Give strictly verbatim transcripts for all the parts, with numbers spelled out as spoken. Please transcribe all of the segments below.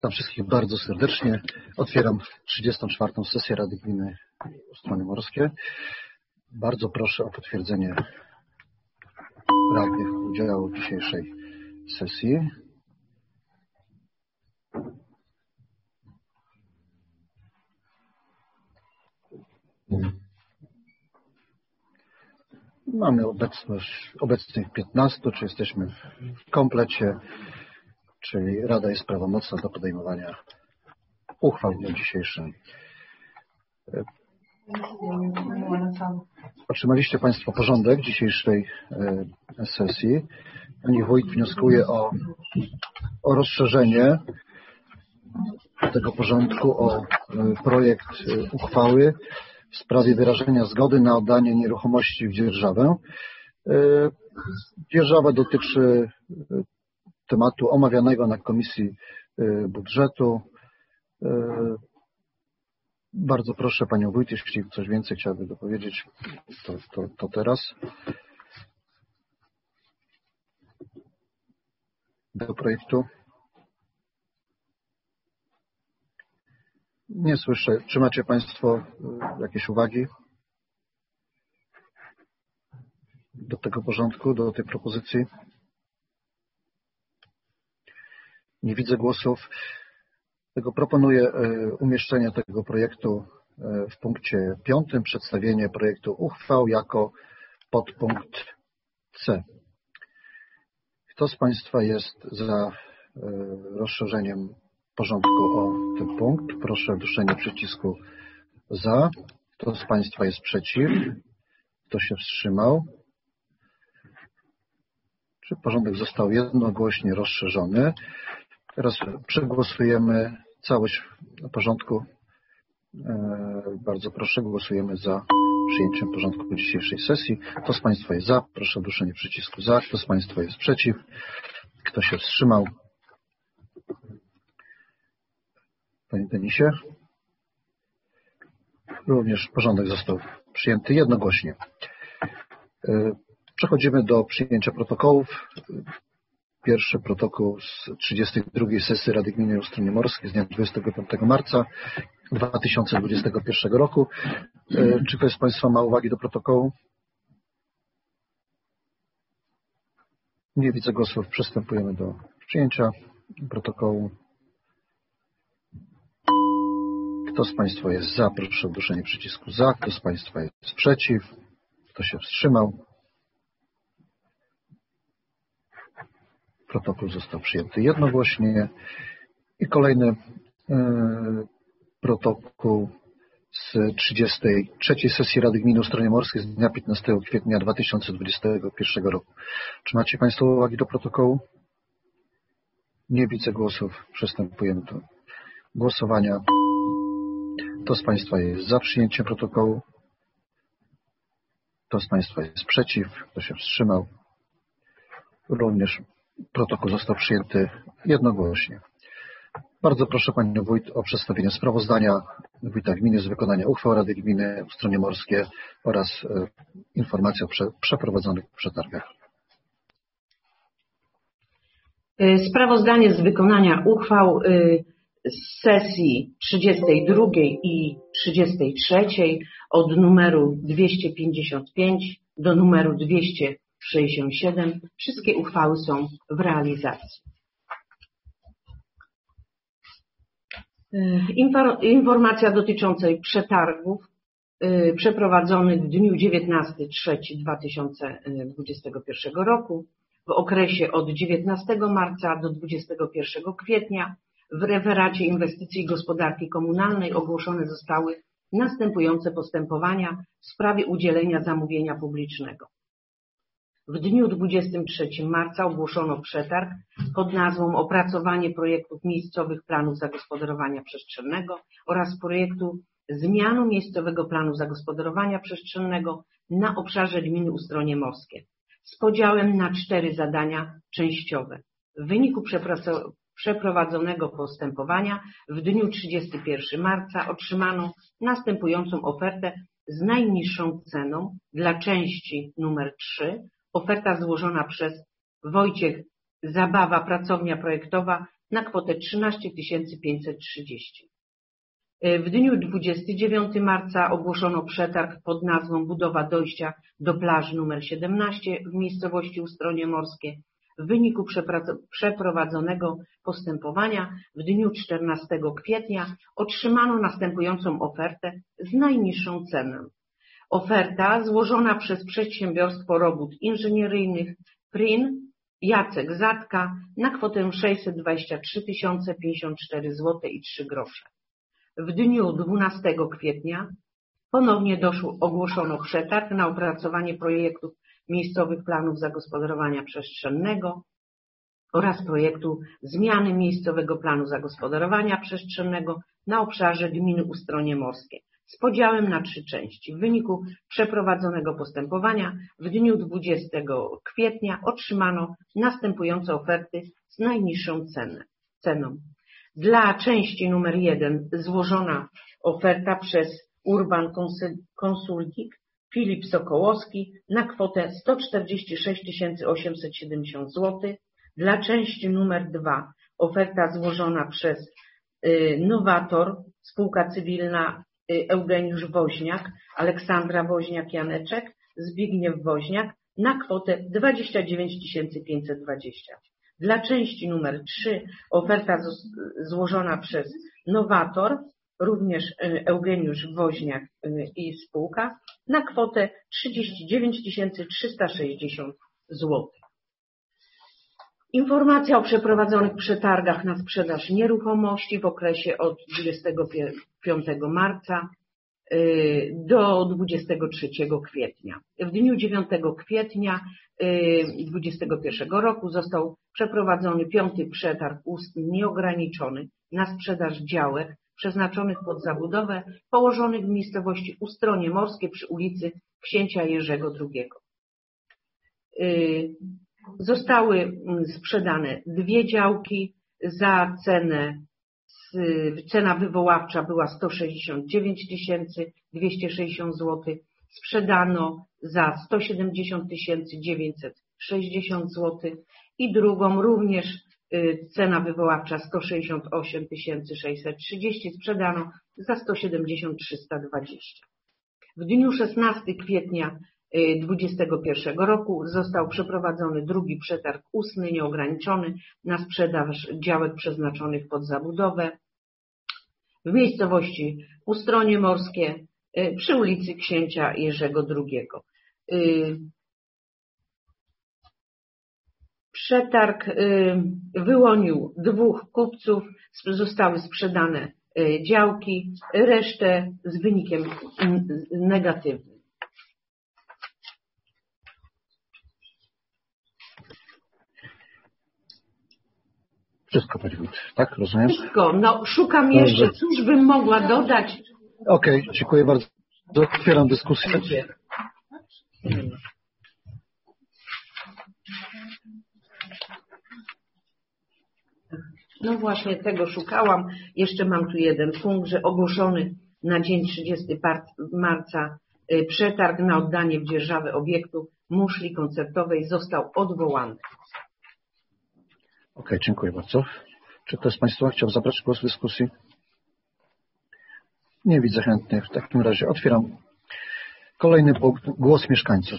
Witam wszystkich bardzo serdecznie. Otwieram trzydziestą czwartą sesję Rady Gminy Ustronie Morskie. Bardzo proszę o potwierdzenie radnych udziału w dzisiejszej sesji. Mamy obecność, obecnych piętnastu, czy jesteśmy w komplecie, czyli Rada jest prawomocna do podejmowania uchwał w dniu dzisiejszym. Otrzymaliście Państwo porządek dzisiejszej sesji. Pani wójt wnioskuje o, o rozszerzenie tego porządku o projekt uchwały w sprawie wyrażenia zgody na oddanie nieruchomości w dzierżawę. Dzierżawa dotyczy tematu omawianego na Komisji Budżetu. Bardzo proszę Panią Wójt, jeśli coś więcej chciałaby dopowiedzieć, to, to, to teraz. Do projektu. Nie słyszę. Czy macie Państwo jakieś uwagi do tego porządku, do tej propozycji? Nie widzę głosów. Tego proponuję umieszczenie tego projektu w punkcie piątym, przedstawienie projektu uchwał jako podpunkt C. Kto z Państwa jest za rozszerzeniem porządku o ten punkt? Proszę o duszenie przycisku za. Kto z Państwa jest przeciw? Kto się wstrzymał? Czy porządek został jednogłośnie rozszerzony? Teraz przegłosujemy całość porządku. Bardzo proszę, głosujemy za przyjęciem porządku dzisiejszej sesji. Kto z Państwa jest za? Proszę o duszenie przycisku za. Kto z Państwa jest przeciw? Kto się wstrzymał? Panie Denisie? Również porządek został przyjęty jednogłośnie. Przechodzimy do przyjęcia protokołów. Pierwszy protokół z trzydziestej drugiej sesji Rady Gminy Ustronie Morskie z dnia dwudziestego piątego marca dwa tysiące dwudziestego pierwszego roku. Czy ktoś z Państwa ma uwagi do protokołu? Nie widzę głosów. Przystępujemy do przyjęcia protokołu. Kto z Państwa jest za? Proszę o duszenie przycisku za. Kto z Państwa jest przeciw? Kto się wstrzymał? Protokół został przyjęty jednogłośnie. I kolejny protokół z trzydziestej trzeciej sesji Rady Gminy Ustronie Morskie z dnia piętnastego kwietnia dwa tysiące dwudziestego pierwszego roku. Czy macie Państwo uwagi do protokołu? Nie widzę głosów. Przystępujemy do głosowania. Kto z Państwa jest za przyjęciem protokołu? Kto z Państwa jest przeciw? Kto się wstrzymał? Również protokół został przyjęty jednogłośnie. Bardzo proszę Panią Wójt o przedstawienie sprawozdania Wójta Gminy z wykonania uchwał Rady Gminy Ustronie Morskie oraz e, informacja o prze, przeprowadzonych przetargach. Sprawozdanie z wykonania uchwał z sesji trzydziestej drugiej i trzydziestej trzeciej od numeru dwieście pięćdziesiąt pięć do numeru dwieście sześćdziesiąt siedem. Wszystkie uchwały są w realizacji. Informacja dotycząca przetargów przeprowadzonych w dniu dziewiętnastego trzeciego dwa tysiące dwudziestego pierwszego roku w okresie od dziewiętnastego marca do dwudziestego pierwszego kwietnia w referacie inwestycji i gospodarki komunalnej ogłoszone zostały następujące postępowania w sprawie udzielenia zamówienia publicznego. W dniu dwudziestego trzeciego marca ogłoszono przetarg pod nazwą Opracowanie projektów miejscowych planów zagospodarowania przestrzennego oraz projektu Zmianu miejscowego planu zagospodarowania przestrzennego na obszarze gminy Ustronie Morskie z podziałem na cztery zadania częściowe. W wyniku przeprowadzonego postępowania w dniu trzydziestego pierwszego marca otrzymano następującą ofertę z najniższą ceną dla części numer trzy. Oferta złożona przez Wojciech Zabawa, pracownia projektowa na kwotę trzynaście tysięcy pięćset trzydzieści. W dniu dwudziestego dziewiątego marca ogłoszono przetarg pod nazwą Budowa dojścia do plaży numer siedemnaście w miejscowości Ustronie Morskie. W wyniku przeprowadzonego postępowania w dniu czternastego kwietnia otrzymano następującą ofertę z najniższą ceną. Oferta złożona przez Przedsiębiorstwo Robót Inżynieryjnych P R I N Jacek Zatka na kwotę sześćset dwadzieścia trzy tysiące pięćdziesiąt cztery złote i trzy grosze. W dniu dwunastego kwietnia ponownie doszło, ogłoszono przetarg na opracowanie projektów miejscowych planów zagospodarowania przestrzennego oraz projektu zmiany miejscowego planu zagospodarowania przestrzennego na obszarze gminy Ustronie Morskie z podziałem na trzy części. W wyniku przeprowadzonego postępowania w dniu dwudziestego kwietnia otrzymano następujące oferty z najniższą cenę, ceną. Dla części numer jeden złożona oferta przez Urban Consulting Filip Sokołowski na kwotę sto czterdzieści sześć tysięcy osiemset siedemdziesiąt złotych. Dla części numer dwa oferta złożona przez y, Nowator, spółka cywilna y, Eugeniusz Woźniak, Aleksandra Woźniak-Janeczek, Zbigniew Woźniak na kwotę dwadzieścia dziewięć tysięcy pięćset dwadzieścia. Dla części numer trzy oferta złożona przez Nowator, również Eugeniusz Woźniak i spółka, na kwotę trzydzieści dziewięć tysięcy trzysta sześćdziesiąt złotych. Informacja o przeprowadzonych przetargach na sprzedaż nieruchomości w okresie od dwudziestego piątego marca do dwudziestego trzeciego kwietnia. W dniu dziewiątego kwietnia dwudziestego pierwszego roku został przeprowadzony piąty przetarg ustny nieograniczony na sprzedaż działek przeznaczonych pod zabudowę położonych w miejscowości Ustronie Morskie przy ulicy Księcia Jerzego drugiego. Zostały sprzedane dwie działki za cenę, cena wywoławcza była sto sześćdziesiąt dziewięć tysięcy dwieście sześćdziesiąt złotych, sprzedano za sto siedemdziesiąt tysięcy dziewięćset sześćdziesiąt złotych i drugą również cena wywoławcza sto sześćdziesiąt osiem tysięcy sześćset trzydzieści, sprzedano za sto siedemdziesiąt tysięcy trzysta dwadzieścia. W dniu szesnastego kwietnia dwudziestego pierwszego roku został przeprowadzony drugi przetarg ustny nieograniczony na sprzedaż działek przeznaczonych pod zabudowę w miejscowości Ustronie Morskie przy ulicy Księcia Jerzego drugiego. Przetarg wyłonił dwóch kupców, zostały sprzedane działki, resztę z wynikiem negatywnym. Wszystko, Pani Wójt, tak? Rozumiem? Wszystko. No, szukam jeszcze, cóż bym mogła dodać. Okej, okay, dziękuję bardzo. Otwieram dyskusję. No właśnie tego szukałam. Jeszcze mam tu jeden punkt, że ogłoszony na dzień trzydziestego marca przetarg na oddanie w dzierżawę obiektu muszli koncertowej został odwołany. Okej, okay, dziękuję bardzo. Czy ktoś z Państwa chciał zabrać głos w dyskusji? Nie widzę chętnych. W takim razie otwieram kolejny punkt. Głos mieszkańców.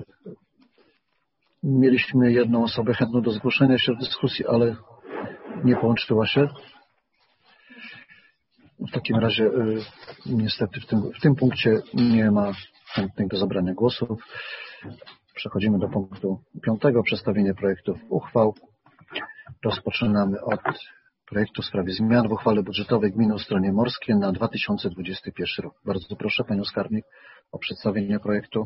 Mieliśmy jedną osobę chętną do zgłoszenia się w dyskusji, ale nie połączyła się. W takim razie y, niestety w tym, w tym punkcie nie ma chętnych do zabrania głosów. Przechodzimy do punktu piątego. Przedstawienie projektów uchwał. Rozpoczynamy od projektu w sprawie zmian w uchwale budżetowej Gminy Ustronie Morskie na dwa tysiące dwudziesty pierwszy rok. Bardzo proszę Panią Skarbnik o przedstawienie projektu.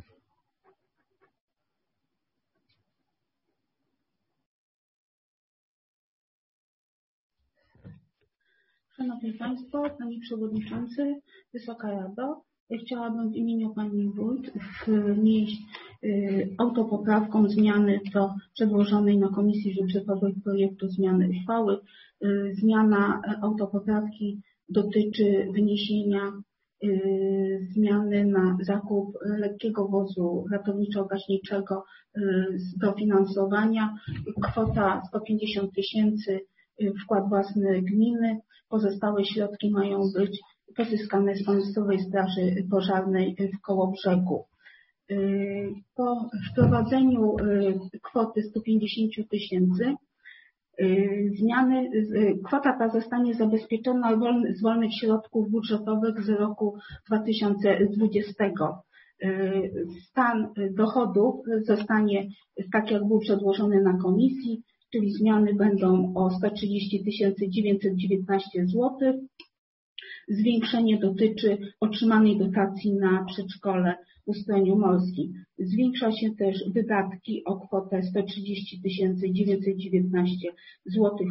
Szanowni Państwo, Panie Przewodniczący, Wysoka Rado, chciałabym w imieniu Pani Wójt wnieść autopoprawką zmiany do przedłożonej na Komisji Budżetowej projektu zmiany uchwały. Zmiana autopoprawki dotyczy wniesienia zmiany na zakup lekkiego wozu ratowniczo-gaśniczego z dofinansowania. Kwota sto pięćdziesiąt tysięcy, wkład własny gminy. Pozostałe środki mają być pozyskane z Państwowej Straży Pożarnej w Kołobrzegu. Po wprowadzeniu kwoty sto pięćdziesiąt tysięcy zmiany, kwota ta zostanie zabezpieczona z wolnych środków budżetowych z roku dwa tysiące dwudziestego. Stan dochodów zostanie tak, jak był przedłożony na komisji, czyli zmiany będą o sto trzydzieści tysięcy dziewięćset dziewiętnaście złotych. Zwiększenie dotyczy otrzymanej dotacji na przedszkole w Ustroniu Morskim. Zwiększa się też wydatki o kwotę sto trzydzieści tysięcy dziewięćset dziewiętnaście złotych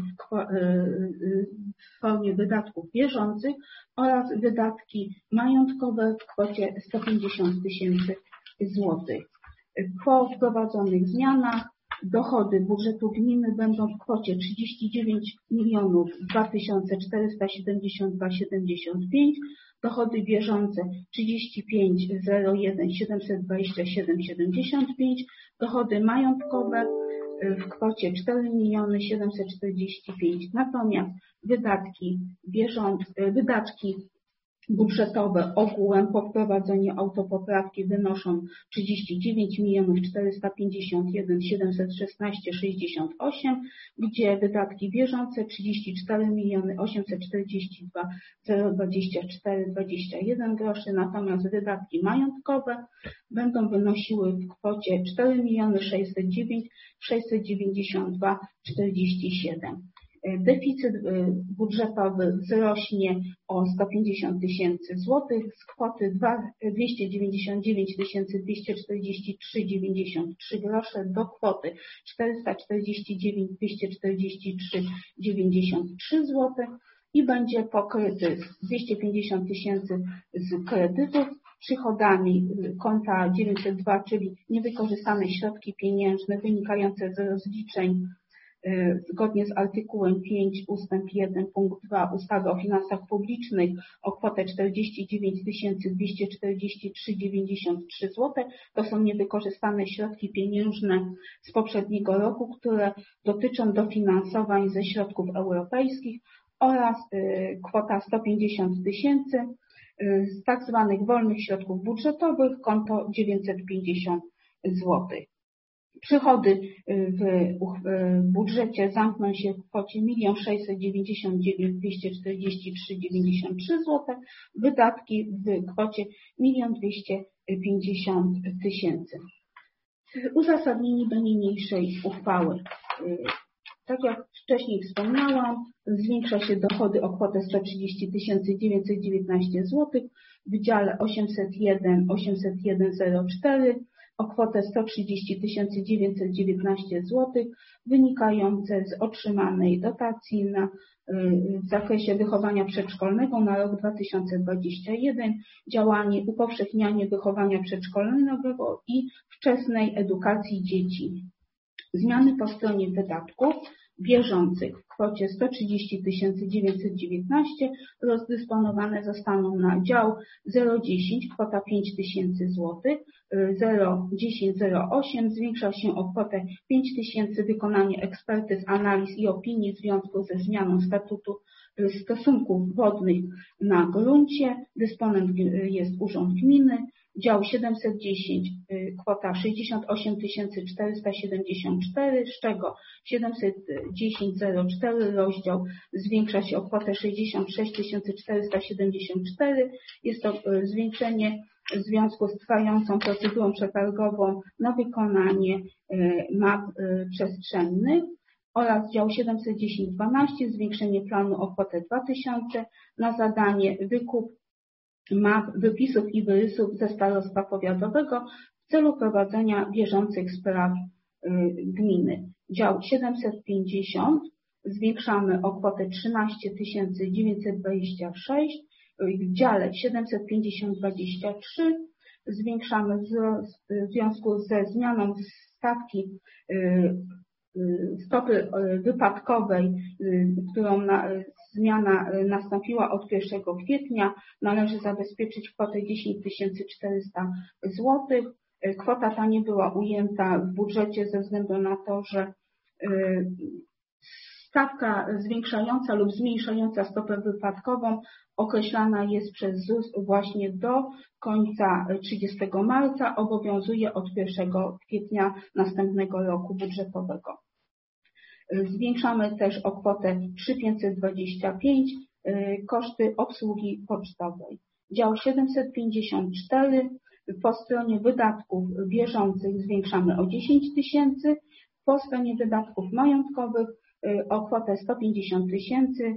w formie wydatków bieżących oraz wydatki majątkowe w kwocie sto pięćdziesiąt tysięcy złotych. Po wprowadzonych zmianach dochody budżetu gminy będą w kwocie trzydzieści dziewięć milionów dwa tysiące czterysta siedemdziesiąt dwa przecinek siedemdziesiąt pięć, dochody bieżące trzydzieści pięć tysięcy jeden siedemset dwadzieścia siedem przecinek siedemdziesiąt pięć, dochody majątkowe w kwocie cztery miliony siedemset czterdzieści pięć. Natomiast wydatki bieżące, wydatki budżetowe ogółem po wprowadzeniu autopoprawki wynoszą trzydzieści dziewięć milionów czterysta pięćdziesiąt jeden tysięcy siedemset szesnaście przecinek sześćdziesiąt osiem, gdzie wydatki bieżące trzydzieści cztery miliony osiemset czterdzieści dwa tysiące dwadzieścia cztery przecinek dwadzieścia jeden groszy, natomiast wydatki majątkowe będą wynosiły w kwocie cztery miliony sześćset dziewięć tysięcy sześćset dziewięćdziesiąt dwa przecinek czterdzieści siedem. Deficyt budżetowy wzrośnie o sto pięćdziesiąt tysięcy złotych z kwoty dwieście dziewięćdziesiąt dziewięć tysięcy dwieście czterdzieści trzy przecinek dziewięćdziesiąt trzy grosze do kwoty czterysta czterdzieści dziewięć tysięcy dwieście czterdzieści trzy przecinek dziewięćdziesiąt trzy złotych i będzie pokryty dwieście pięćdziesiąt tysięcy z kredytów przychodami konta dziewięćset dwa, czyli niewykorzystane środki pieniężne wynikające z rozliczeń zgodnie z artykułem pięć ustęp jeden punkt dwa ustawy o finansach publicznych o kwotę czterdzieści dziewięć tysięcy dwieście czterdzieści trzy przecinek dziewięćdziesiąt trzy złotych. To są niewykorzystane środki pieniężne z poprzedniego roku, które dotyczą dofinansowań ze środków europejskich oraz kwota sto pięćdziesiąt tysięcy z tak zwanych wolnych środków budżetowych, konto dziewięćset pięćdziesiąt złotych. Przychody w budżecie zamkną się w kwocie jeden sześćset dziewięćdziesiąt dziewięć tysięcy dwieście czterdzieści trzy przecinek dziewięćdziesiąt trzy złotych, wydatki w kwocie jeden dwieście pięćdziesiąt tysięcy. Uzasadnienie do niniejszej uchwały. Tak jak wcześniej wspomniałam, zwiększa się dochody o kwotę sto trzydzieści tysięcy dziewięćset dziewiętnaście złotych w dziale osiemset jeden osiemset jeden zero cztery o kwotę sto trzydzieści tysięcy dziewięćset dziewiętnaście złotych wynikające z otrzymanej dotacji na, w zakresie wychowania przedszkolnego na rok dwa tysiące dwudziesty pierwszy, działanie upowszechnianie wychowania przedszkolnego i wczesnej edukacji dzieci. Zmiany po stronie wydatków bieżących w kwocie sto trzydzieści tysięcy dziewięćset dziewiętnaście rozdysponowane zostaną na dział zero dziesięć, kwota pięć tysięcy złotych, zero dziesięć zero osiem zwiększa się o kwotę pięć tysięcy wykonanie ekspertyz, analiz i opinii w związku ze zmianą statutu stosunków wodnych na gruncie. Dysponent jest Urząd Gminy. Dział siedemset dziesięć, kwota sześćdziesiąt osiem tysięcy czterysta siedemdziesiąt cztery, z czego siedemset dziesięć zero cztery rozdział zwiększa się o kwotę sześćdziesiąt sześć tysięcy czterysta siedemdziesiąt cztery. Jest to zwiększenie w związku z trwającą procedurą przetargową na wykonanie map przestrzennych. Oraz dział siedemset dziesięć dwanaście, zwiększenie planu o kwotę dwa tysiące na zadanie wykup map, wypisów i wyrysów ze starostwa powiatowego w celu prowadzenia bieżących spraw gminy. Dział siedemset pięćdziesiąt zwiększamy o kwotę trzynaście tysięcy dziewięćset dwadzieścia sześć, w dziale siedemset pięćdziesiąt dwadzieścia trzy zwiększamy w związku ze zmianą stawki stopy wypadkowej, którą na, zmiana nastąpiła od pierwszego kwietnia, należy zabezpieczyć kwotę dziesięć tysięcy czterysta złotych. Kwota ta nie była ujęta w budżecie ze względu na to, że stawka zwiększająca lub zmniejszająca stopę wypadkową określana jest przez Z U S właśnie do końca trzydziestego marca, obowiązuje od pierwszego kwietnia następnego roku budżetowego. Zwiększamy też o kwotę trzy tysiące pięćset dwadzieścia pięć koszty obsługi pocztowej. Dział siedemset pięćdziesiąt cztery po stronie wydatków bieżących zwiększamy o dziesięć tysięcy, po stronie wydatków majątkowych o kwotę sto pięćdziesiąt tysięcy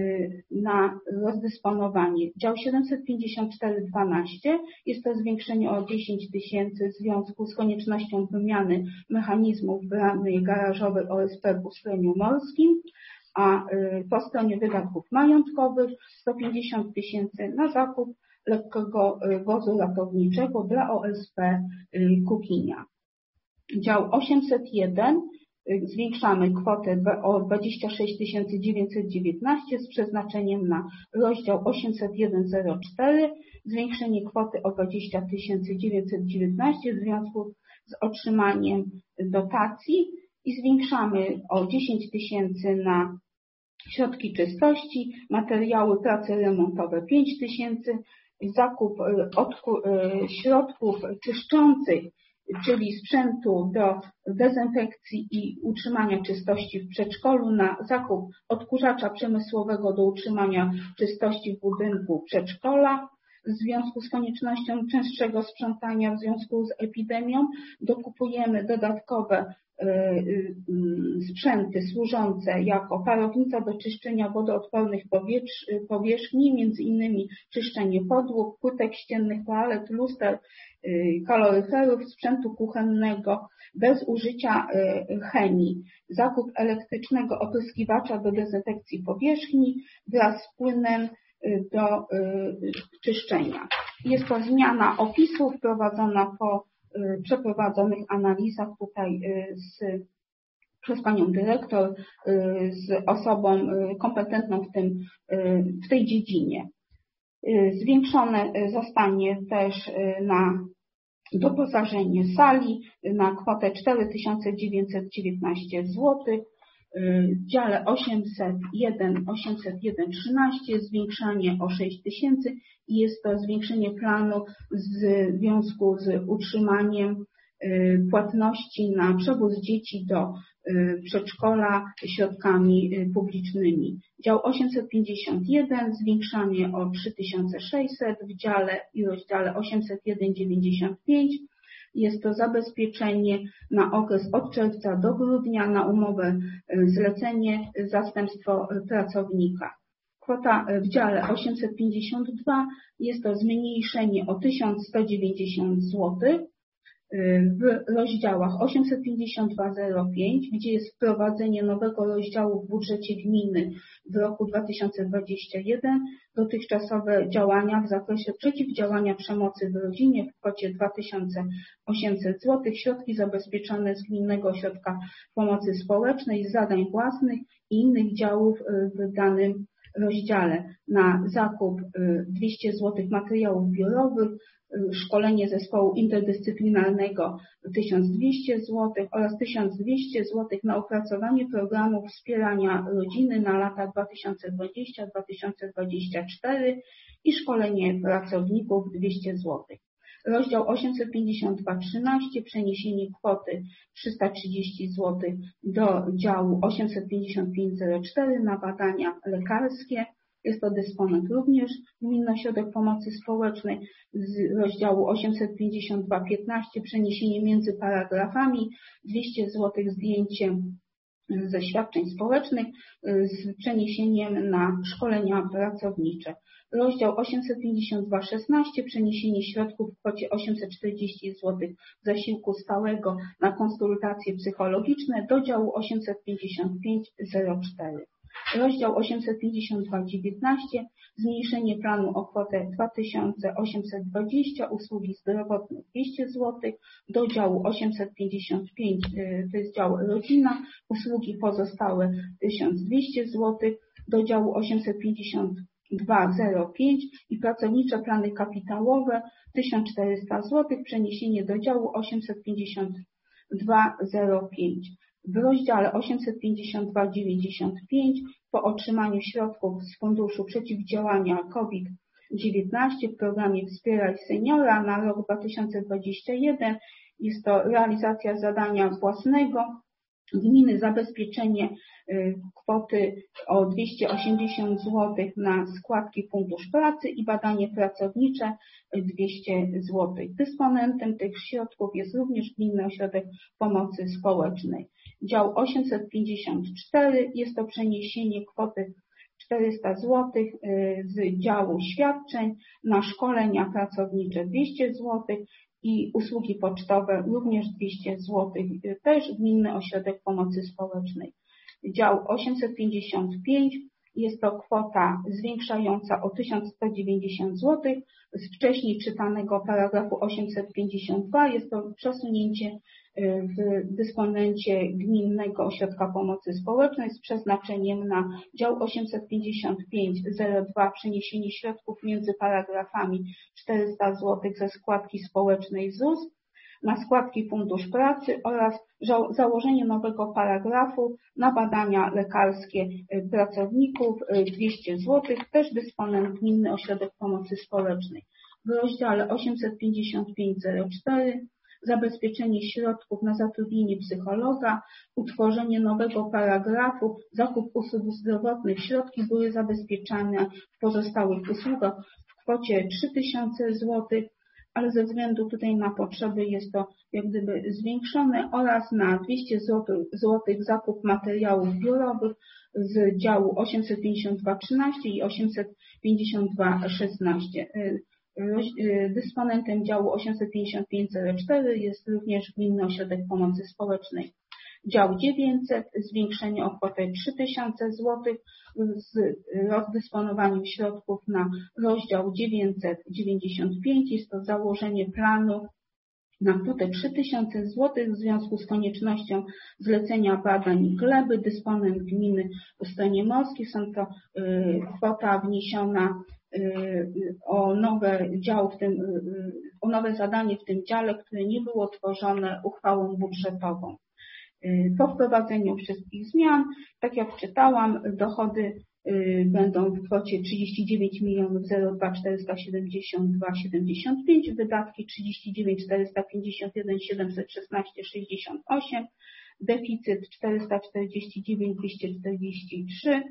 na rozdysponowanie. Dział siedemset pięćdziesiąt cztery dwanaście jest to zwiększenie o dziesięć tysięcy w związku z koniecznością wymiany mechanizmów bramy garażowej O S P w ustrojeniu morskim, a po stronie wydatków majątkowych sto pięćdziesiąt tysięcy na zakup lekkiego wozu ratowniczego dla O S P Kukinia. Dział osiemset jeden zwiększamy kwotę o dwadzieścia sześć tysięcy dziewięćset dziewiętnaście z przeznaczeniem na rozdział osiemset jeden zero cztery, zwiększenie kwoty o dwadzieścia tysięcy dziewięćset dziewiętnaście w związku z otrzymaniem dotacji i zwiększamy o dziesięć tysięcy na środki czystości, materiały, prace remontowe pięć tysięcy, zakup środków czyszczących, czyli sprzętu do dezynfekcji i utrzymania czystości w przedszkolu, na zakup odkurzacza przemysłowego do utrzymania czystości w budynku przedszkola. W związku z koniecznością częstszego sprzątania w związku z epidemią dokupujemy dodatkowe sprzęty służące jako parownica do czyszczenia wodoodpornych powierzchni, między innymi czyszczenie podłóg, płytek ściennych, toalet, luster, kaloryferów, sprzętu kuchennego bez użycia chemii, zakup elektrycznego opryskiwacza do dezynfekcji powierzchni wraz z płynem do czyszczenia. Jest to zmiana opisu wprowadzona po przeprowadzonych analizach tutaj z, przez panią dyrektor z osobą kompetentną w, tym, w tej dziedzinie. Zwiększone zostanie też na doposażenie sali na kwotę cztery tysiące dziewięćset dziewiętnaście złotych. W dziale osiemset jeden osiemset jeden trzynaście zwiększanie o sześć tysięcy i jest to zwiększenie planu w związku z utrzymaniem płatności na przewóz dzieci do przedszkola środkami publicznymi. Dział osiemset pięćdziesiąt jeden zwiększanie o trzy tysiące sześćset, w dziale i rozdziale osiemset jeden dziewięćdziesiąt pięć jest to zabezpieczenie na okres od czerwca do grudnia na umowę zlecenie zastępstwo pracownika. Kwota w dziale osiemset pięćdziesiąt dwa jest to zmniejszenie o tysiąc sto dziewięćdziesiąt złotych. W rozdziałach osiemset pięćdziesiąt dwa zero pięć, gdzie jest wprowadzenie nowego rozdziału w budżecie gminy w roku dwa tysiące dwudziestym pierwszym, dotychczasowe działania w zakresie przeciwdziałania przemocy w rodzinie w kwocie dwa tysiące osiemset złotych, środki zabezpieczone z Gminnego Ośrodka Pomocy Społecznej, z zadań własnych i innych działów w danym rozdziale na zakup dwieście złotych materiałów biurowych, szkolenie zespołu interdyscyplinarnego tysiąc dwieście złotych oraz tysiąc dwieście złotych na opracowanie programu wspierania rodziny na lata dwa tysiące dwudziesty do dwa tysiące dwudziestego czwartego i szkolenie pracowników dwieście złotych. Rozdział osiemset pięćdziesiąt dwa trzynaście przeniesienie kwoty trzysta trzydzieści złotych do działu osiemset pięćdziesiąt pięć zero cztery na badania lekarskie. Jest to dysponent również Gminny Ośrodek Pomocy Społecznej. Z rozdziału osiemset pięćdziesiąt dwa piętnaście przeniesienie między paragrafami dwieście złotych zdjęcie ze świadczeń społecznych z przeniesieniem na szkolenia pracownicze. Rozdział osiemset pięćdziesiąt dwa szesnaście przeniesienie środków w kwocie osiemset czterdzieści złotych zasiłku stałego na konsultacje psychologiczne do działu osiemset pięćdziesiąt pięć zero cztery. Rozdział osiemset pięćdziesiąt dwa dziewiętnaście, zmniejszenie planu o kwotę dwa tysiące osiemset dwadzieścia, usługi zdrowotne dwieście złotych, do działu osiemset pięćdziesiąt pięć, to jest dział rodzina, usługi pozostałe tysiąc dwieście złotych, do działu osiemset pięćdziesiąt dwa zero pięć i pracownicze plany kapitałowe tysiąc czterysta złotych, przeniesienie do działu osiemset pięćdziesiąt dwa zero pięć. W rozdziale osiemset pięćdziesiąt dwa dziewięćdziesiąt pięć po otrzymaniu środków z Funduszu Przeciwdziałania COVID dziewiętnaście w programie Wspieraj Seniora na rok dwa tysiące dwudziesty pierwszy jest to realizacja zadania własnego gminy, zabezpieczenie kwoty o dwieście osiemdziesiąt złotych na składki Fundusz Pracy i badanie pracownicze dwieście złotych. Dysponentem tych środków jest również Gminny Ośrodek Pomocy Społecznej. Dział osiemset pięćdziesiąt cztery jest to przeniesienie kwoty czterysta złotych z działu świadczeń na szkolenia pracownicze dwieście złotych i usługi pocztowe również dwieście złotych, też Gminny Ośrodek Pomocy Społecznej. Dział osiemset pięćdziesiąt pięć jest to kwota zwiększająca o tysiąc sto dziewięćdziesiąt złotych z wcześniej czytanego paragrafu osiemset pięćdziesiąt dwa. Jest to przesunięcie w dysponencie Gminnego Ośrodka Pomocy Społecznej z przeznaczeniem na dział osiemset pięćdziesiąt pięć zero dwa przeniesienie środków między paragrafami czterysta złotych ze składki społecznej Z U S na składki Fundusz Pracy oraz założenie nowego paragrafu na badania lekarskie pracowników dwieście złotych, też dysponent Gminny Ośrodek Pomocy Społecznej. W rozdziale osiemset pięćdziesiąt pięć zero cztery zabezpieczenie środków na zatrudnienie psychologa, utworzenie nowego paragrafu, zakup usług zdrowotnych. Środki były zabezpieczane w pozostałych usługach w kwocie trzy tysiące złotych, ale ze względu tutaj na potrzeby jest to jak gdyby zwiększone, oraz na dwieście złotych zakup materiałów biurowych z działu osiemset pięćdziesiąt dwa trzynaście i osiemset pięćdziesiąt dwa szesnaście. Dysponentem działu osiemset pięćdziesiąt pięć zero cztery jest również Gminny Ośrodek Pomocy Społecznej. Dział dziewięćset, zwiększenie o kwotę trzy tysiące złotych z rozdysponowaniem środków na rozdział dziewięćset dziewięćdziesiąt pięć. Jest to założenie planu na kwotę trzy tysiące złotych w związku z koniecznością zlecenia badań gleby. Dysponent gminy Ustronie Morskie. Są to y, kwota wniesiona o nowe dział w tym, o nowe zadanie w tym dziale, które nie było tworzone uchwałą budżetową. Po wprowadzeniu wszystkich zmian, tak jak czytałam, dochody będą w kwocie trzydzieści dziewięć milionów zero dwa czterysta siedemdziesiąt dwa siedemdziesiąt pięć, wydatki trzydzieści dziewięć czterysta pięćdziesiąt jeden siedemset szesnaście sześćdziesiąt osiem, deficyt czterysta czterdzieści dziewięć dwieście czterdzieści trzy.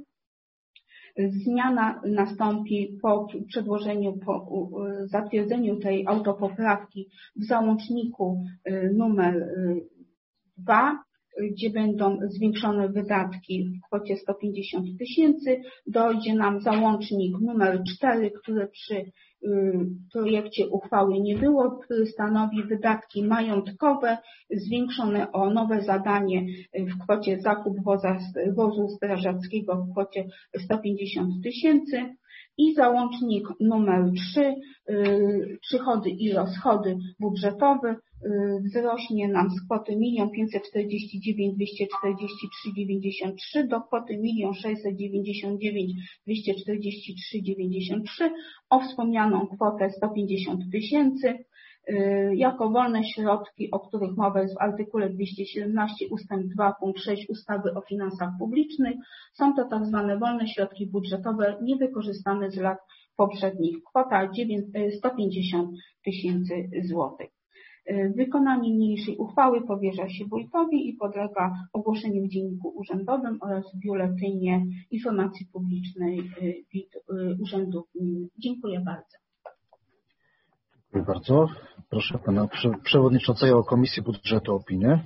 Zmiana nastąpi po przedłożeniu, po zatwierdzeniu tej autopoprawki w załączniku numer dwa, gdzie będą zwiększone wydatki w kwocie sto pięćdziesiąt tysięcy. Dojdzie nam załącznik numer cztery, który przy projekcie uchwały nie było, który stanowi wydatki majątkowe zwiększone o nowe zadanie w kwocie zakup woza, wozu strażackiego w kwocie sto pięćdziesiąt tysięcy. I załącznik numer trzy, przychody i rozchody budżetowe, wzrośnie nam z kwoty milion pięćset czterdzieści dziewięć dwieście czterdzieści trzy dziewięćdziesiąt trzy do kwoty milion sześćset dziewięćdziesiąt dziewięć dwieście czterdzieści trzy dziewięćdziesiąt trzy, o wspomnianą kwotę sto pięćdziesiąt tysięcy jako wolne środki, o których mowa jest w artykule dwieście siedemnaście ustęp dwa punkt sześć ustawy o finansach publicznych. Są to tak zwane wolne środki budżetowe niewykorzystane z lat poprzednich. Kwota sto pięćdziesiąt tysięcy złotych. Wykonanie niniejszej uchwały powierza się wójtowi i podlega ogłoszeniu w Dzienniku Urzędowym oraz w Biuletynie Informacji Publicznej Urzędu Gminy. Dziękuję bardzo. Dziękuję bardzo. Proszę pana przewodniczącego Komisji Budżetu o opinię.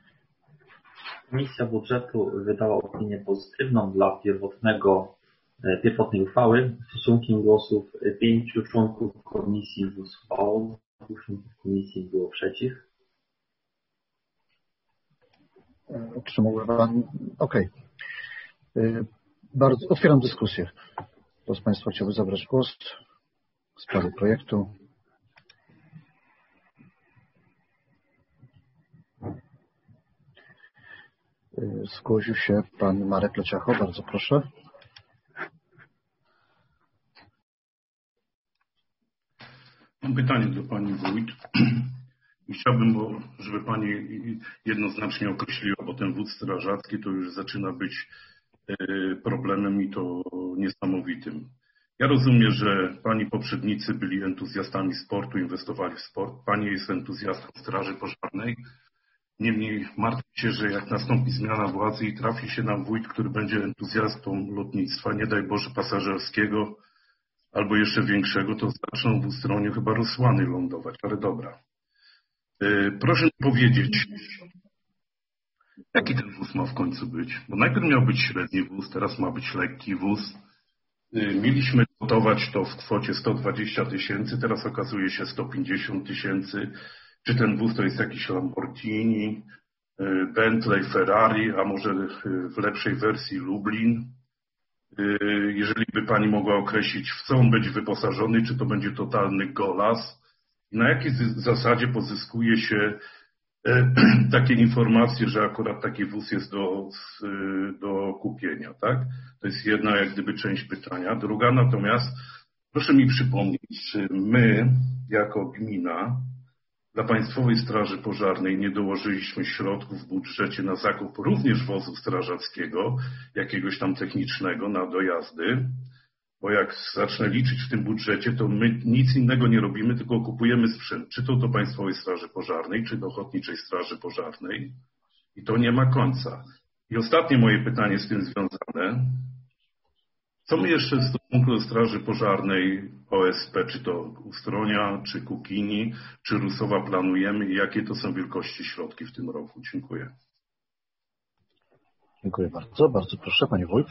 Komisja Budżetu wydała opinię pozytywną dla pierwotnego, pierwotnej uchwały. Stosunkiem głosów pięciu członków komisji głosowało, dwóch członków komisji było przeciw. Czy mógłby pan? Okej. Okay. Bardzo, otwieram dyskusję. Kto z Państwa chciałby zabrać głos w sprawie projektu? Zgłosił się Pan Marek Leciacho. Bardzo proszę. Mam pytanie do Pani Wójt. Chciałbym, żeby Pani jednoznacznie określiła, bo ten wóz strażacki to już zaczyna być problemem i to niesamowitym. Ja rozumiem, że Pani poprzednicy byli entuzjastami sportu, inwestowali w sport. Pani jest entuzjastą Straży Pożarnej. Niemniej martwię się, że jak nastąpi zmiana władzy i trafi się nam wójt, który będzie entuzjastą lotnictwa, nie daj Boże pasażerskiego, albo jeszcze większego, to zaczną w Ustroniu chyba rozsłany lądować, ale dobra. Proszę mi powiedzieć, jaki ten wóz ma w końcu być? Bo najpierw miał być średni wóz, teraz ma być lekki wóz. Mieliśmy dotować to w kwocie sto dwadzieścia tysięcy, teraz okazuje się sto pięćdziesiąt tysięcy. Czy ten wóz to jest jakiś Lamborghini, Bentley, Ferrari, a może w lepszej wersji Lublin? Jeżeli by Pani mogła określić, w co on będzie wyposażony, czy to będzie totalny golas? Na jakiej zasadzie pozyskuje się takie informacje, że akurat taki wóz jest do, do kupienia, tak? To jest jedna jak gdyby część pytania. Druga natomiast, proszę mi przypomnieć, czy my jako gmina dla Państwowej Straży Pożarnej nie dołożyliśmy środków w budżecie na zakup również wozu strażackiego, jakiegoś tam technicznego na dojazdy, bo jak zacznę liczyć w tym budżecie, to my nic innego nie robimy, tylko kupujemy sprzęt, czy to do Państwowej Straży Pożarnej, czy do Ochotniczej Straży Pożarnej i to nie ma końca. I ostatnie moje pytanie z tym związane. Co my jeszcze w stosunku do Straży Pożarnej O S P, czy to Ustronia, czy Kukini, czy Rusowa planujemy i jakie to są wielkości środki w tym roku? Dziękuję. Dziękuję bardzo. Bardzo proszę, Pani Wójt.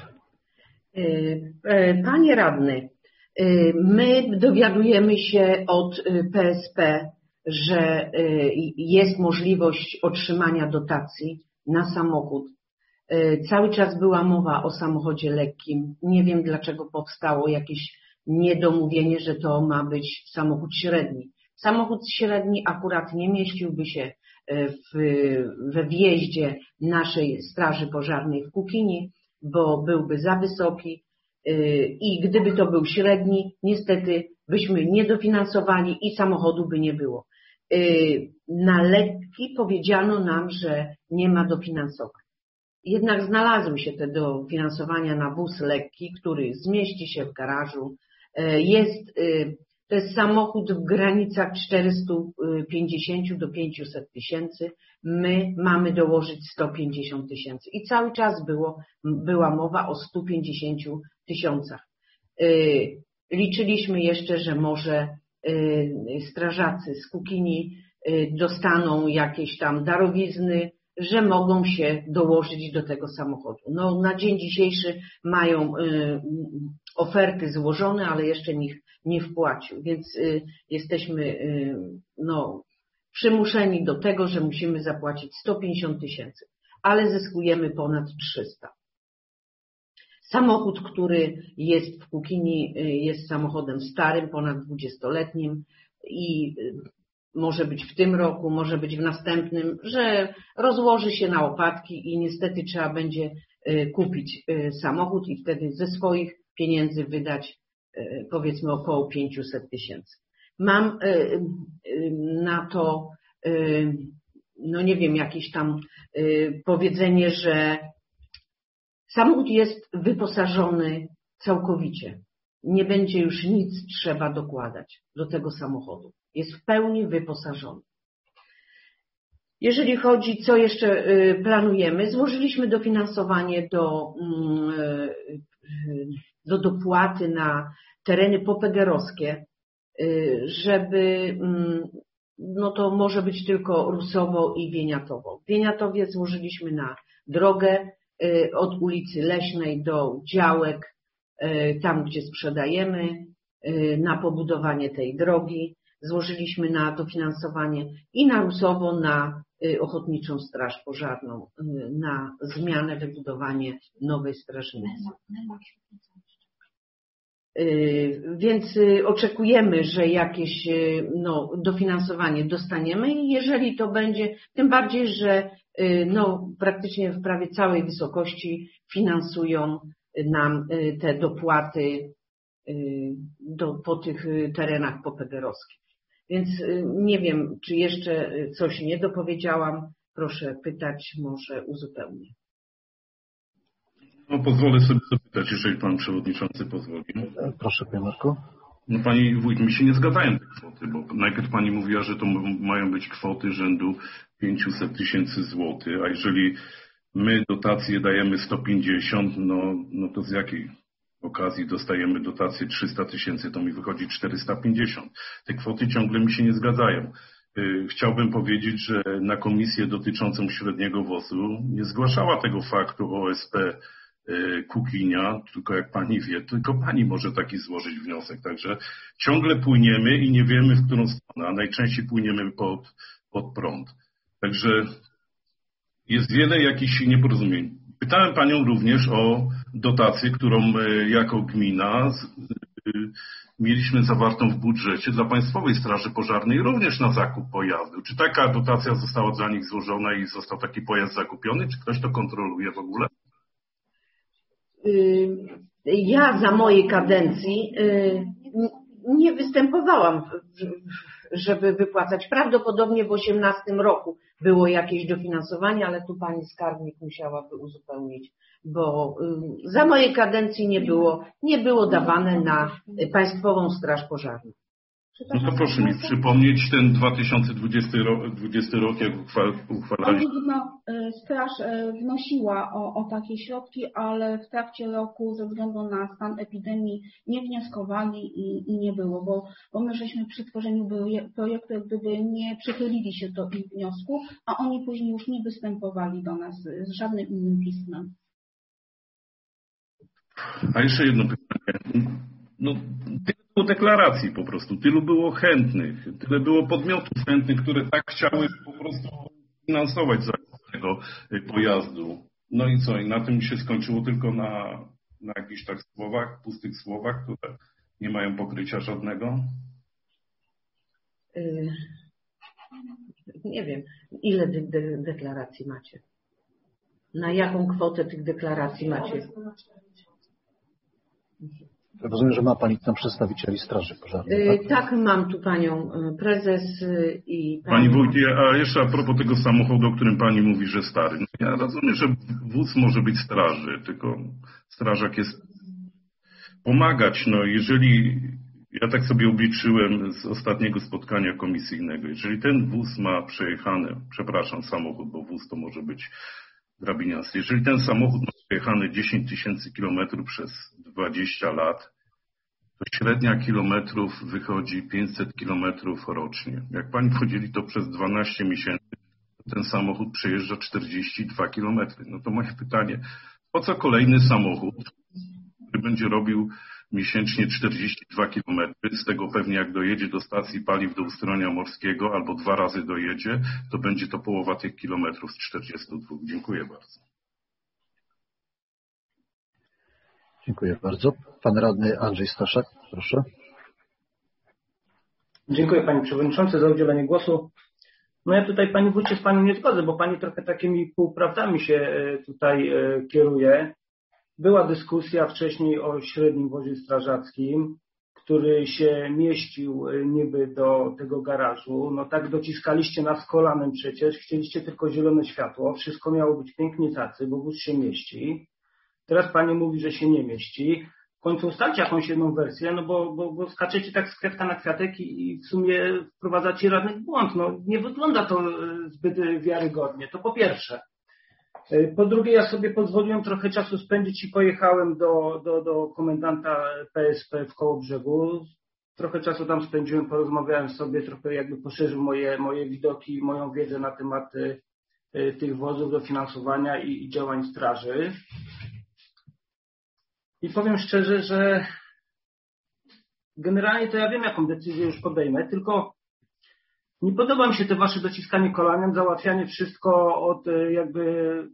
Panie Radny, my dowiadujemy się od P S P, że jest możliwość otrzymania dotacji na samochód. Cały czas była mowa o samochodzie lekkim. Nie wiem, dlaczego powstało jakieś niedomówienie, że to ma być samochód średni. Samochód średni akurat nie mieściłby się w, we wjeździe naszej Straży Pożarnej w Kukini, bo byłby za wysoki i gdyby to był średni, niestety byśmy nie dofinansowali i samochodu by nie było. Na lekki powiedziano nam, że nie ma dofinansowań. Jednak znalazły się te dofinansowania na wóz lekki, który zmieści się w garażu. Jest, to jest samochód w granicach czterysta pięćdziesiąt do pięciuset tysięcy. My mamy dołożyć sto pięćdziesiąt tysięcy. I cały czas było, była mowa o stu pięćdziesięciu tysiącach. Liczyliśmy jeszcze, że może strażacy z Kukini dostaną jakieś tam darowizny, że mogą się dołożyć do tego samochodu. No, na dzień dzisiejszy mają y, oferty złożone, ale jeszcze nikt nie wpłacił, więc y, jesteśmy y, no, przymuszeni do tego, że musimy zapłacić sto pięćdziesiąt tysięcy, ale zyskujemy ponad trzysta. Samochód, który jest w Kukini, y, jest samochodem starym, ponad dwudziestoletnim i y, może być w tym roku, może być w następnym, że rozłoży się na opadki i niestety trzeba będzie kupić samochód i wtedy ze swoich pieniędzy wydać powiedzmy około pięciuset tysięcy. Mam na to, no nie wiem, jakieś tam powiedzenie, że samochód jest wyposażony całkowicie. Nie będzie już nic trzeba dokładać do tego samochodu. Jest w pełni wyposażony. Jeżeli chodzi, co jeszcze planujemy, złożyliśmy dofinansowanie do, do dopłaty na tereny popegerowskie, żeby, no to może być tylko Rusowo i Wieniatowo. W Wieniatowie złożyliśmy na drogę od ulicy Leśnej do działek, tam gdzie sprzedajemy, na pobudowanie tej drogi. złożyliśmy na dofinansowanie i na Rusowo, na Ochotniczą Straż Pożarną, na zmianę, wybudowanie nowej strażnicy. Więc oczekujemy, że jakieś no, dofinansowanie dostaniemy i jeżeli to będzie, tym bardziej, że no, praktycznie w prawie całej wysokości finansują nam te dopłaty do, po tych terenach popegerowskich. Więc nie wiem, czy jeszcze coś nie dopowiedziałam. Proszę pytać, może uzupełnię. No, pozwolę sobie zapytać, jeżeli pan przewodniczący pozwoli. Proszę, panie Marku. No pani wójt, mi się nie zgadzają te kwoty, bo najpierw pani mówiła, że to mają być kwoty rzędu pięćset tysięcy złotych, a jeżeli my dotacje dajemy sto pięćdziesiąt, no, no to z jakiej okazji dostajemy dotację trzysta tysięcy, to mi wychodzi czterysta pięćdziesiąt. Te kwoty ciągle mi się nie zgadzają. Chciałbym powiedzieć, że na komisję dotyczącą średniego wozu nie zgłaszała tego faktu O S P Kukinia, tylko jak pani wie, tylko pani może taki złożyć wniosek. Także ciągle płyniemy i nie wiemy, w którą stronę, a najczęściej płyniemy pod, pod prąd. Także jest wiele jakichś nieporozumień. Pytałem panią również o dotację, którą jako gmina mieliśmy zawartą w budżecie dla Państwowej Straży Pożarnej również na zakup pojazdu. Czy taka dotacja została dla nich złożona i został taki pojazd zakupiony? Czy ktoś to kontroluje w ogóle? Ja za mojej kadencji nie występowałam, żeby wypłacać. Prawdopodobnie w osiemnastym roku było jakieś dofinansowanie, ale tu pani skarbnik musiałaby uzupełnić, bo za mojej kadencji nie było, nie było dawane na Państwową Straż Pożarną. No to proszę mi przypomnieć ten dwa tysiące dwudziesty rok, jak uchwalaliśmy. No, straż wnosiła o, o takie środki, ale w trakcie roku ze względu na stan epidemii nie wnioskowali i, i nie było, bo, bo my żeśmy przy tworzeniu projektu jak gdyby nie przychylili się do ich wniosku, a oni później już nie występowali do nas z żadnym innym pismem. A jeszcze jedno pytanie. No, tyle było deklaracji po prostu, tylu było chętnych, tyle było podmiotów chętnych, które tak chciały po prostu finansować zakup tego pojazdu. No i co? I na tym się skończyło tylko na, na jakichś tak słowach, pustych słowach, które nie mają pokrycia żadnego? Yy, nie wiem, ile tych de- deklaracji macie? Na jaką kwotę tych deklaracji macie? Rozumiem, że ma pani tam przedstawicieli Straży Pożarnej, tak? Tak, mam tu panią prezes i panią... Pani wójt, a jeszcze a propos tego samochodu, o którym pani mówi, że stary. No ja rozumiem, że wóz może być straży, tylko strażak jest pomagać. No jeżeli, ja tak sobie obliczyłem z ostatniego spotkania komisyjnego, jeżeli ten wóz ma przejechany, przepraszam, samochód, bo wóz to może być drabiniasty, jeżeli ten samochód ma przejechany dziesięć tysięcy kilometrów przez dwadzieścia lat, to średnia kilometrów wychodzi pięćset kilometrów rocznie. Jak pani podzieli to przez dwanaście miesięcy, to ten samochód przejeżdża czterdzieści dwa kilometry. No to moje pytanie, po co kolejny samochód, który będzie robił miesięcznie czterdzieści dwa kilometry, z tego pewnie jak dojedzie do stacji paliw do Ustronia Morskiego albo dwa razy dojedzie, to będzie to połowa tych kilometrów z czterdziestu dwóch. Dziękuję bardzo. Dziękuję bardzo. Pan radny Andrzej Staszak, proszę. Dziękuję Panie Przewodniczący za udzielenie głosu. No ja tutaj Pani Wójcie z Panią nie zgodzę, bo Pani trochę takimi półprawdami się tutaj kieruje. Była dyskusja wcześniej o średnim wozie strażackim, który się mieścił niby do tego garażu. No tak dociskaliście nas kolanem przecież, chcieliście tylko zielone światło, wszystko miało być pięknie tacy, bo wóz się mieści. Teraz Pani mówi, że się nie mieści. W końcu ustalcie jakąś jedną wersję, no bo, bo, bo skaczecie tak z kwiatka na kwiatek i, i w sumie wprowadzacie radnych w błąd. No nie wygląda to zbyt wiarygodnie, to po pierwsze. Po drugie, ja sobie pozwoliłem trochę czasu spędzić i pojechałem do, do, do komendanta P S P w Kołobrzegu. Trochę czasu tam spędziłem, porozmawiałem sobie, trochę jakby poszerzył moje, moje widoki, moją wiedzę na temat y, tych wozów, dofinansowania i, i działań straży. I powiem szczerze, że generalnie to ja wiem, jaką decyzję już podejmę, tylko Nie podoba mi się to wasze dociskanie kolanem, załatwianie wszystko od jakby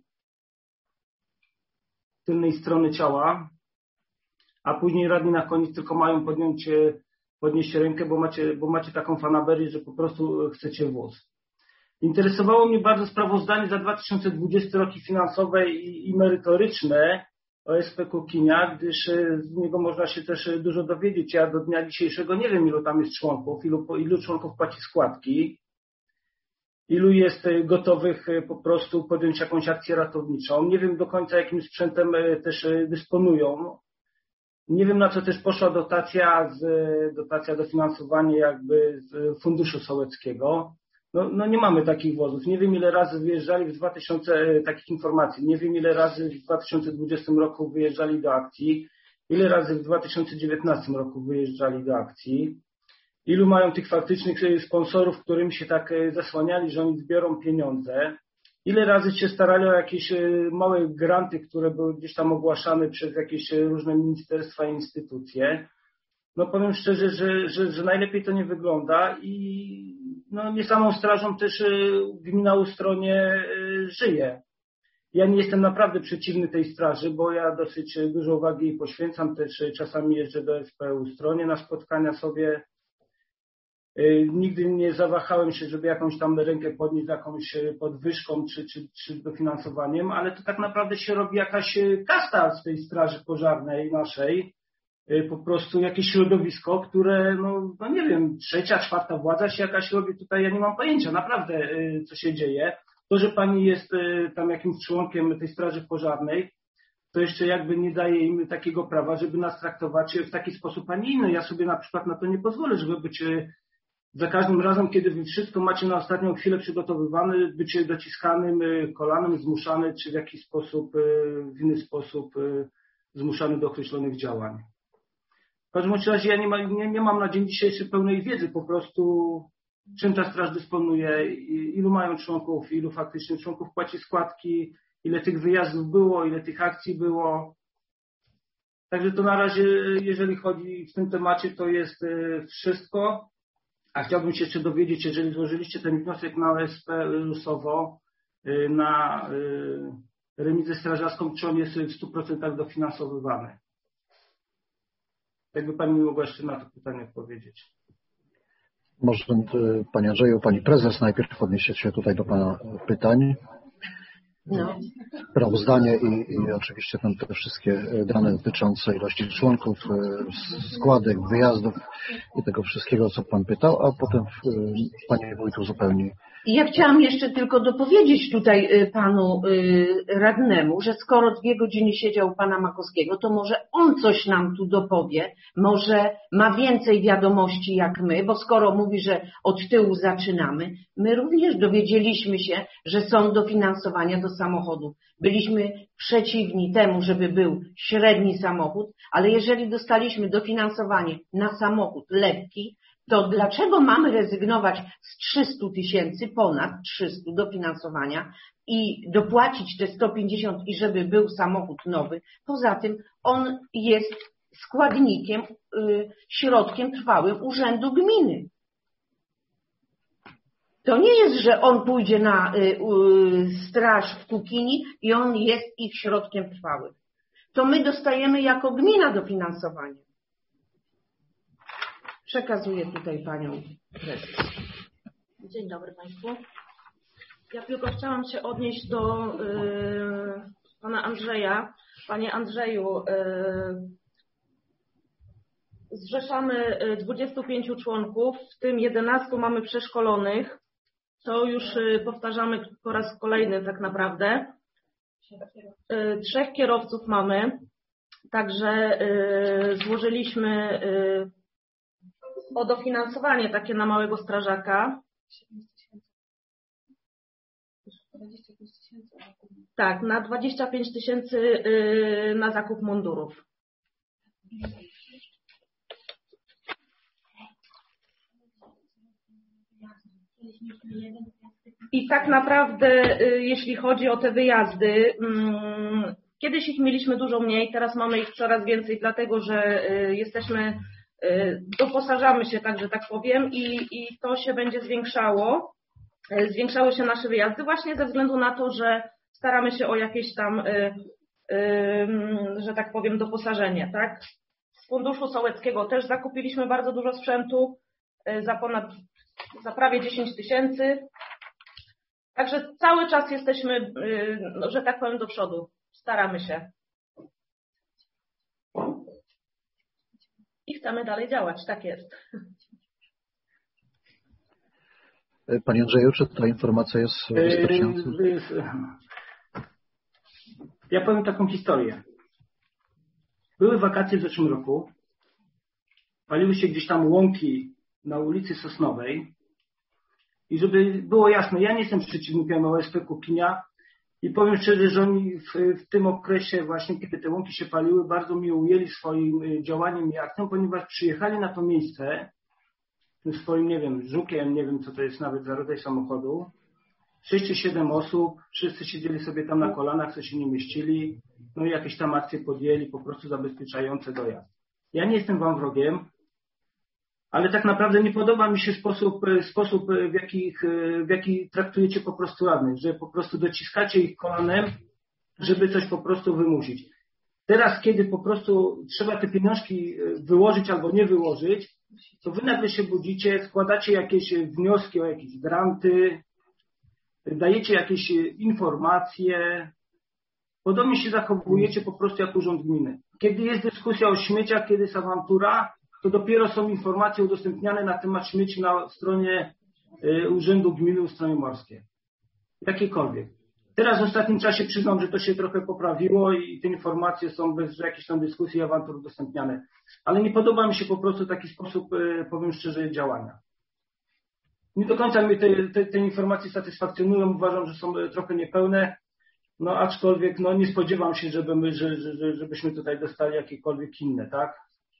tylnej strony ciała, a później radni na koniec tylko mają podjąć, podnieść rękę, bo macie, bo macie taką fanaberię, że po prostu chcecie wóz. Interesowało mnie bardzo sprawozdanie za dwa tysiące dwudziesty rok finansowe i, i merytoryczne O S P Kokinia, gdyż z niego można się też dużo dowiedzieć. Ja do dnia dzisiejszego nie wiem, ilu tam jest członków, ilu, ilu członków płaci składki, ilu jest gotowych po prostu podjąć jakąś akcję ratowniczą. Nie wiem do końca, jakim sprzętem też dysponują. Nie wiem, na co też poszła dotacja, z, dotacja dofinansowanie jakby z Funduszu Sołeckiego. No, no nie mamy takich wozów. Nie wiem, ile razy wyjeżdżali w dwa tysiące takich informacji. Nie wiem, ile razy w dwa tysiące dwudziestym roku wyjeżdżali do akcji. Ile razy w dwa tysiące dziewiętnastym roku wyjeżdżali do akcji. Ilu mają tych faktycznych sponsorów, którym się tak zasłaniali, że oni zbiorą pieniądze. Ile razy się starali o jakieś małe granty, które były gdzieś tam ogłaszane przez jakieś różne ministerstwa i instytucje. No powiem szczerze, że, że, że najlepiej to nie wygląda i no nie samą strażą też gmina Ustronie żyje. Ja nie jestem naprawdę przeciwny tej straży, bo ja dosyć dużo uwagi jej poświęcam, też czasami jeżdżę do S P Ustronie na spotkania sobie. Nigdy nie zawahałem się, żeby jakąś tam rękę podnieść z jakąś podwyżką czy, czy, czy dofinansowaniem, ale to tak naprawdę się robi jakaś kasta z tej straży pożarnej naszej. Po prostu jakieś środowisko, które, no, no nie wiem, trzecia, czwarta władza się jakaś robi tutaj, ja nie mam pojęcia naprawdę, co się dzieje. To, że pani jest tam jakimś członkiem tej straży pożarnej, to jeszcze jakby nie daje im takiego prawa, żeby nas traktować w taki sposób, a nie inny. Ja sobie na przykład na to nie pozwolę, żeby być za każdym razem, kiedy wy wszystko macie na ostatnią chwilę przygotowywane, być dociskanym kolanem, zmuszany, czy w jakiś sposób, w inny sposób zmuszany do określonych działań. W każdym razie ja nie, ma, nie, nie mam na dzień dzisiejszy pełnej wiedzy po prostu, czym ta straż dysponuje, ilu mają członków, ilu faktycznie członków płaci składki, ile tych wyjazdów było, ile tych akcji było. Także to na razie, jeżeli chodzi w tym temacie, to jest wszystko. A chciałbym się jeszcze dowiedzieć, jeżeli złożyliście ten wniosek na O S P Lusowo, na remizę strażacką, czy on jest w stu procentach dofinansowywany. Jakby pani mi mogła jeszcze na to pytanie odpowiedzieć. Może Panie Andrzeju, Pani Prezes najpierw odniesie się tutaj do Pana pytań. No. Sprawozdanie i, i oczywiście tam te wszystkie dane dotyczące ilości członków, składek, wyjazdów i tego wszystkiego, co Pan pytał, a potem Panie Wójtu uzupełni. Ja chciałam jeszcze tylko dopowiedzieć tutaj panu radnemu, że skoro dwie godziny siedział pana Makowskiego, to może on coś nam tu dopowie, może ma więcej wiadomości jak my, bo skoro mówi, że od tyłu zaczynamy, my również dowiedzieliśmy się, że są dofinansowania do samochodów. Byliśmy przeciwni temu, żeby był średni samochód, ale jeżeli dostaliśmy dofinansowanie na samochód lekki, to dlaczego mamy rezygnować z trzystu tysięcy, ponad trzystu dofinansowania i dopłacić te sto pięćdziesiąt i żeby był samochód nowy? Poza tym on jest składnikiem, y, środkiem trwałym Urzędu Gminy. To nie jest, że on pójdzie na y, y, straż w Kukini i on jest ich środkiem trwałym. To my dostajemy jako gmina dofinansowanie. Przekazuję tutaj panią prezes. Dzień dobry Państwu. Ja tylko chciałam się odnieść do y, pana Andrzeja. Panie Andrzeju, y, zrzeszamy dwudziestu pięciu członków, w tym jedenastu mamy przeszkolonych. To już y, powtarzamy po raz kolejny tak naprawdę. Y, trzech kierowców mamy, także y, złożyliśmy y, o dofinansowanie takie na małego strażaka. Tak, na dwadzieścia pięć tysięcy na zakup mundurów. I tak naprawdę, jeśli chodzi o te wyjazdy, kiedyś ich mieliśmy dużo mniej, teraz mamy ich coraz więcej, dlatego że jesteśmy doposażamy się, tak, że tak powiem, i, i to się będzie zwiększało. Zwiększały się nasze wyjazdy właśnie ze względu na to, że staramy się o jakieś tam, że tak powiem, doposażenie, tak. Z Funduszu Sołeckiego też zakupiliśmy bardzo dużo sprzętu, za ponad, za prawie dziesięć tysięcy. Także cały czas jesteśmy, że tak powiem, do przodu. Staramy się. I chcemy dalej działać, tak jest. Panie Andrzeju, czy ta informacja jest wystarczająca? Ja powiem taką historię. Były wakacje w zeszłym roku. Paliły się gdzieś tam łąki na ulicy Sosnowej. I żeby było jasne, ja nie jestem przeciwnikiem O S P Kupinia i powiem szczerze, że oni w, w tym okresie właśnie, kiedy te łąki się paliły, bardzo mnie ujęli swoim działaniem i akcją, ponieważ przyjechali na to miejsce swoim, nie wiem, żukiem, nie wiem co to jest nawet za rodzaj samochodu, sześć czy siedem osób, wszyscy siedzieli sobie tam na kolanach, co się nie mieścili, no i jakieś tam akcje podjęli, po prostu zabezpieczające dojazd. Ja nie jestem wam wrogiem, ale tak naprawdę nie podoba mi się sposób, sposób w, jaki, w jaki traktujecie po prostu radnych, że po prostu dociskacie ich kolanem, żeby coś po prostu wymusić. Teraz, kiedy po prostu trzeba te pieniążki wyłożyć albo nie wyłożyć, to wy nagle się budzicie, składacie jakieś wnioski o jakieś granty, dajecie jakieś informacje. Podobnie się zachowujecie po prostu jak urząd gminy. Kiedy jest dyskusja o śmieciach, kiedy jest awantura, to dopiero są informacje udostępniane na temat śmieci na stronie Urzędu Gminy Ustronie Morskie. Jakiekolwiek. Teraz w ostatnim czasie przyznam, że to się trochę poprawiło i te informacje są bez jakiejś tam dyskusji i awantur udostępniane. Ale nie podoba mi się po prostu taki sposób, powiem szczerze, działania. Nie do końca mnie te, te, te informacje satysfakcjonują. Uważam, że są trochę niepełne. No aczkolwiek no, nie spodziewam się, żeby my, że, że, żebyśmy tutaj dostali jakiekolwiek inne, tak?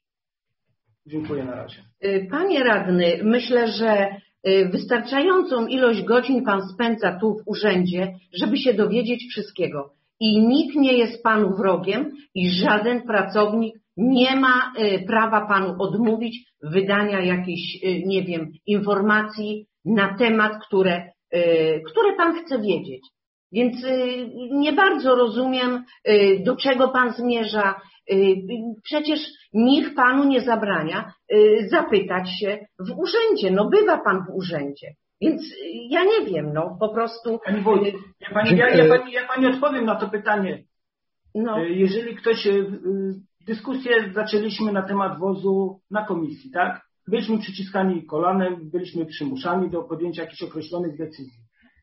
Dziękuję na razie. Panie radny, myślę, że wystarczającą ilość godzin pan spędza tu w urzędzie, żeby się dowiedzieć wszystkiego. I nikt nie jest panu wrogiem i żaden pracownik nie ma prawa panu odmówić wydania jakichś, nie wiem, informacji na temat, które, które pan chce wiedzieć. Więc nie bardzo rozumiem, do czego pan zmierza. Przecież nikt panu nie zabrania zapytać się w urzędzie. No bywa pan w urzędzie. Więc ja nie wiem, no po prostu... Pani Wójt, ja pani, ja, ja, pani, ja pani odpowiem na to pytanie. No. Jeżeli ktoś... Dyskusję zaczęliśmy na temat wozu na komisji, tak? Byliśmy przyciskani kolanem, byliśmy przymuszani do podjęcia jakichś określonych decyzji.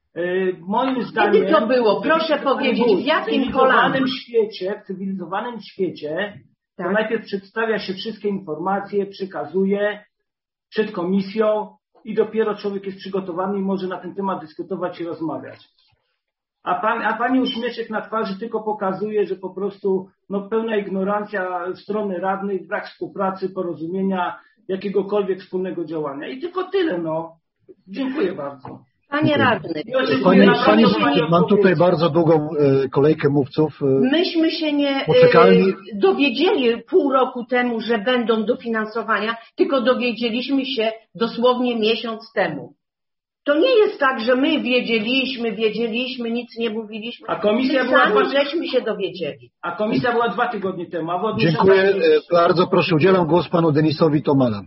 Moim zdaniem... Kiedy to było? Proszę powiedzieć, w jakim kolanem? W świecie, w cywilizowanym świecie, tak, to najpierw przedstawia się wszystkie informacje, przekazuje przed komisją i dopiero człowiek jest przygotowany i może na ten temat dyskutować i rozmawiać. A, pan, a pani uśmieszek na twarzy tylko pokazuje, że po prostu no, pełna ignorancja strony radnych, brak współpracy, porozumienia, jakiegokolwiek wspólnego działania. I tylko tyle, no. Dziękuję bardzo. Panie radny, Pani, pani, mam tutaj bardzo długą kolejkę mówców. Myśmy się nie Poczekalni. dowiedzieli pół roku temu, że będą dofinansowania, tylko dowiedzieliśmy się dosłownie miesiąc temu. To nie jest tak, że my wiedzieliśmy, wiedzieliśmy, nic nie mówiliśmy. A komisja my była sami dwa... żeśmy się dowiedzieli. A komisja była dwa tygodnie temu. A Dziękuję bardzo. Proszę, udzielam głos panu Denisowi Tomala.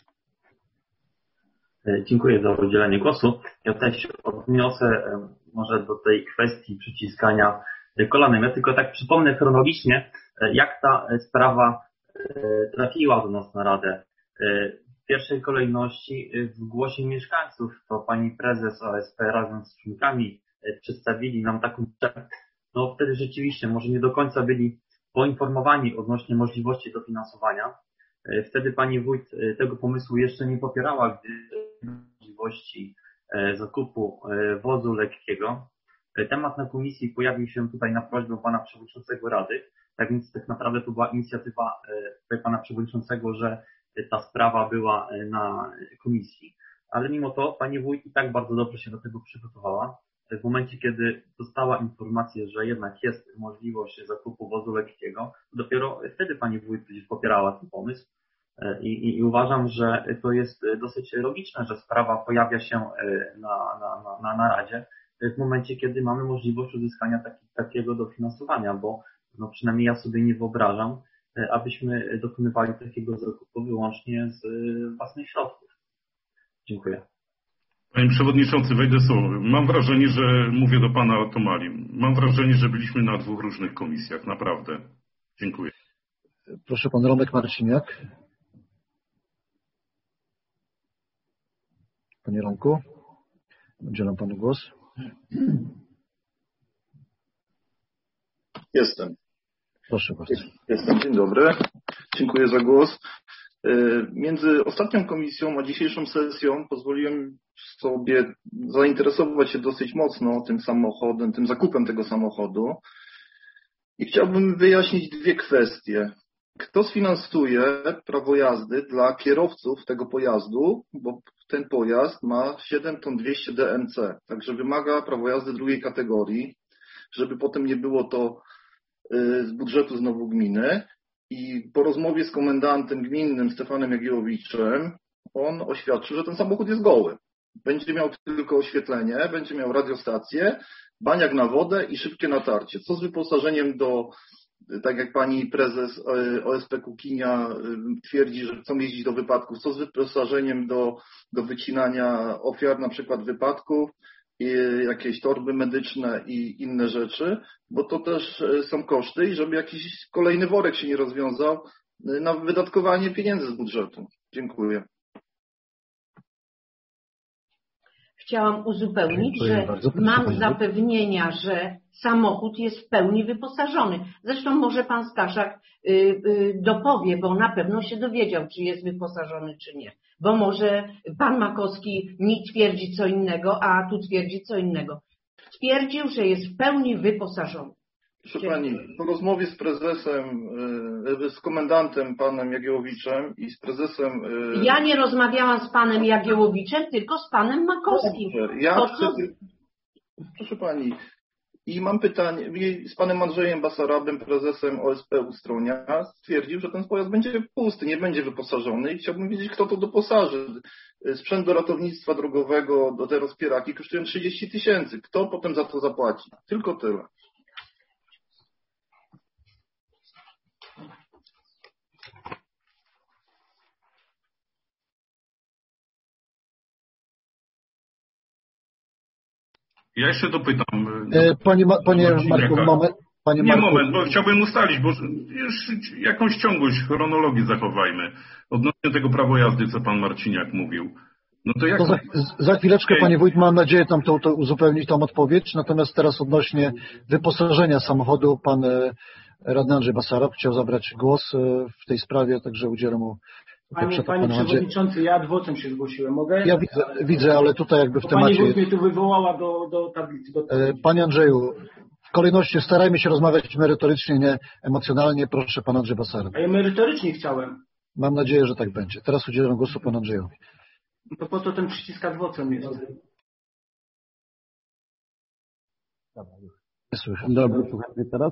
Dziękuję za udzielenie głosu. Ja też się odniosę może do tej kwestii przyciskania kolanem. Ja tylko tak przypomnę chronologicznie, jak ta sprawa trafiła do nas na Radę. W pierwszej kolejności w głosie mieszkańców to pani prezes O S P razem z członkami przedstawili nam taką, no wtedy rzeczywiście może nie do końca byli poinformowani odnośnie możliwości dofinansowania. Wtedy pani wójt tego pomysłu jeszcze nie popierała, gdy możliwości zakupu wozu lekkiego. Temat na komisji pojawił się tutaj na prośbę pana przewodniczącego Rady, tak więc tak naprawdę to była inicjatywa pana przewodniczącego, że ta sprawa była na komisji. Ale mimo to pani wójt i tak bardzo dobrze się do tego przygotowała. W momencie, kiedy dostała informację, że jednak jest możliwość zakupu wozu lekkiego, dopiero wtedy pani wójt przecież popierała ten pomysł. I, i uważam, że to jest dosyć logiczne, że sprawa pojawia się na, na, na, na naradzie w momencie, kiedy mamy możliwość uzyskania taki, takiego dofinansowania, bo no przynajmniej ja sobie nie wyobrażam, abyśmy dokonywali takiego zakupu wyłącznie z własnych środków. Dziękuję. Panie Przewodniczący, wejdę słowo. Mam wrażenie, że mówię do Pana Tomali. Mam wrażenie, że byliśmy na dwóch różnych komisjach. Naprawdę. Dziękuję. Proszę Pan Romek Marciniak. Panie Romku, udzielam Panu głos. Jestem. Proszę bardzo. Jestem. Dzień dobry. Dziękuję za głos. Między ostatnią komisją a dzisiejszą sesją pozwoliłem sobie zainteresować się dosyć mocno tym samochodem, tym zakupem tego samochodu i chciałbym wyjaśnić dwie kwestie. Kto sfinansuje prawo jazdy dla kierowców tego pojazdu, bo ten pojazd ma siedem ton dwieście D M C, także wymaga prawo jazdy drugiej kategorii, żeby potem nie było to z budżetu znowu gminy. I po rozmowie z komendantem gminnym Stefanem Jagiełowiczem on oświadczył, że ten samochód jest goły. Będzie miał tylko oświetlenie, będzie miał radiostację, baniak na wodę i szybkie natarcie. Co z wyposażeniem do, tak jak pani prezes O S P Kukinia twierdzi, że chcą jeździć do wypadków, co z wyposażeniem do, do wycinania ofiar na przykład wypadków, i jakieś torby medyczne i inne rzeczy, bo to też są koszty i żeby jakiś kolejny worek się nie rozwiązał na wydatkowanie pieniędzy z budżetu. Dziękuję. Chciałam uzupełnić, Dziękuję że bardzo. mam zapewnienia, że samochód jest w pełni wyposażony. Zresztą może pan Staszak y, y, dopowie, bo na pewno się dowiedział, czy jest wyposażony, czy nie. Bo może pan Makowski mi twierdzi co innego, a tu twierdzi co innego. Twierdził, że jest w pełni wyposażony. Proszę pani, po rozmowie z prezesem, z komendantem panem Jagiełowiczem i z prezesem... Ja nie rozmawiałam z panem Jagiełowiczem, tylko z panem Makowskim. Dobrze, ja to, chcę... co... Proszę pani, i mam pytanie, z panem Andrzejem Basarabem, prezesem O S P Ustronia, stwierdził, że ten pojazd będzie pusty, nie będzie wyposażony i chciałbym wiedzieć, kto to doposaży. Sprzęt do ratownictwa drogowego, do te rozpieraki kosztują trzydzieści tysięcy. Kto potem za to zapłaci? Tylko tyle. Ja jeszcze dopytam. Panie, panie Marku, moment. Panie Nie, Marku. moment, bo chciałbym ustalić, bo już jakąś ciągłość chronologii zachowajmy. Odnośnie tego prawa jazdy, co pan Marciniak mówił. No to jak... To za, za chwileczkę, panie wójt, mam nadzieję tam to, to uzupełnić tą odpowiedź. Natomiast teraz odnośnie wyposażenia samochodu, pan radny Andrzej Basarab chciał zabrać głos w tej sprawie, także udzielę mu. Panie, panie Przewodniczący, ja adwocem się zgłosiłem. Mogę? Ja widzę, widzę, ale tutaj jakby w Bo temacie... Pani wójt mnie tu wywołała do, do tablicy. Do Panie Andrzeju, w kolejności starajmy się rozmawiać merytorycznie, nie emocjonalnie. Proszę, pan Andrzej Basarab. A ja merytorycznie chciałem. Mam nadzieję, że tak będzie. Teraz udzielam głosu panu Andrzejowi. To po to ten przycisk adwocem jest. Nie słyszę. Dobry, słuchajcie teraz?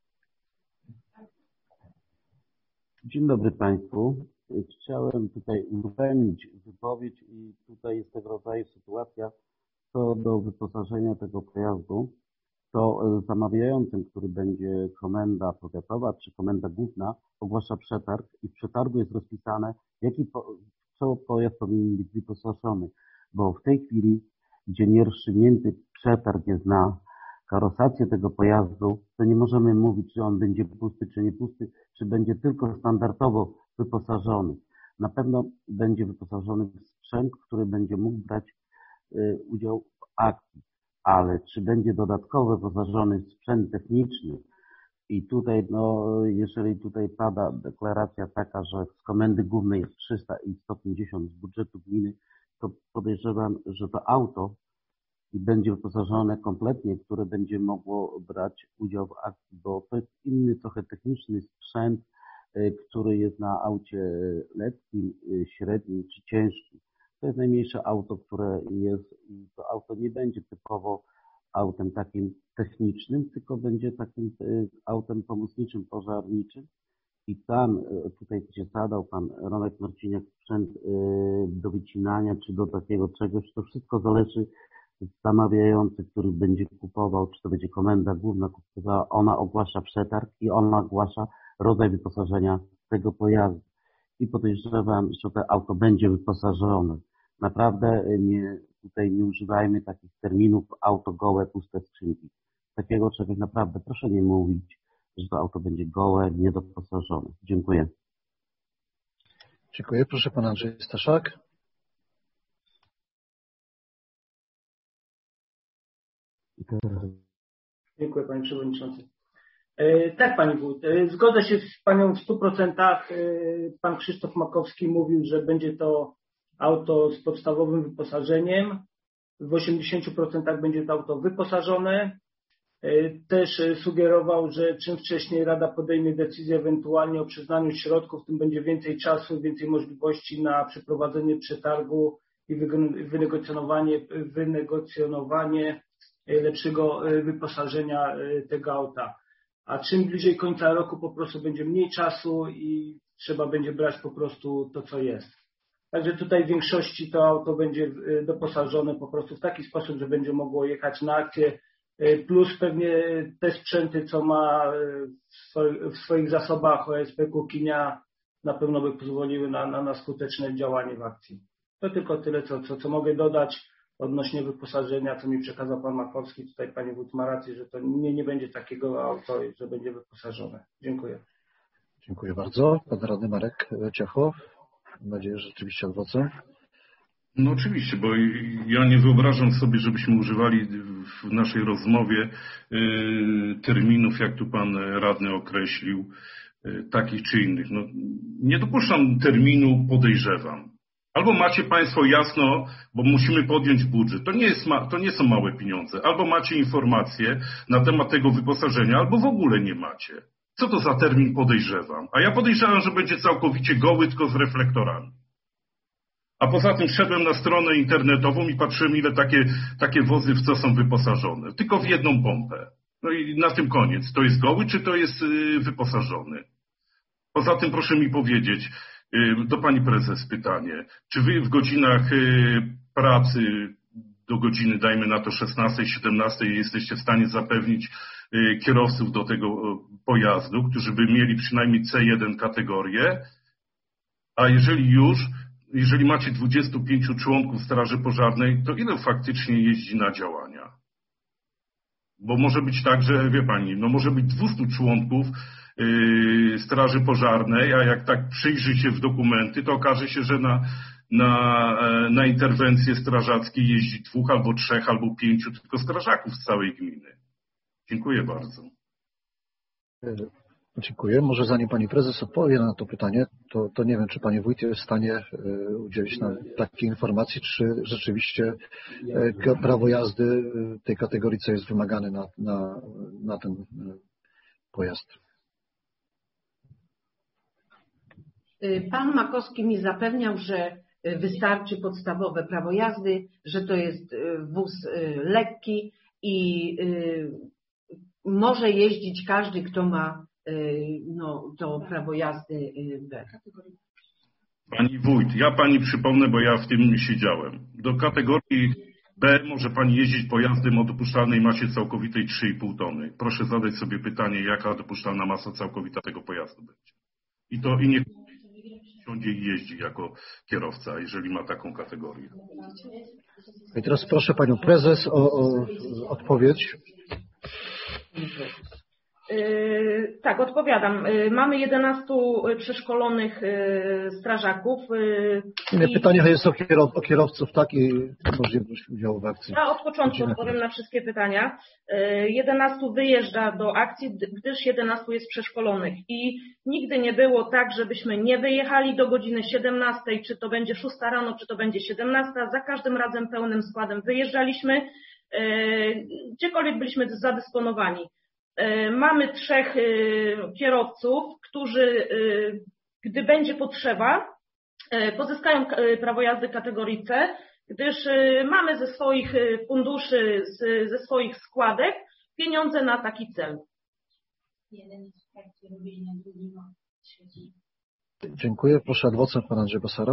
Dzień dobry Państwu. Chciałem tutaj uzupełnić wypowiedź i tutaj jest tego rodzaju sytuacja co do wyposażenia tego pojazdu. To zamawiającym, który będzie komenda powiatowa czy komenda główna, ogłasza przetarg i w przetargu jest rozpisane, jaki po, co pojazd powinien być wyposażony. Bo w tej chwili, gdzie nierozstrzygnięty przetarg jest na karosację tego pojazdu, to nie możemy mówić, czy on będzie pusty, czy nie pusty, czy będzie tylko standardowo wyposażony. Na pewno będzie wyposażony w sprzęt, który będzie mógł brać y, udział w akcji, ale czy będzie dodatkowo wyposażony w sprzęt techniczny i tutaj, no, jeżeli tutaj pada deklaracja taka, że z komendy głównej jest trzysta i sto pięćdziesiąt z budżetu gminy, to podejrzewam, że to auto i będzie wyposażone kompletnie, które będzie mogło brać udział w akcji, bo to jest inny trochę techniczny sprzęt, który jest na aucie lekkim, średnim czy ciężkim. To jest najmniejsze auto, które jest i to auto nie będzie typowo autem takim technicznym, tylko będzie takim autem pomocniczym, pożarniczym I tam, tutaj gdzie zadał pan Romek Marciniak sprzęt do wycinania czy do takiego czegoś, to wszystko zależy od zamawiający, który będzie kupował, czy to będzie komenda główna kupowała, ona ogłasza przetarg i ona ogłasza rodzaj wyposażenia tego pojazdu. I podejrzewam, że to auto będzie wyposażone. Naprawdę nie, tutaj nie używajmy takich terminów auto gołe, puste skrzynki. Takiego czegoś naprawdę proszę nie mówić, że to auto będzie gołe, niedoposażone. Dziękuję. Dziękuję. Proszę pan Andrzej Staszak. Dziękuję panie przewodniczący. E, tak pani wójt, e, zgodzę się z panią w stu procentach. E, pan Krzysztof Makowski mówił, że będzie to auto z podstawowym wyposażeniem. W osiemdziesięciu procentach będzie to auto wyposażone. Też sugerował, że czym wcześniej Rada podejmie decyzję ewentualnie o przyznaniu środków, tym będzie więcej czasu, więcej możliwości na przeprowadzenie przetargu i wynegocjonowanie, wynegocjonowanie lepszego wyposażenia tego auta. A czym bliżej końca roku po prostu będzie mniej czasu i trzeba będzie brać po prostu to, co jest. Także tutaj w większości to auto będzie doposażone po prostu w taki sposób, że będzie mogło jechać na akcję. Plus pewnie te sprzęty, co ma w swoich zasobach O S P Kukinia, na pewno by pozwoliły na, na, na skuteczne działanie w akcji. To tylko tyle, co, co, co mogę dodać odnośnie wyposażenia, co mi przekazał pan Makowski. Tutaj pani wójt ma rację, że to nie, nie będzie takiego auto, że będzie wyposażone. Dziękuję. Dziękuję bardzo. Pan radny Marek Ciacho. Mam nadzieję, że rzeczywiście adwocem. No oczywiście, bo ja nie wyobrażam sobie, żebyśmy używali w naszej rozmowie terminów, jak tu pan radny określił, takich czy innych. No, nie dopuszczam terminu podejrzewam. Albo macie państwo jasno, bo musimy podjąć budżet. To nie jest ma, to nie są małe pieniądze. Albo macie informacje na temat tego wyposażenia, albo w ogóle nie macie. Co to za termin podejrzewam? A ja podejrzewam, że będzie całkowicie goły, tylko z reflektorami. A poza tym szedłem na stronę internetową i patrzyłem, ile takie, takie wozy w co są wyposażone. Tylko w jedną pompę. No i na tym koniec. To jest goły, czy to jest wyposażony? Poza tym proszę mi powiedzieć, do pani prezes pytanie, czy wy w godzinach pracy do godziny, dajmy na to szesnastej, siedemnastej, jesteście w stanie zapewnić kierowców do tego pojazdu, którzy by mieli przynajmniej C jeden kategorię, a jeżeli już, jeżeli macie dwudziestu pięciu członków Straży Pożarnej, to ile faktycznie jeździ na działania? Bo może być tak, że wie pani, no może być dwustu członków yy, Straży Pożarnej, a jak tak przyjrzy się w dokumenty, to okaże się, że na, na, na interwencje strażackie jeździ dwóch albo trzech albo pięciu tylko strażaków z całej gminy. Dziękuję bardzo. Dziękuję. Może zanim pani prezes odpowie na to pytanie, to, to nie wiem, czy pani wójt jest w stanie udzielić nam takiej informacji, czy rzeczywiście prawo jazdy tej kategorii, co jest wymagane na, na, na ten pojazd. Pan Makowski mi zapewniał, że wystarczy podstawowe prawo jazdy, że to jest wóz lekki i może jeździć każdy, kto ma no, to prawo jazdy B. Pani wójt, ja pani przypomnę, bo ja w tym siedziałem. Do kategorii B może pani jeździć pojazdem o dopuszczalnej masie całkowitej trzy i pół tony. Proszę zadać sobie pytanie, jaka dopuszczalna masa całkowita tego pojazdu będzie. I to i nie siądzie i jeździ jako kierowca, jeżeli ma taką kategorię. I teraz proszę panią prezes o, o odpowiedź. Yy, tak, odpowiadam. Yy, mamy jedenastu przeszkolonych yy, strażaków. Yy, Nie, i... pytanie jest o, kierow, o kierowców, tak, i możliwość udziału w akcji. Ja od początku odpowiem na wszystkie pytania. Yy, jedenastu wyjeżdża do akcji, gdyż jedenastu jest przeszkolonych i nigdy nie było tak, żebyśmy nie wyjechali do godziny siedemnastej, czy to będzie szósta rano, czy to będzie siedemnasta. Za każdym razem pełnym składem wyjeżdżaliśmy, yy, gdziekolwiek byliśmy zadysponowani. Mamy trzech kierowców, którzy, gdy będzie potrzeba, pozyskają prawo jazdy kategorii C, gdyż mamy ze swoich funduszy, ze swoich składek pieniądze na taki cel. Dziękuję. Proszę adwokat pan Andrzej Basarow.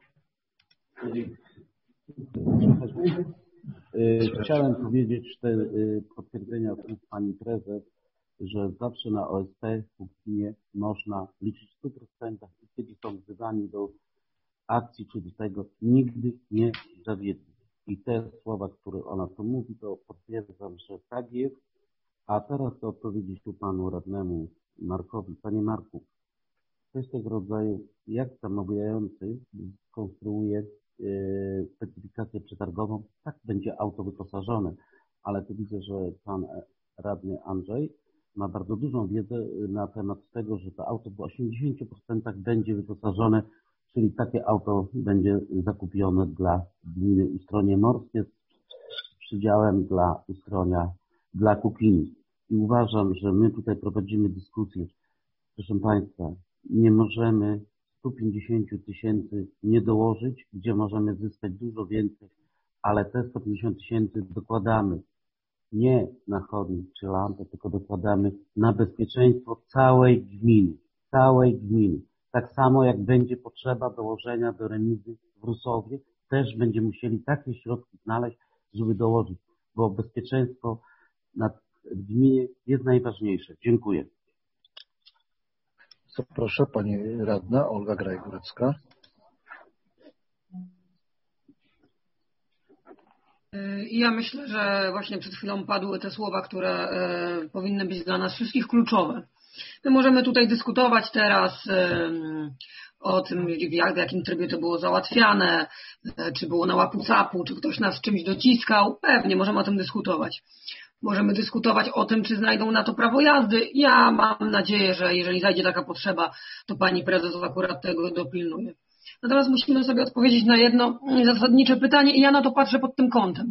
Chciałem powiedzieć te potwierdzenia słów pani prezes, że zawsze na O S P w Pukinie można liczyć w stu procentach i kiedy są wzywani do akcji czy do tego, nigdy nie zawiedli. I te słowa, które ona tu mówi, to potwierdzam, że tak jest. A teraz to odpowiedzieć tu panu radnemu Markowi. Panie Marku, coś tego rodzaju, jak zamawiający skonstruuje yy, specyfikację przetargową, tak będzie auto wyposażone. Ale tu widzę, że pan radny Andrzej ma bardzo dużą wiedzę na temat tego, że to auto w osiemdziesięciu procentach będzie wyposażone, czyli takie auto będzie zakupione dla gminy Ustronie Morskie z przydziałem dla Ustronia, dla Kukini. I uważam, że my tutaj prowadzimy dyskusję. Proszę Państwa, nie możemy stu pięćdziesięciu tysięcy nie dołożyć, gdzie możemy zyskać dużo więcej, ale te sto pięćdziesiąt tysięcy dokładamy nie na chodnik czy lampę, tylko dokładamy na bezpieczeństwo całej gminy, całej gminy. Tak samo jak będzie potrzeba dołożenia do remizy w Rusowie, też będziemy musieli takie środki znaleźć, żeby dołożyć, bo bezpieczeństwo na gminie jest najważniejsze. Dziękuję. Proszę pani radna Olga Graj-Górecka. Ja myślę, że właśnie przed chwilą padły te słowa, które powinny być dla nas wszystkich kluczowe. My możemy tutaj dyskutować teraz o tym, w jakim trybie to było załatwiane, czy było na łapu-capu, czy ktoś nas czymś dociskał. Pewnie możemy o tym dyskutować. Możemy dyskutować o tym, czy znajdą na to prawo jazdy. Ja mam nadzieję, że jeżeli zajdzie taka potrzeba, to pani prezes akurat tego dopilnuje. Natomiast musimy sobie odpowiedzieć na jedno zasadnicze pytanie i ja na to patrzę pod tym kątem.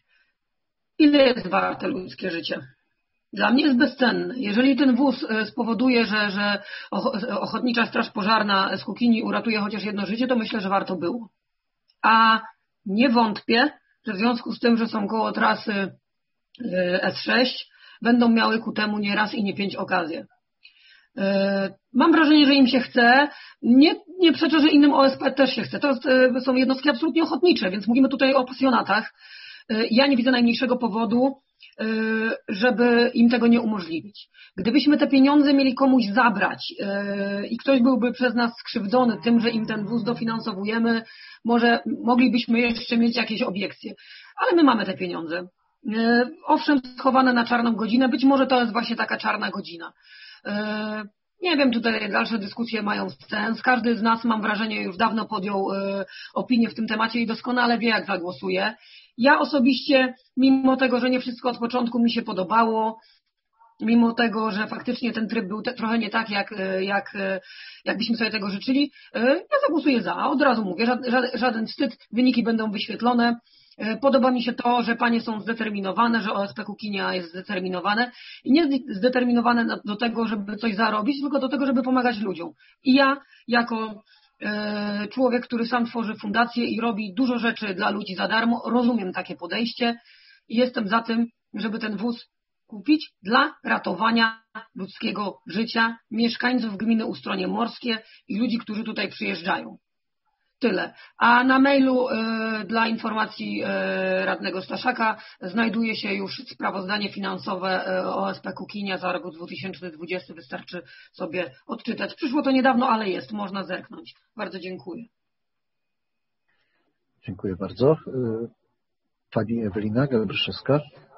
Ile jest warte ludzkie życie? Dla mnie jest bezcenne. Jeżeli ten wóz spowoduje, że, że Ochotnicza Straż Pożarna z Kukini uratuje chociaż jedno życie, to myślę, że warto było. A nie wątpię, że w związku z tym, że są koło trasy S sześć, będą miały ku temu nie raz i nie pięć okazję. Mam wrażenie, że im się chce. Nie, nie przeczę, że innym O S P też się chce. To są jednostki absolutnie ochotnicze, więc mówimy tutaj o pasjonatach. Ja nie widzę najmniejszego powodu, żeby im tego nie umożliwić. Gdybyśmy te pieniądze mieli komuś zabrać i ktoś byłby przez nas skrzywdzony tym, że im ten wóz dofinansowujemy, może moglibyśmy jeszcze mieć jakieś obiekcje. Ale my mamy te pieniądze. Owszem, schowane na czarną godzinę, być może to jest właśnie taka czarna godzina. Nie wiem, tutaj dalsze dyskusje mają sens. Każdy z nas, mam wrażenie, już dawno podjął opinię w tym temacie i doskonale wie, jak zagłosuje. Ja osobiście, mimo tego, że nie wszystko od początku mi się podobało, mimo tego, że faktycznie ten tryb był te, trochę nie tak, jak, jak, jak byśmy sobie tego życzyli, ja zagłosuję za. Od razu mówię, żaden, żaden wstyd, wyniki będą wyświetlone. Podoba mi się to, że panie są zdeterminowane, że O S P Kukinia jest zdeterminowane i nie zdeterminowane do tego, żeby coś zarobić, tylko do tego, żeby pomagać ludziom. I ja jako e, człowiek, który sam tworzy fundację i robi dużo rzeczy dla ludzi za darmo, rozumiem takie podejście i jestem za tym, żeby ten wóz kupić dla ratowania ludzkiego życia mieszkańców gminy Ustronie Morskie i ludzi, którzy tutaj przyjeżdżają. Tyle. A na mailu y, dla informacji y, radnego Staszaka znajduje się już sprawozdanie finansowe y, O S P Kukinia za rok dwa tysiące dwudziesty. Wystarczy sobie odczytać. Przyszło to niedawno, ale jest. Można zerknąć. Bardzo dziękuję. Dziękuję bardzo. Pani Ewelina Galbryszewska.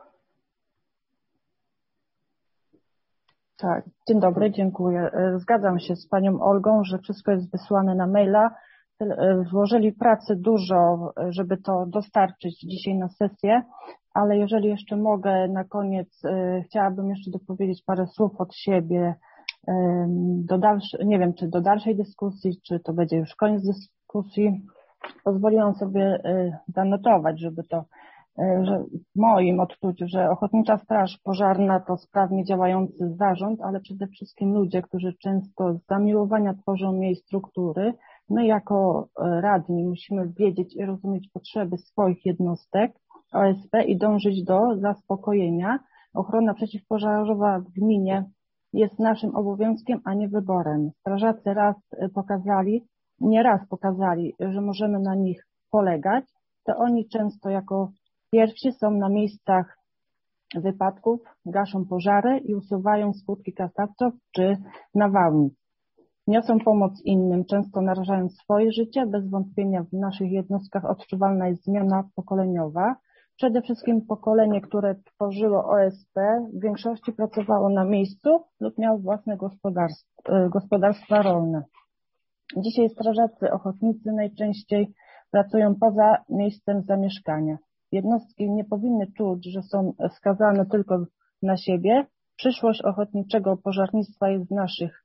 Tak. Dzień dobry. Dziękuję. Zgadzam się z panią Olgą, że wszystko jest wysłane na maila. Włożyli pracy dużo, żeby to dostarczyć dzisiaj na sesję, ale jeżeli jeszcze mogę, na koniec chciałabym jeszcze dopowiedzieć parę słów od siebie do dalszej, nie wiem, czy do dalszej dyskusji, czy to będzie już koniec dyskusji. Pozwoliłam sobie zanotować, żeby to, że w moim odczuciu, że Ochotnicza Straż Pożarna to sprawnie działający zarząd, ale przede wszystkim ludzie, którzy często z zamiłowania tworzą jej struktury. My jako radni musimy wiedzieć i rozumieć potrzeby swoich jednostek O S P i dążyć do zaspokojenia. Ochrona przeciwpożarowa w gminie jest naszym obowiązkiem, a nie wyborem. Strażacy raz pokazali, nie raz pokazali, że możemy na nich polegać, to oni często jako pierwsi są na miejscach wypadków, gaszą pożary i usuwają skutki katastrof czy nawałnic. Niosą pomoc innym, często narażając swoje życie. Bez wątpienia w naszych jednostkach odczuwalna jest zmiana pokoleniowa. Przede wszystkim pokolenie, które tworzyło O S P, w większości pracowało na miejscu lub miało własne gospodarstwa, gospodarstwa rolne. Dzisiaj strażacy ochotnicy najczęściej pracują poza miejscem zamieszkania. Jednostki nie powinny czuć, że są skazane tylko na siebie. Przyszłość ochotniczego pożarnictwa jest w naszych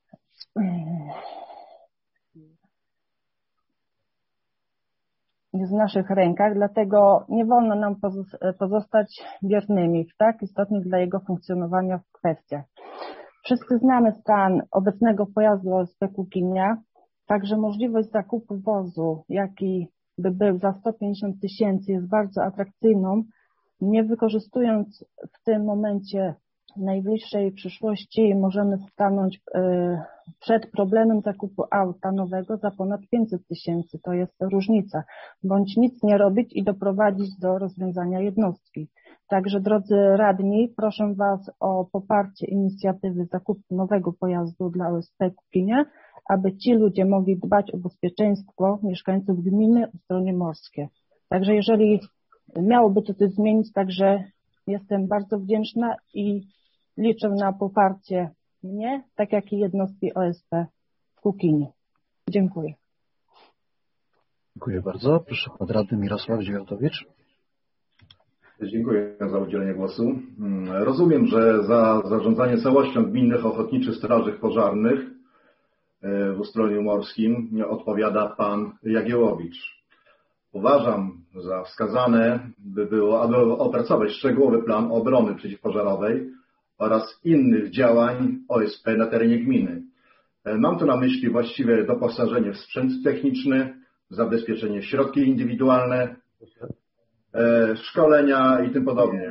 jest w naszych rękach, dlatego nie wolno nam pozostać biernymi w tak istotnych dla jego funkcjonowania kwestiach. Wszyscy znamy stan obecnego pojazdu O S P Kukinia, także możliwość zakupu wozu, jaki by był za sto pięćdziesiąt tysięcy, jest bardzo atrakcyjną, nie wykorzystując w tym momencie najbliższej przyszłości możemy stanąć przed problemem zakupu auta nowego za ponad pięćset tysięcy. To jest różnica. Bądź nic nie robić i doprowadzić do rozwiązania jednostki. Także drodzy radni, proszę Was o poparcie inicjatywy zakupu nowego pojazdu dla O S P Kukinia, aby ci ludzie mogli dbać o bezpieczeństwo mieszkańców gminy Ustronie Morskie. Także jeżeli miałoby to coś zmienić, także jestem bardzo wdzięczna i liczę na poparcie mnie, tak jak i jednostki O S P w Kukinie. Dziękuję. Dziękuję bardzo. Proszę pan radny Mirosław Dziewiatowicz. Dziękuję za udzielenie głosu. Rozumiem, że za zarządzanie całością gminnych ochotniczych straży pożarnych w Ustroniu Morskim odpowiada pan Jagiełowicz. Uważam za wskazane by było, aby opracować szczegółowy plan obrony przeciwpożarowej oraz innych działań O S P na terenie gminy. Mam tu na myśli właściwe doposażenie w sprzęt techniczny, zabezpieczenie w środki indywidualne, szkolenia i tym podobnie.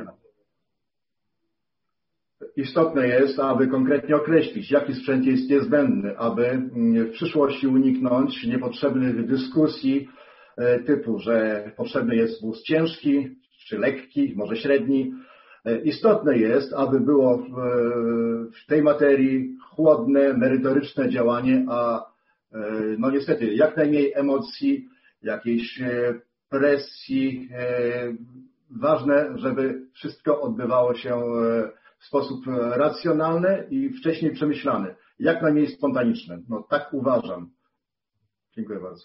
Istotne jest, aby konkretnie określić, jaki sprzęt jest niezbędny, aby w przyszłości uniknąć niepotrzebnych dyskusji typu, że potrzebny jest wóz ciężki, czy lekki, może średni. Istotne jest, aby było w tej materii chłodne, merytoryczne działanie, a no niestety jak najmniej emocji, jakiejś presji. Ważne, żeby wszystko odbywało się w sposób racjonalny i wcześniej przemyślany. Jak najmniej spontaniczny. No tak uważam. Dziękuję bardzo.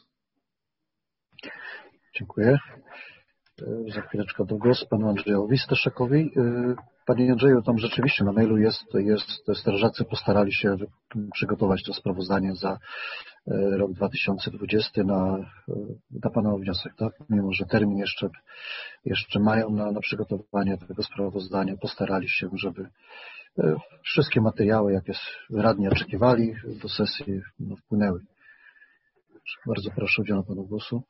Dziękuję. Za chwileczkę do głosu panu Andrzejowi Steszekowi. Panie Andrzeju, tam rzeczywiście na mailu jest, jest, strażacy postarali się przygotować to sprawozdanie za rok dwa tysiące dwudziesty na, na pana wniosek, tak? Mimo że termin jeszcze, jeszcze mają na, na przygotowanie tego sprawozdania, postarali się, żeby wszystkie materiały, jakie radni oczekiwali do sesji, no, wpłynęły. Bardzo proszę o udzielenie panu głosu.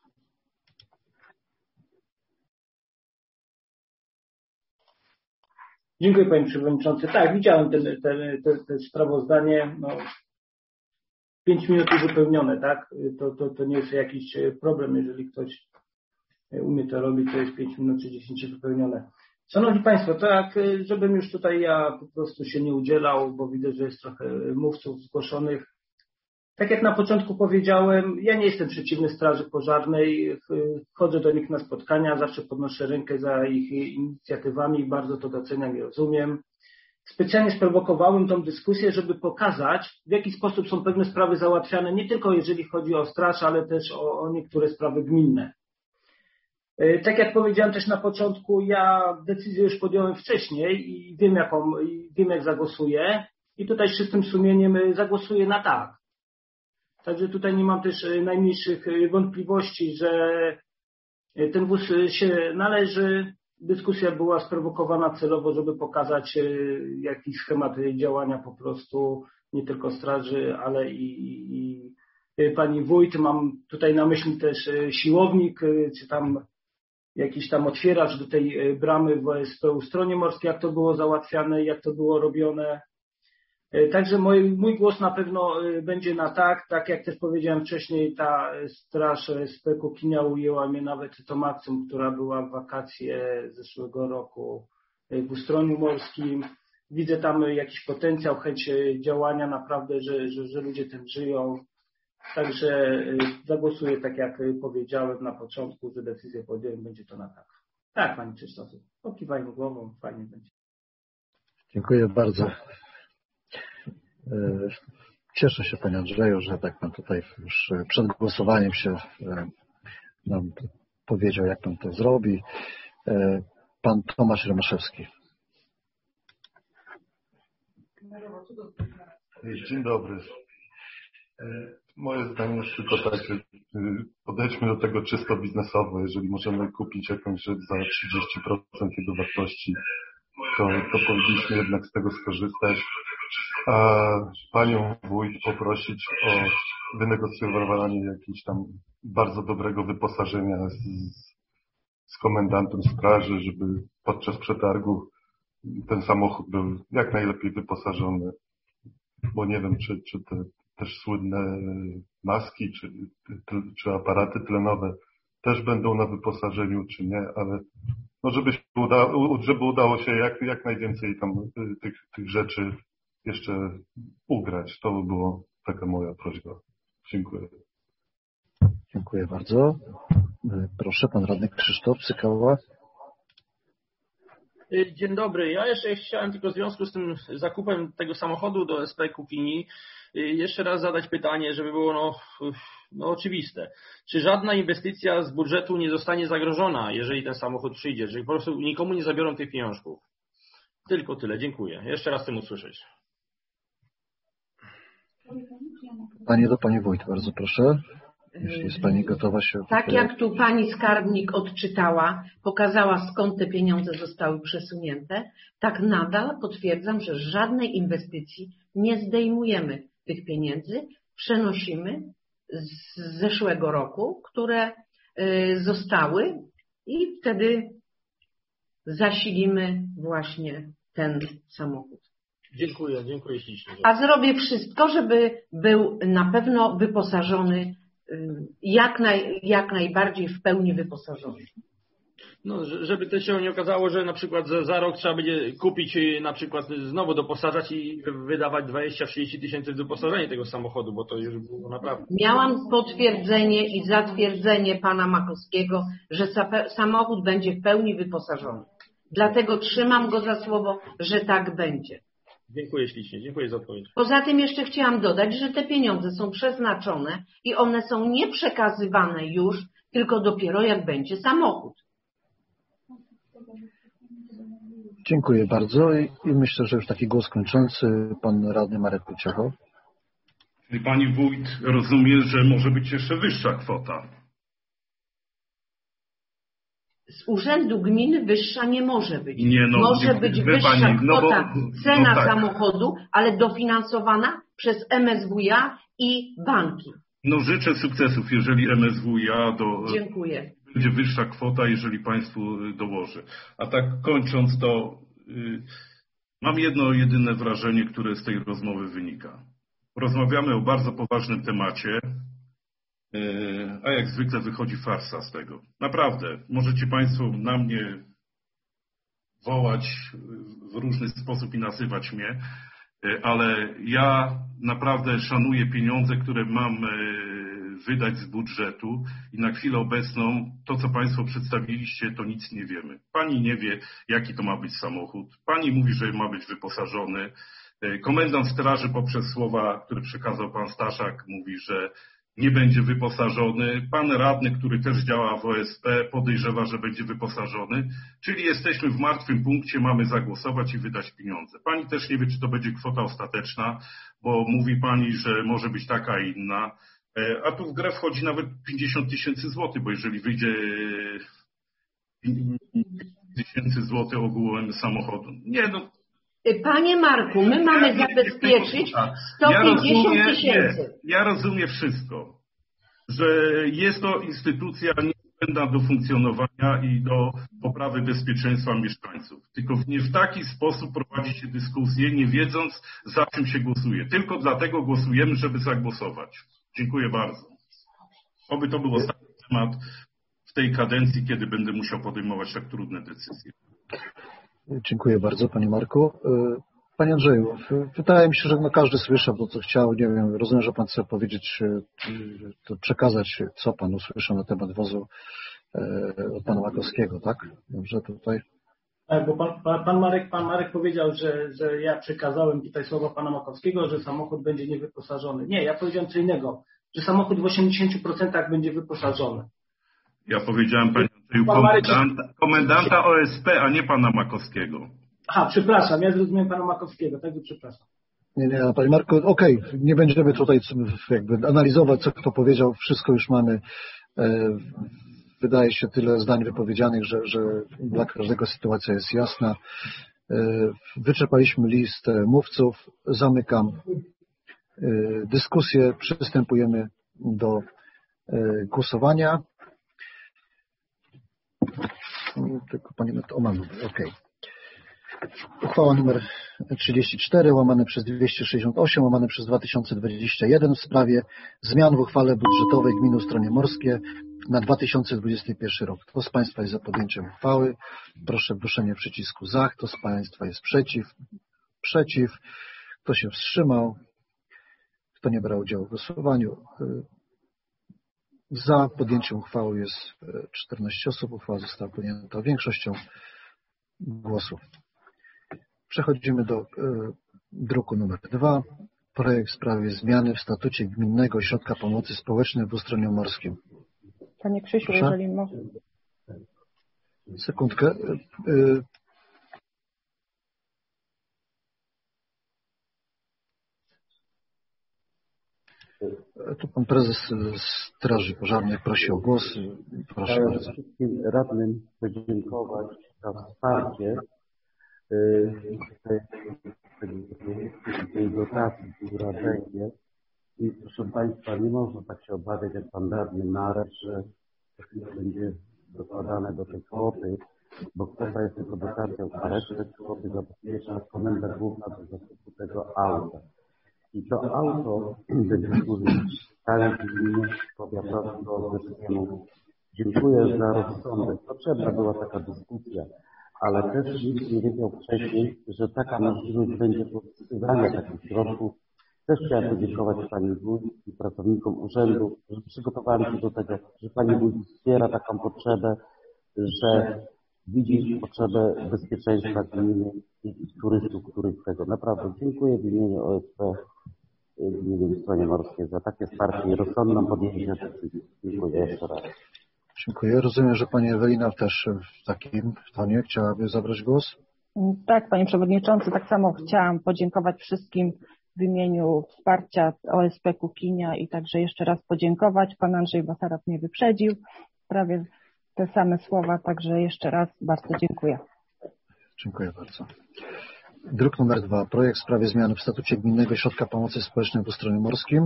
Dziękuję panie przewodniczący. Tak, widziałem ten, ten, ten, ten sprawozdanie. No, pięć minut uzupełnione, tak? To, to, to nie jest jakiś problem, jeżeli ktoś umie to robić, to jest pięć minut czy dziesięć wypełnione. Szanowni Państwo, tak, żebym już tutaj ja po prostu się nie udzielał, bo widzę, że jest trochę mówców zgłoszonych. Tak jak na początku powiedziałem, ja nie jestem przeciwny Straży Pożarnej, chodzę do nich na spotkania, zawsze podnoszę rękę za ich inicjatywami, bardzo to doceniam i rozumiem. Specjalnie sprowokowałem tą dyskusję, żeby pokazać, w jaki sposób są pewne sprawy załatwiane, nie tylko jeżeli chodzi o straż, ale też o, o niektóre sprawy gminne. Tak jak powiedziałem też na początku, ja decyzję już podjąłem wcześniej i wiem, jaką, i wiem jak zagłosuję i tutaj z czystym sumieniem zagłosuję na tak. Także tutaj nie mam też najmniejszych wątpliwości, że ten wóz się należy. Dyskusja była sprowokowana celowo, żeby pokazać jakiś schemat działania po prostu nie tylko straży, ale i, i, i pani wójt. Mam tutaj na myśli też siłownik, czy tam jakiś tam otwieracz do tej bramy w O S P Ustronie Morskie, jak to było załatwiane, jak to było robione. Także mój, mój głos na pewno będzie na tak, tak jak też powiedziałem wcześniej, ta straż S P Kokinia ujęła mnie nawet tą akcją, która była w wakacje zeszłego roku w Ustroniu Morskim. Widzę tam jakiś potencjał, chęć działania naprawdę, że, że, że ludzie tym żyją. Także zagłosuję tak jak powiedziałem na początku, że decyzję podjąłem, będzie to na tak. Tak, Pani Krzysztofie, pokiwajmy głową, fajnie będzie. Dziękuję bardzo. Cieszę się, Panie Andrzeju, że tak Pan tutaj już przed głosowaniem się nam powiedział, jak Pan to zrobi. Pan Tomasz Romaszewski. Dzień dobry. Moje zdanie jest tylko takie, podejdźmy do tego czysto biznesowo. Jeżeli możemy kupić jakąś rzecz za trzydzieści procent jego wartości, to, to powinniśmy jednak z tego skorzystać. A Panią Wójt poprosić o wynegocjowanie jakiegoś tam bardzo dobrego wyposażenia z, z komendantem straży, żeby podczas przetargu ten samochód był jak najlepiej wyposażony. Bo nie wiem, czy, czy te też słynne maski, czy, czy aparaty tlenowe też będą na wyposażeniu, czy nie, ale no żeby, się uda, żeby udało się jak, jak najwięcej tam tych, tych rzeczy jeszcze ugrać. To by była taka moja prośba. Dziękuję. Dziękuję bardzo. Proszę, pan radny Krzysztof Cykała. Dzień dobry. Ja jeszcze chciałem tylko w związku z tym zakupem tego samochodu do S P Kukini jeszcze raz zadać pytanie, żeby było no, no oczywiste. Czy żadna inwestycja z budżetu nie zostanie zagrożona, jeżeli ten samochód przyjdzie? Czyli po prostu nikomu nie zabiorą tych pieniążków? Tylko tyle. Dziękuję. Jeszcze raz chcę usłyszeć. Panie do Pani Wójt, bardzo proszę. Jeśli jest Pani gotowa się... Tak jak tu Pani skarbnik odczytała, pokazała skąd te pieniądze zostały przesunięte, tak nadal potwierdzam, że żadnej inwestycji nie zdejmujemy tych pieniędzy, przenosimy z zeszłego roku, które zostały i wtedy zasilimy właśnie ten samochód. Dziękuję, dziękuję ślicznie. A zrobię wszystko, żeby był na pewno wyposażony Jak, naj, jak najbardziej w pełni wyposażony. No, żeby to się nie okazało, że na przykład za, za rok trzeba będzie kupić, na przykład znowu doposażać i wydawać dwadzieścia trzydzieści tysięcy w doposażenie tego samochodu, bo to już było naprawdę. Miałam potwierdzenie i zatwierdzenie pana Makowskiego, że samochód będzie w pełni wyposażony. Dlatego trzymam go za słowo, że tak będzie. Dziękuję ślicznie, dziękuję za odpowiedź. Poza tym jeszcze chciałam dodać, że te pieniądze są przeznaczone i one są nie przekazywane już, tylko dopiero jak będzie samochód. Dziękuję bardzo i myślę, że już taki głos kończący, pan radny Marek Kuciacho. Czyli pani wójt rozumie, że może być jeszcze wyższa kwota. Z urzędu gminy wyższa nie może być. Nie, no, może nie, być nie, wyższa pani, no kwota, bo, cena no tak. samochodu, ale dofinansowana przez M S W iA i banki. No życzę sukcesów, jeżeli M S W iA do... Dziękuję. Będzie wyższa kwota, jeżeli państwu dołoży. A tak kończąc to, yy, mam jedno jedyne wrażenie, które z tej rozmowy wynika. Rozmawiamy o bardzo poważnym temacie, a jak zwykle wychodzi farsa z tego. Naprawdę, możecie Państwo na mnie wołać w różny sposób i nazywać mnie, ale ja naprawdę szanuję pieniądze, które mam wydać z budżetu i na chwilę obecną to, co Państwo przedstawiliście, to nic nie wiemy. Pani nie wie, jaki to ma być samochód. Pani mówi, że ma być wyposażony. Komendant straży poprzez słowa, które przekazał Pan Staszak, mówi, że nie będzie wyposażony. Pan radny, który też działa w O S P, podejrzewa, że będzie wyposażony. Czyli jesteśmy w martwym punkcie, mamy zagłosować i wydać pieniądze. Pani też nie wie, czy to będzie kwota ostateczna, bo mówi Pani, że może być taka i inna. A tu w grę wchodzi nawet pięćdziesiąt tysięcy złotych, bo jeżeli wyjdzie tysięcy złotych ogółem samochodu. Nie no. Panie Marku, my mamy ja zabezpieczyć sto pięćdziesiąt tysięcy. Ja rozumiem wszystko, że jest to instytucja niezbędna do funkcjonowania i do poprawy bezpieczeństwa mieszkańców. Tylko nie w taki sposób prowadzi się dyskusję, nie wiedząc, za czym się głosuje. Tylko dlatego głosujemy, żeby zagłosować. Dziękuję bardzo. Oby to był ostatni temat w tej kadencji, kiedy będę musiał podejmować tak trudne decyzje. Dziękuję bardzo, panie Marku. Panie Andrzeju, wydaje mi się, że no każdy słyszał to, co chciał. Nie wiem, rozumiem, że pan chce powiedzieć, to przekazać, co pan usłyszał na temat wozu od pana Makowskiego, tak? Dobrze tutaj? Tak, bo pan, pan, pan, Marek, pan Marek powiedział, że, że ja przekazałem tutaj słowa pana Makowskiego, że samochód będzie niewyposażony. Nie, ja powiedziałem co innego, że samochód w osiemdziesięciu procentach będzie wyposażony. Ja powiedziałem, panie Andrzeju, Pan Marek... komendanta, komendanta O S P, a nie pana Makowskiego. Aha, przepraszam, ja zrozumiałem pana Makowskiego, tak, przepraszam. Nie, nie, panie Marku, okej, okay, nie będziemy tutaj jakby analizować, co kto powiedział, wszystko już mamy. Wydaje się tyle zdań wypowiedzianych, że, że dla każdego sytuacja jest jasna. Wyczerpaliśmy listę mówców, zamykam dyskusję, przystępujemy do głosowania. Tylko panie, o mam, okej. Okay. Uchwała numer trzydzieści cztery, łamane przez dwieście sześćdziesiąt osiem, łamane przez dwa tysiące dwadzieścia jeden w sprawie zmian w uchwale budżetowej gminy Ustronie Morskie na dwa tysiące dwudziesty pierwszy rok. Kto z państwa jest za podjęciem uchwały? Proszę o wruszenie przycisku za. Kto z państwa jest przeciw? Przeciw. Kto się wstrzymał? Kto nie brał udziału w głosowaniu? Za podjęciem uchwały jest czternaście osób. Uchwała została podjęta większością głosów. Przechodzimy do y, druku numer dwa. Projekt w sprawie zmiany w statucie Gminnego Ośrodka Pomocy Społecznej w Ustroniu Morskim. Panie Krzysiu, Proszę? jeżeli może. Sekundkę. Y, y, tu pan prezes Straży Pożarnej prosi o głos. Proszę Chciałem bardzo. wszystkim radnym podziękować za wsparcie tej, tej dotacji, która będzie. I proszę państwa, nie można tak się obawiać jak pan radny Marek, że będzie dokładane do tej kwoty, bo kwota jest tylko dotacją, a resztę kwoty zabezpiecza komenda główna do zakupu tego auta. I to auto będzie służyć całej gminie powiatowemu. Dziękuję za rozsądek. Potrzebna była taka dyskusja, ale też nikt nie wiedział wcześniej, że taka możliwość będzie pozyskiwania takich środków. Też chciałem podziękować pani wójt i pracownikom urzędu, że przygotowali się do tego, że pani wójt wspiera taką potrzebę, że widzi potrzebę bezpieczeństwa gminy i turystów, których tego. Naprawdę dziękuję w imieniu O S P gminy Ustronie Morskie za takie wsparcie i rozsądną podjęcie decyzji. Dziękuję jeszcze raz. Dziękuję. Rozumiem, że pani Ewelina też w takim tonie chciałaby zabrać głos? Tak, panie przewodniczący, tak samo chciałam podziękować wszystkim w imieniu wsparcia O S P Kukinia i także jeszcze raz podziękować. Pan Andrzej Basarat mnie wyprzedził. Prawie te same słowa, także jeszcze raz bardzo dziękuję. Dziękuję bardzo. Druk numer dwa. Projekt w sprawie zmiany w statucie Gminnego Ośrodka Pomocy Społecznej w Ustroniu Morskim.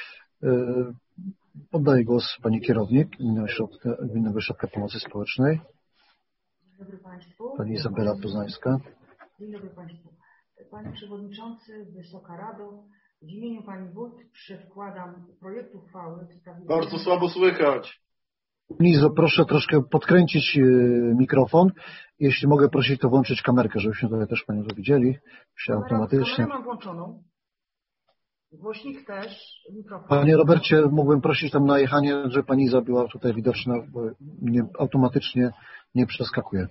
Oddaję głos pani kierownik Gminnego Ośrodka, Gminnego Ośrodka Pomocy Społecznej. Dzień dobry Państwu. Pani Izabela Poznańska. Dzień dobry Państwu. Panie Przewodniczący, Wysoka Rado, w imieniu Pani Wójt przedkładam projekt uchwały w sprawie... Bardzo słabo słychać. Lizo, proszę troszkę podkręcić mikrofon. Jeśli mogę prosić, to włączyć kamerkę, żebyśmy tutaj też Panią widzieli. Się automatycznie. Kamerę mam włączoną. Głośnik też, mikrofon. Panie Robercie, mógłbym prosić tam na jechanie, żeby Pani Iza była tutaj widoczna, bo nie, automatycznie nie przeskakuje.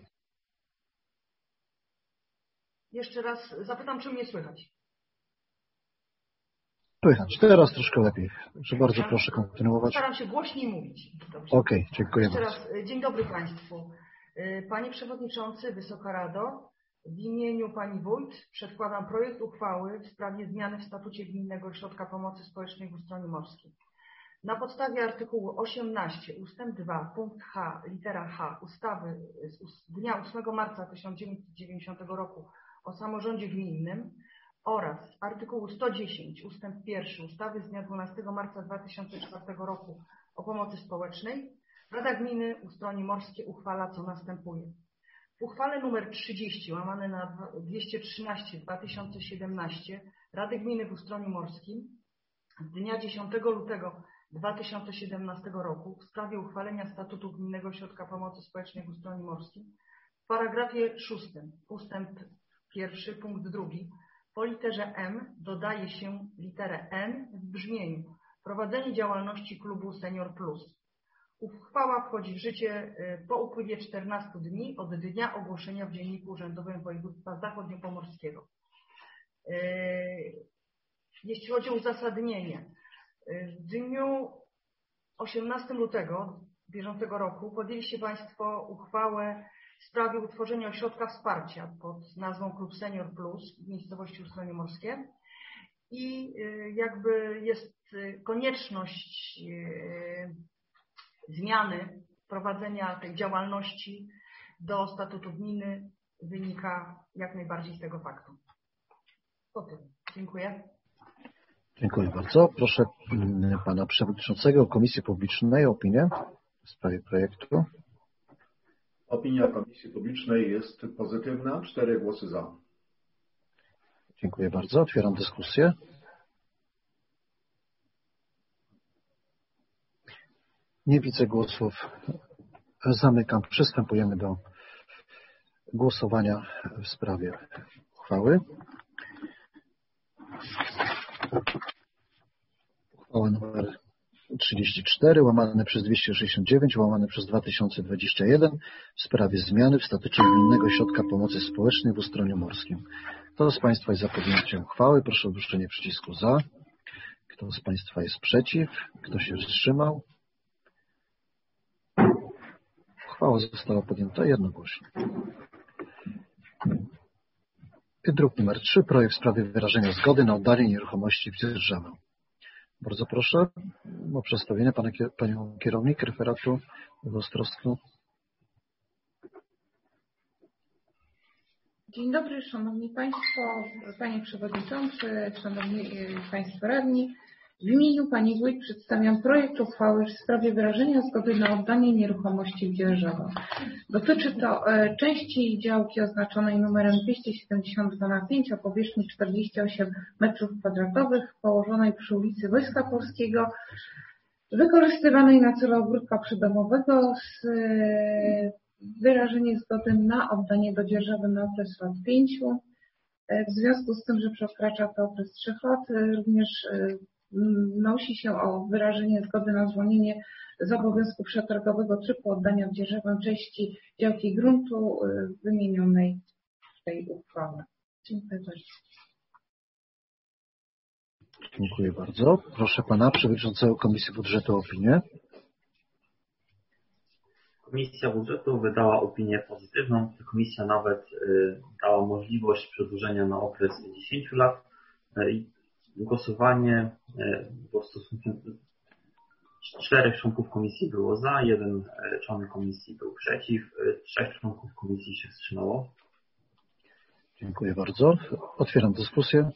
Jeszcze raz zapytam, czy mnie słychać. Słychać. Teraz troszkę lepiej. Także bardzo proszę kontynuować. Staram się głośniej mówić. Okej, okay, dziękuję Jeszcze bardzo. raz, dzień dobry Państwu. Panie Przewodniczący, Wysoka Rado, w imieniu Pani Wójt przedkładam projekt uchwały w sprawie zmiany w statucie Gminnego Ośrodka Pomocy Społecznej w Ustroniu Morskim. Na podstawie artykułu osiemnaście ustęp dwa punkt H litera H ustawy z dnia ósmego marca tysiąc dziewięćset dziewięćdziesiątego roku o samorządzie gminnym oraz artykułu sto dziesięć ustęp pierwszy ustawy z dnia dwunastego marca dwa tysiące czwartego roku o pomocy społecznej Rada Gminy Ustronie Morskie uchwala, co następuje. W uchwale nr trzydzieści łamane na dwieście trzynaście dwa tysiące siedemnaście Rady Gminy w Ustroniu Morskim z dnia dziesiątego lutego dwa tysiące siedemnastego roku w sprawie uchwalenia statutu Gminnego Ośrodka Pomocy Społecznej w Ustroniu Morskim w paragrafie szóstym ustęp pierwszy punkt drugi po literze M dodaje się literę N w brzmieniu prowadzenie działalności klubu Senior Plus. Uchwała wchodzi w życie po upływie czternastu dni od dnia ogłoszenia w Dzienniku Urzędowym Województwa Zachodniopomorskiego. Jeśli chodzi o uzasadnienie, w dniu osiemnastego lutego bieżącego roku podjęliście Państwo uchwałę w sprawie utworzenia ośrodka wsparcia pod nazwą Klub Senior Plus w miejscowości Ustronie Morskie i jakby jest konieczność zmiany prowadzenia tej działalności do statutu gminy wynika jak najbardziej z tego faktu. To tyle. Dziękuję. Dziękuję bardzo. Proszę pana przewodniczącego Komisji Publicznej o opinię w sprawie projektu. Opinia Komisji Publicznej jest pozytywna. Cztery głosy za. Dziękuję bardzo. Otwieram dyskusję. Nie widzę głosów. Zamykam. Przystępujemy do głosowania w sprawie uchwały. Uchwała nr trzydzieści cztery, łamane przez dwieście sześćdziesiąt dziewięć, łamane przez dwa tysiące dwadzieścia jeden w sprawie zmiany w statucie Gminnego Ośrodka Pomocy Społecznej w Ustroniu Morskim. Kto z Państwa jest za podjęciem uchwały? Proszę o umieszczenie przycisku za. Kto z Państwa jest przeciw? Kto się wstrzymał? Uchwała została podjęta jednogłośnie. Druk numer trzy. Projekt w sprawie wyrażenia zgody na oddanie nieruchomości w dzierżawę. Bardzo proszę o przedstawienie pana, panią kierownik referatu w Ostrowsku. Dzień dobry, Szanowni Państwo, Panie Przewodniczący, Szanowni Państwo Radni. W imieniu Pani Wójt przedstawiam projekt uchwały w sprawie wyrażenia zgody na oddanie nieruchomości w dzierżawę. Dotyczy to części działki oznaczonej numerem dwieście siedemdziesiąt dwa na pięć o powierzchni czterdzieści osiem metrów kwadratowych położonej przy ulicy Wojska Polskiego, wykorzystywanej na cele ogródka przydomowego z wyrażenie zgody na oddanie do dzierżawy na okres lat pięciu. W związku z tym, że przekracza to okres trzech lat, również wnosi się o wyrażenie zgody na zwolnienie z obowiązku przetargowego trybu oddania w dzierżawę części działki gruntu wymienionej w tej uchwale. Dziękuję bardzo. Dziękuję bardzo. Proszę pana przewodniczącego Komisji Budżetu o opinię. Komisja Budżetu wydała opinię pozytywną. Komisja nawet dała możliwość przedłużenia na okres dziesięciu lat. Głosowanie było stosunkiem czterech członków komisji było za, jeden członek komisji był przeciw, trzech członków komisji się wstrzymało. Dziękuję bardzo. Otwieram dyskusję.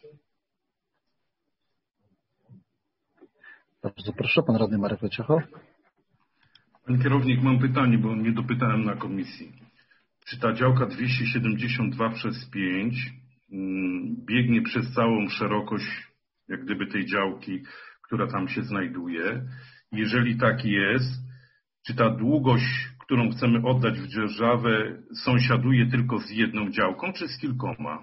Bardzo proszę, pan radny Marek Wojciechow. Panie kierownik, mam pytanie, bo nie dopytałem na komisji. Czy ta działka dwieście siedemdziesiąt dwa przez pięć biegnie przez całą szerokość jak gdyby tej działki, która tam się znajduje? Jeżeli tak jest, czy ta długość, którą chcemy oddać w dzierżawę, sąsiaduje tylko z jedną działką, czy z kilkoma?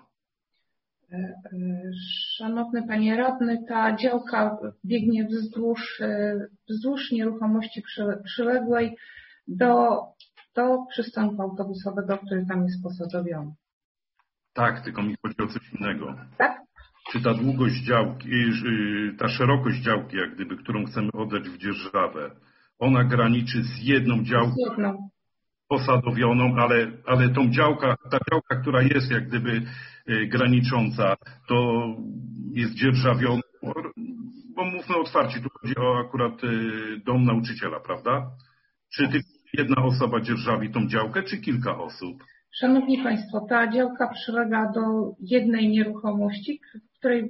Szanowny Panie Radny, ta działka biegnie wzdłuż, wzdłuż nieruchomości przyległej do, do przystanku autobusowego, który tam jest posadowiony. Tak, tylko mi chodzi o coś innego. Tak? Czy ta długość działki, ta szerokość działki, jak gdyby, którą chcemy oddać w dzierżawę, ona graniczy z jedną działką posadowioną, ale, ale tą działka, ta działka, która jest jak gdyby granicząca, to jest dzierżawiona, bo mówmy otwarcie, tu chodzi o akurat dom nauczyciela, prawda? Czy tylko jedna osoba dzierżawi tą działkę, czy kilka osób? Szanowni Państwo, ta działka przylega do jednej nieruchomości, w której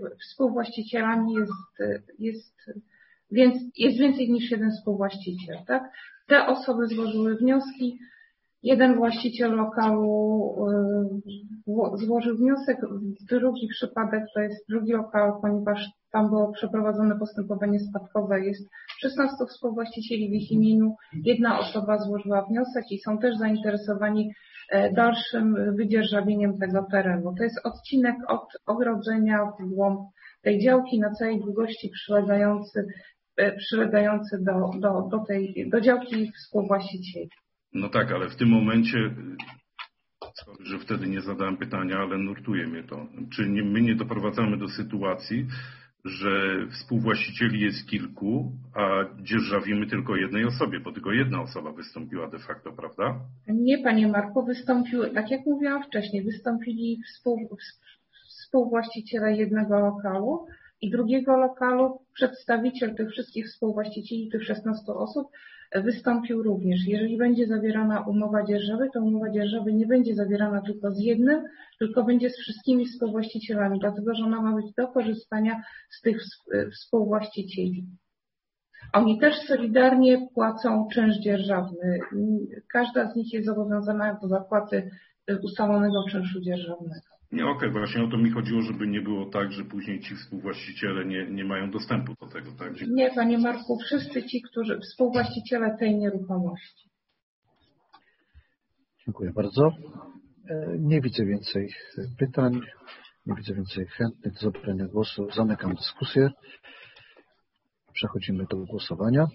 współwłaścicielami jest, jest, więc, jest więcej niż jeden współwłaściciel, tak? Te osoby złożyły wnioski. Jeden właściciel lokalu złożył wniosek, drugi przypadek to jest drugi lokal, ponieważ tam było przeprowadzone postępowanie spadkowe. Jest szesnastu współwłaścicieli w ich imieniu. Jedna osoba złożyła wniosek i są też zainteresowani dalszym wydzierżawieniem tego terenu. To jest odcinek od ogrodzenia w głąb tej działki na całej długości przylegający, przylegający do, do, do, tej, do działki współwłaścicieli. No tak, ale w tym momencie, sorry, że wtedy nie zadałem pytania, ale nurtuje mnie to. Czy nie, my nie doprowadzamy do sytuacji, że współwłaścicieli jest kilku, a dzierżawimy tylko jednej osobie, bo tylko jedna osoba wystąpiła de facto, prawda? Nie, panie Marku, wystąpiły, tak jak mówiłam wcześniej, wystąpili współ, współwłaściciele jednego lokalu i drugiego lokalu, przedstawiciel tych wszystkich współwłaścicieli, tych szesnastu osób, wystąpił również. Jeżeli będzie zawierana umowa dzierżawy, to umowa dzierżawy nie będzie zawierana tylko z jednym, tylko będzie z wszystkimi współwłaścicielami, dlatego że ona ma być do korzystania z tych współwłaścicieli. Oni też solidarnie płacą czynsz dzierżawny. Każda z nich jest zobowiązana do zapłaty ustalonego czynszu dzierżawnego. Nie, okej, okay, właśnie o to mi chodziło, żeby nie było tak, że później ci współwłaściciele nie, nie mają dostępu do tego, tak? Nie, panie Marku, wszyscy ci, którzy współwłaściciele tej nieruchomości. Dziękuję bardzo. Nie widzę więcej pytań, nie widzę więcej chętnych do zabrania głosu. Zamykam dyskusję. Przechodzimy do głosowania.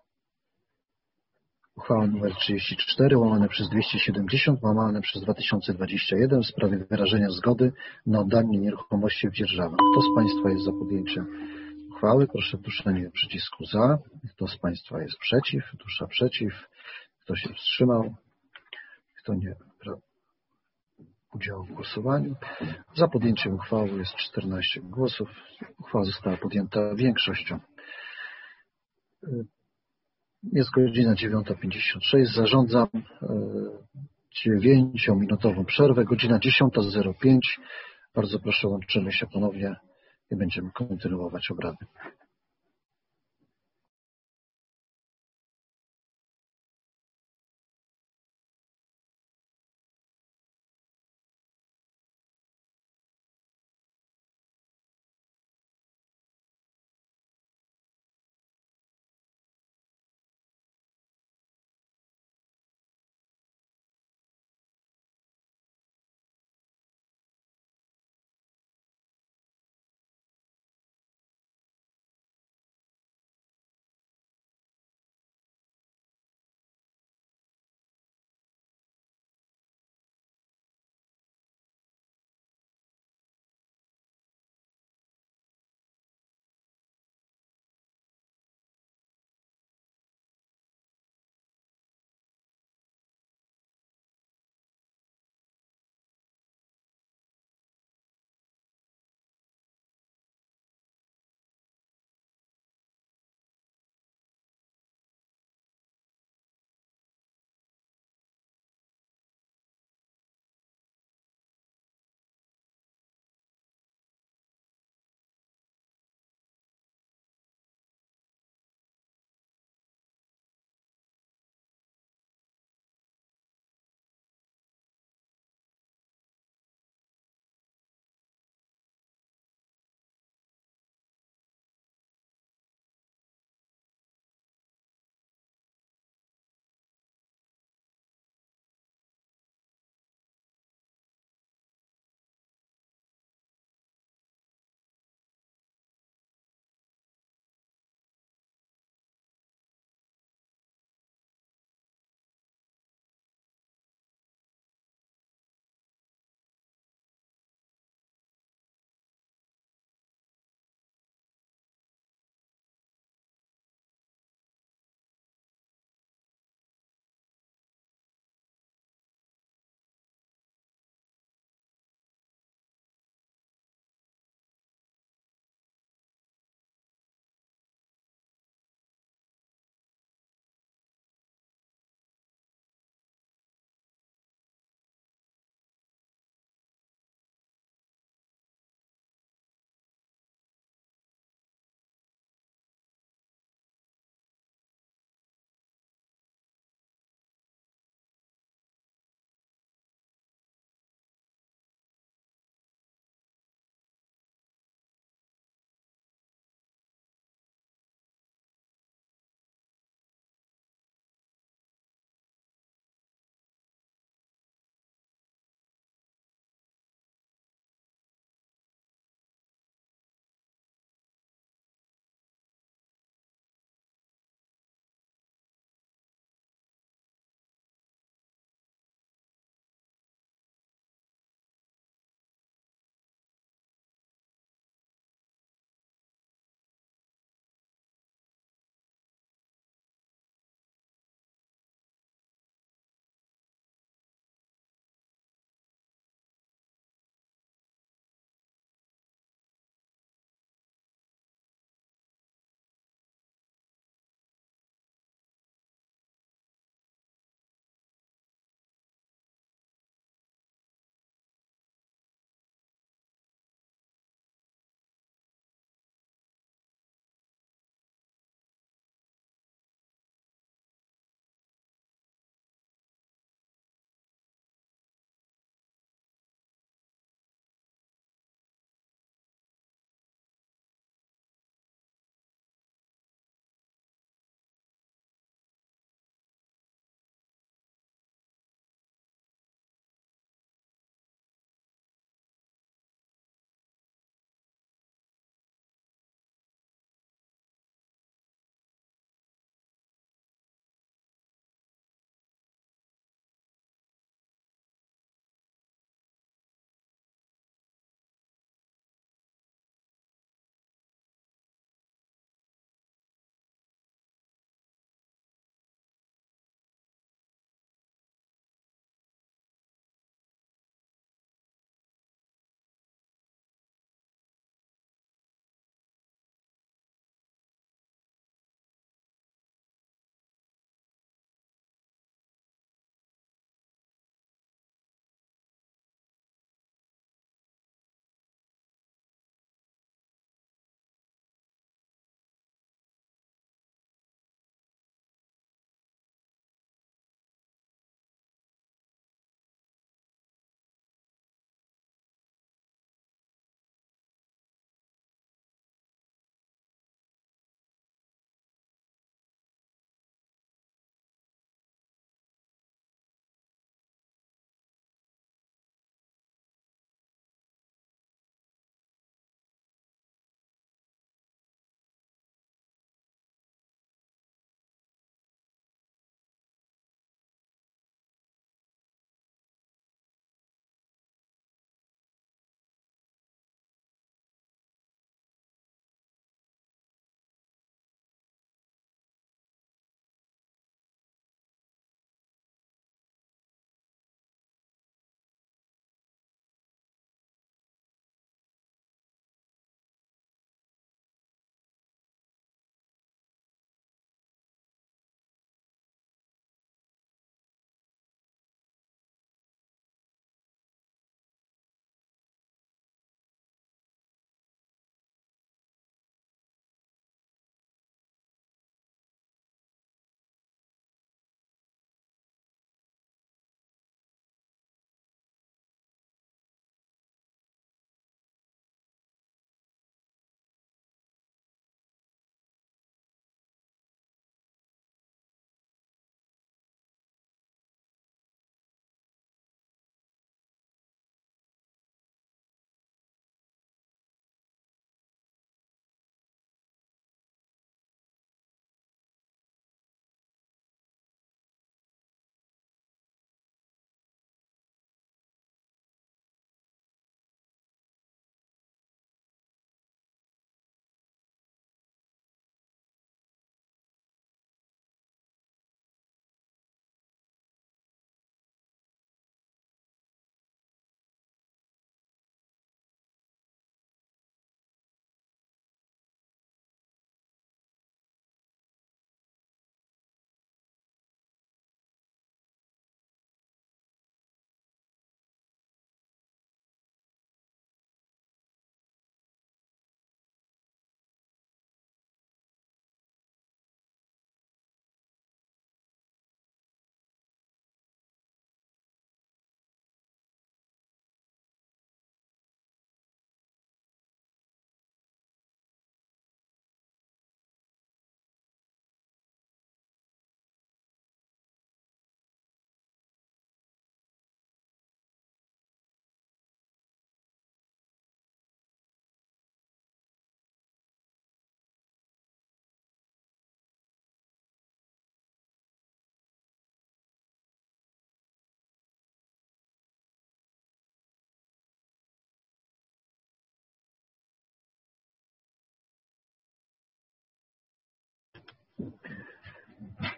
Uchwała nr trzydzieści cztery, łamane przez dwieście siedemdziesiąt, łamane przez dwa tysiące dwadzieścia jeden w sprawie wyrażenia zgody na oddanie nieruchomości w dzierżawę. Kto z Państwa jest za podjęciem uchwały? Proszę o duszenie przycisku za. Kto z Państwa jest przeciw? Dusza przeciw. Kto się wstrzymał? Kto nie brał udziału w głosowaniu? Za podjęciem uchwały jest czternaście głosów. Uchwała została podjęta większością. Jest godzina dziewiąta pięćdziesiąt sześć. Zarządzam dziewięciominutową przerwę. Godzina dziesiąta zero pięć. Bardzo proszę, łączymy się ponownie i będziemy kontynuować obrady.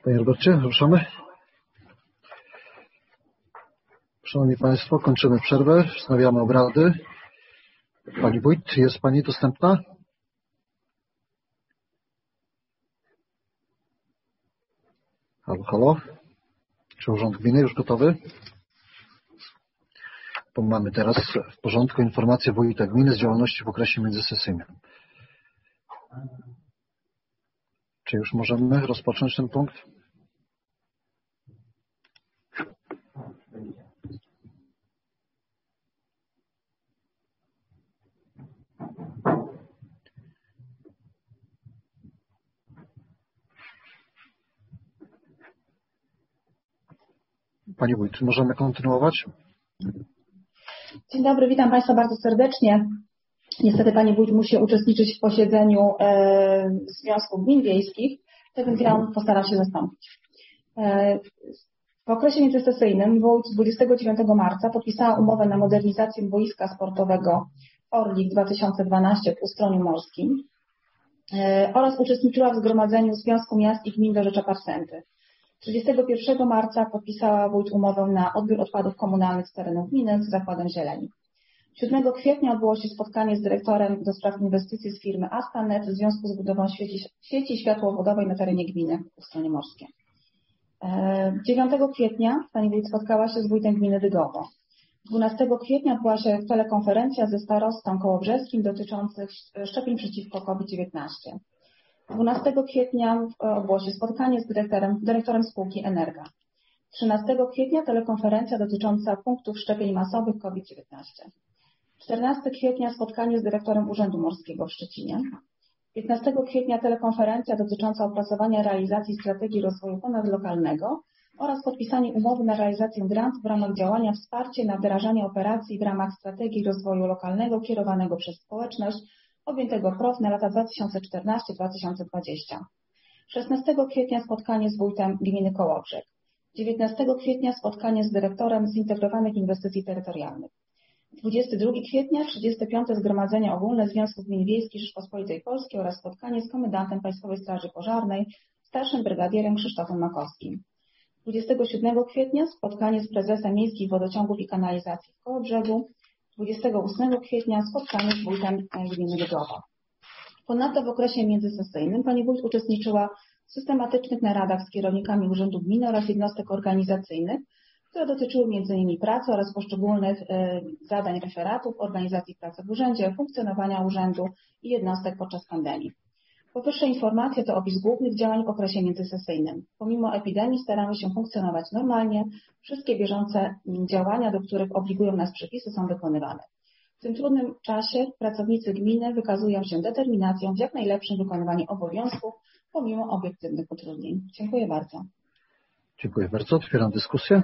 Panie Robercie, ruszamy. Szanowni Państwo, kończymy przerwę, wznawiamy obrady. Pani Wójt, jest Pani dostępna? Halo, halo. Czy Urząd Gminy już gotowy? Bo mamy teraz w porządku informację wójta gminy z działalności w okresie międzysesyjnym. Czy już możemy rozpocząć ten punkt? Pani Wójt, możemy kontynuować? Dzień dobry, witam Państwa bardzo serdecznie. Niestety Pani Wójt musi uczestniczyć w posiedzeniu e, Związku Gmin Wiejskich, tak więc ja postaram się zastąpić. E, w okresie międzysesyjnym Wójt dwudziestego dziewiątego marca podpisała umowę na modernizację boiska sportowego Orlik dwa tysiące dwanaście w Ustroniu Morskim e, oraz uczestniczyła w zgromadzeniu Związku Miast i Gmin do Rzecza Parsenty. trzydziestego pierwszego marca podpisała Wójt umowę na odbiór odpadów komunalnych z terenów gminy z Zakładem Zieleni. siódmego kwietnia odbyło się spotkanie z dyrektorem do spraw inwestycji z firmy Astanet w związku z budową sieci, sieci światłowodowej na terenie gminy w Ustronie Morskie. dziewiątego kwietnia Pani Wójt spotkała się z wójtem gminy Dygowo. dwunastego kwietnia odbyła się telekonferencja ze starostą kołobrzeskim dotyczących szczepień przeciwko COVID dziewiętnaście. dwunastego kwietnia odbyło się spotkanie z dyrektorem, dyrektorem spółki Energa. trzynastego kwietnia telekonferencja dotycząca punktów szczepień masowych COVID dziewiętnaście. czternastego kwietnia spotkanie z dyrektorem Urzędu Morskiego w Szczecinie. piętnastego kwietnia telekonferencja dotycząca opracowania realizacji strategii rozwoju ponadlokalnego oraz podpisanie umowy na realizację grantów w ramach działania Wsparcie na wdrażanie operacji w ramach strategii rozwoju lokalnego kierowanego przez społeczność objętego P R O W na lata dwa tysiące czternasty do dwa tysiące dwudziestego. szesnastego kwietnia spotkanie z wójtem gminy Kołobrzeg. dziewiętnastego kwietnia spotkanie z dyrektorem Zintegrowanych Inwestycji Terytorialnych. dwudziestego drugiego kwietnia trzydzieste piąte Zgromadzenie Ogólne Związku Gmin Wiejskich Rzeczpospolitej Polskiej oraz spotkanie z komendantem Państwowej Straży Pożarnej, starszym brygadierem Krzysztofem Makowskim. dwudziestego siódmego kwietnia spotkanie z prezesem Miejskich Wodociągów i Kanalizacji w Kołobrzegu. dwudziestego ósmego kwietnia spotkanie z wójtem gminy Dygowo. Ponadto w okresie międzysesyjnym Pani Wójt uczestniczyła w systematycznych naradach z kierownikami Urzędu Gminy oraz jednostek organizacyjnych, które dotyczyły między innymi pracy oraz poszczególnych y, zadań referatów, organizacji pracy w urzędzie, funkcjonowania urzędu i jednostek podczas pandemii. Powyższe informacje to opis głównych działań w okresie międzysesyjnym. Pomimo epidemii staramy się funkcjonować normalnie. Wszystkie bieżące działania, do których obligują nas przepisy, są wykonywane. W tym trudnym czasie pracownicy gminy wykazują się determinacją w jak najlepszym wykonywaniu obowiązków, pomimo obiektywnych utrudnień. Dziękuję bardzo. Dziękuję bardzo. Otwieram dyskusję.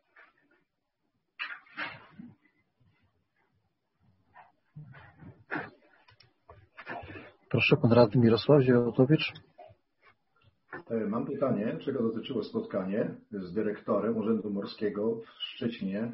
Proszę, pan radny Mirosław Zielotowicz. Mam pytanie, czego dotyczyło spotkanie z dyrektorem Urzędu Morskiego w Szczecinie?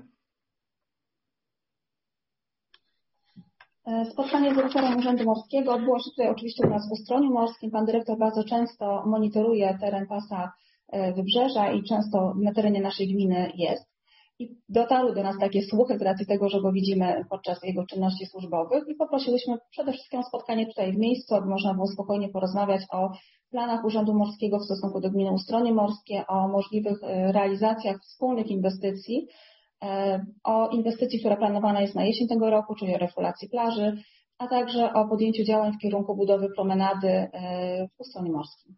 Spotkanie z dyrektorem Urzędu Morskiego odbyło się tutaj oczywiście u nas w Ustroniu Morskim. Pan dyrektor bardzo często monitoruje teren pasa Wybrzeża i często na terenie naszej gminy jest. I dotarły do nas takie słuchy z racji tego, że go widzimy podczas jego czynności służbowych i poprosiłyśmy przede wszystkim o spotkanie tutaj w miejscu, aby można było spokojnie porozmawiać o planach Urzędu Morskiego w stosunku do gminy Ustronie Morskie, o możliwych realizacjach wspólnych inwestycji, o inwestycji, która planowana jest na jesień tego roku, czyli o refulacji plaży, a także o podjęciu działań w kierunku budowy promenady w Ustronie Morskim.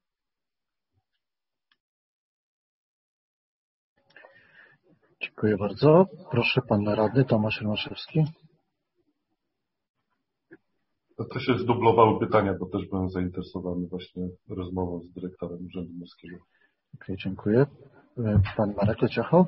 Dziękuję bardzo. Proszę, pan radny Tomasz Rymaszewski. To, to się zdublowały pytania, bo też byłem zainteresowany właśnie rozmową z dyrektorem Urzędu Morskiego. Okay, dziękuję. Pan Marek Leciacho.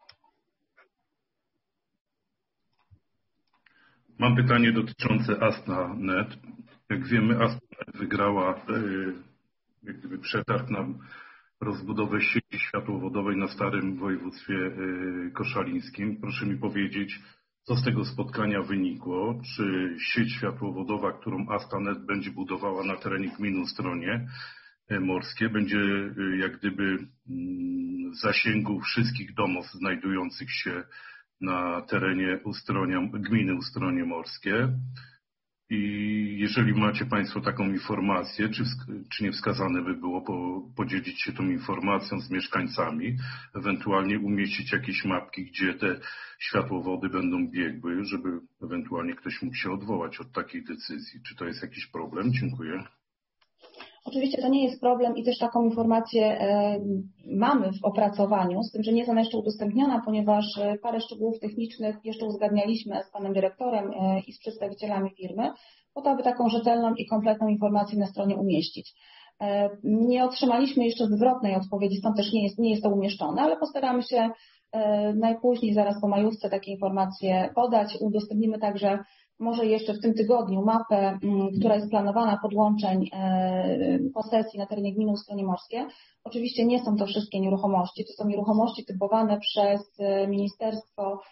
Mam pytanie dotyczące Astanet. Jak wiemy, Astanet wygrała jak gdyby przetarg na rozbudowę sieci światłowodowej na starym województwie koszalińskim. Proszę mi powiedzieć, co z tego spotkania wynikło? Czy sieć światłowodowa, którą Astanet będzie budowała na terenie gminy Ustronie, morskie będzie jak gdyby w zasięgu wszystkich domów znajdujących się na terenie Ustronia, gminy Ustronie Morskie. I jeżeli macie Państwo taką informację, czy, czy nie wskazane by było po, podzielić się tą informacją z mieszkańcami, ewentualnie umieścić jakieś mapki, gdzie te światłowody będą biegły, żeby ewentualnie ktoś mógł się odwołać od takiej decyzji. Czy to jest jakiś problem? Dziękuję. Oczywiście to nie jest problem i też taką informację mamy w opracowaniu, z tym, że nie jest ona jeszcze udostępniona, ponieważ parę szczegółów technicznych jeszcze uzgadnialiśmy z panem dyrektorem i z przedstawicielami firmy, po to, aby taką rzetelną i kompletną informację na stronie umieścić. Nie otrzymaliśmy jeszcze zwrotnej odpowiedzi, stąd też nie jest, nie jest to umieszczone, ale postaramy się najpóźniej, zaraz po majówce, takie informacje podać. Udostępnimy także może jeszcze w tym tygodniu mapę, która jest planowana podłączeń posesji na terenie gminy Ustronie Morskie. Oczywiście nie są to wszystkie nieruchomości, to są nieruchomości typowane przez Ministerstwo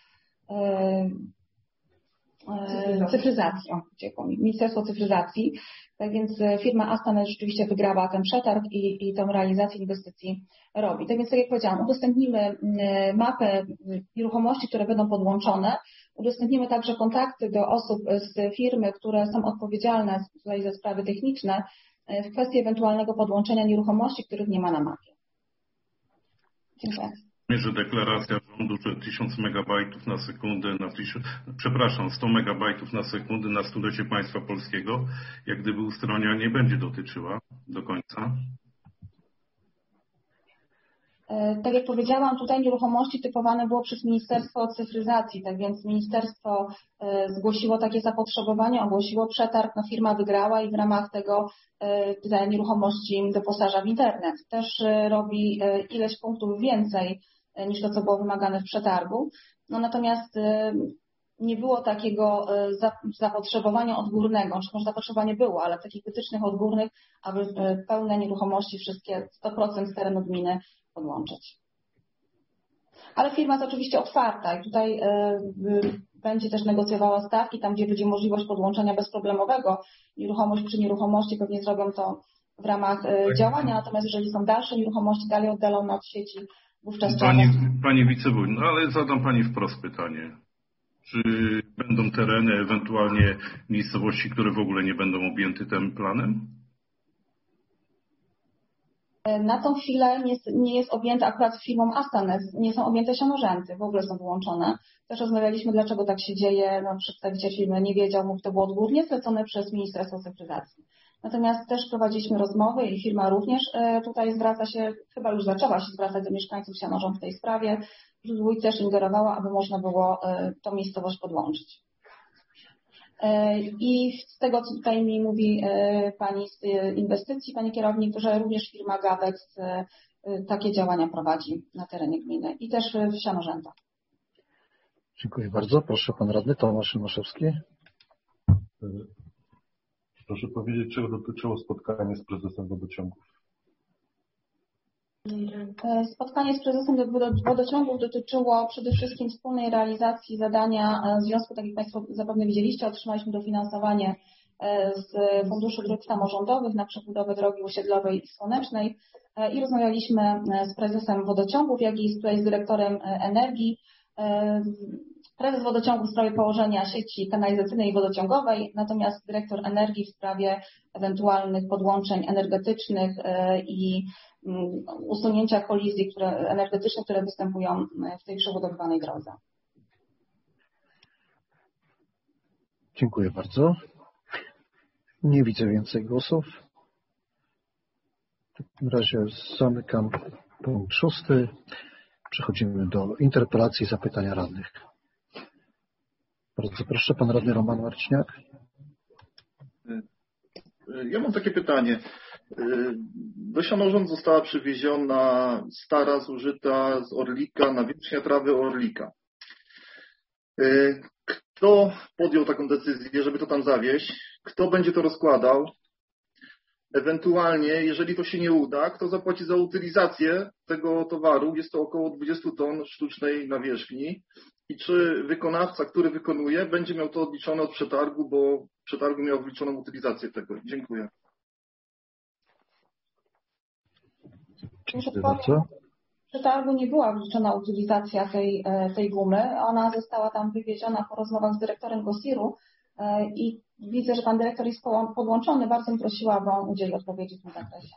Cyfryzacji, o, Ministerstwo Cyfryzacji. Tak więc firma Astanet rzeczywiście wygrała ten przetarg i, i tą realizację inwestycji robi. Tak więc, tak jak powiedziałam, udostępnimy mapę nieruchomości, które będą podłączone. Udostępnimy także kontakty do osób z firmy, które są odpowiedzialne tutaj za sprawy techniczne w kwestii ewentualnego podłączenia nieruchomości, których nie ma na mapie. Dziękuję. Że deklaracja rządu, że tysiąc megabajtów na sekundę, na tysiąc, przepraszam, sto megabajtów na sekundę na stulecie państwa polskiego, jak gdyby Ustronia nie będzie dotyczyła do końca. Tak jak powiedziałam, tutaj nieruchomości typowane było przez Ministerstwo Cyfryzacji, tak więc ministerstwo zgłosiło takie zapotrzebowanie, ogłosiło przetarg, no firma wygrała i w ramach tego te nieruchomości doposaża w internet. Też robi ileś punktów więcej niż to, co było wymagane w przetargu. No natomiast nie było takiego zapotrzebowania odgórnego, czy może zapotrzebowanie było, ale takich wytycznych odgórnych, aby pełne nieruchomości, wszystkie sto procent z terenu gminy podłączyć. Ale firma jest oczywiście otwarta i tutaj będzie też negocjowała stawki, tam gdzie będzie możliwość podłączenia bezproblemowego, nieruchomość przy nieruchomości pewnie zrobią to w ramach działania, natomiast jeżeli są dalsze nieruchomości, dalej oddalone od sieci, wówczas Pani, trzeba... Pani wicewójt, no ale zadam Pani wprost pytanie. Czy będą tereny, ewentualnie miejscowości, które w ogóle nie będą objęte tym planem? Na tą chwilę nie, nie jest objęta akurat firmą Astanet, nie są objęte Sianorzęty, w ogóle są wyłączone. Też rozmawialiśmy, dlaczego tak się dzieje. No, przedstawiciel firmy nie wiedział, mógł to było odgórnie zlecone przez Ministerstwo Cyfryzacji. Natomiast też prowadziliśmy rozmowy i firma również tutaj zwraca się, chyba już zaczęła się zwracać do mieszkańców Sianorząt w tej sprawie. Wójt też ingerowała, aby można było tą miejscowość podłączyć. I z tego, co tutaj mi mówi Pani z inwestycji, Pani kierownik, że również firma Gabex takie działania prowadzi na terenie gminy i też w Sianorzętach. Dziękuję bardzo. Proszę Pan Radny Tomasz Szymaszewski. Proszę powiedzieć, czego dotyczyło spotkanie z prezesem wodociągów? Spotkanie z prezesem wodociągów dotyczyło przede wszystkim wspólnej realizacji zadania w związku, tak jak Państwo zapewne widzieliście, otrzymaliśmy dofinansowanie z Funduszu Dróg Samorządowych na przebudowę drogi osiedlowej i słonecznej i rozmawialiśmy z prezesem wodociągów, jak i tutaj z dyrektorem energii. Prezes wodociągu w sprawie położenia sieci kanalizacyjnej i wodociągowej, natomiast dyrektor energii w sprawie ewentualnych podłączeń energetycznych i usunięcia kolizji które, energetycznych, które występują w tej przebudowywanej drodze. Dziękuję bardzo. Nie widzę więcej głosów. W takim razie zamykam punkt szósty. Przechodzimy do interpelacji i zapytania radnych. Bardzo proszę, pan radny Roman Marciniak. Ja mam takie pytanie. Do Sianorząt została przywieziona stara, zużyta z Orlika nawierzchnia trawy Orlika. Kto podjął taką decyzję, żeby to tam zawieźć? Kto będzie to rozkładał? Ewentualnie, jeżeli to się nie uda, kto zapłaci za utylizację tego towaru? Jest to około dwadzieścia ton sztucznej nawierzchni. I czy wykonawca, który wykonuje, będzie miał to odliczone od przetargu, bo w przetargu miał wliczoną utylizację tego? Dziękuję. Dziękuję bardzo. W przetargu nie była wliczona utylizacja tej, tej gumy. Ona została tam wywieziona po rozmowach z dyrektorem Gosiru i widzę, że pan dyrektor jest podłączony. Bardzo bym prosiła, aby on udzielił odpowiedzi w tym zakresie.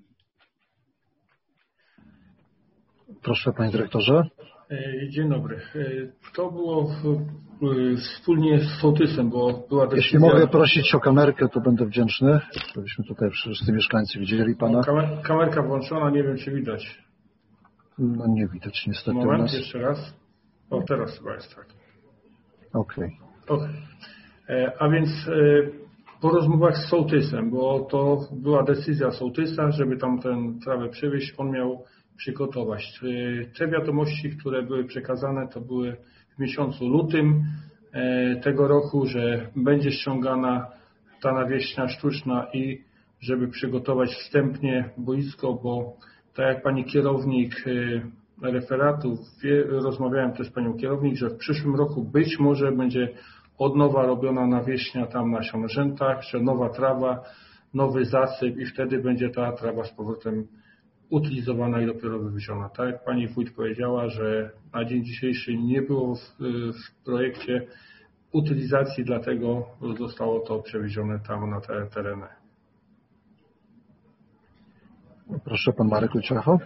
Proszę, panie dyrektorze. Dzień dobry. To było wspólnie z sołtysem, bo była decyzja... Jeśli mogę prosić o kamerkę, to będę wdzięczny, żebyśmy tutaj wszyscy mieszkańcy widzieli pana. No, kamerka włączona, nie wiem, czy widać. No nie widać niestety. Moment, nas. jeszcze raz. O, teraz chyba jest tak. Okej. Okay. Okay. A więc po rozmowach z sołtysem, bo to była decyzja sołtysa, żeby tam tę trawę przywieźć, on miał przygotować. Te wiadomości, które były przekazane, to były w miesiącu lutym tego roku, że będzie ściągana ta nawierzchnia sztuczna i żeby przygotować wstępnie boisko, bo tak jak pani kierownik referatu, wie, rozmawiałem też z panią kierownik, że w przyszłym roku być może będzie od nowa robiona nawierzchnia tam na Sianorzętach, że nowa trawa, nowy zasyp i wtedy będzie ta trawa z powrotem utylizowana i dopiero wywieziona. Tak jak pani wójt powiedziała, że na dzień dzisiejszy nie było w, w projekcie utylizacji, dlatego zostało to przewiezione tam na te tereny. Proszę, pan Marek Luciacho.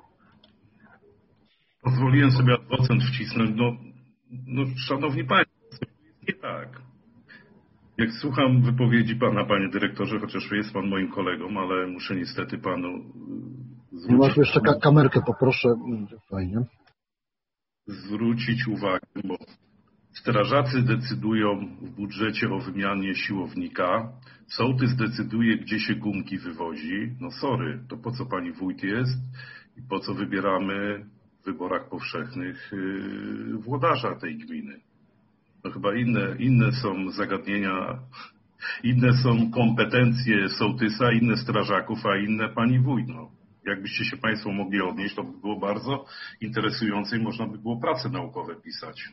Pozwoliłem sobie procent wcisnąć. No, no, szanowni państwo, nie tak. Jak słucham wypowiedzi pana, panie dyrektorze, chociaż jest pan moim kolegą, ale muszę niestety panu zwrócić... Nie masz jeszcze ka- kamerkę, poproszę. Fajnie. Zwrócić uwagę, bo strażacy decydują w budżecie o wymianie siłownika, sołtys decyduje, gdzie się gumki wywozi. No sorry, to po co pani wójt jest i po co wybieramy w wyborach powszechnych yy, włodarza tej gminy? No chyba inne, inne są zagadnienia, inne są kompetencje sołtysa, inne strażaków, a inne pani wójt. No, jakbyście się państwo mogli odnieść, to by było bardzo interesujące i można by było prace naukowe pisać.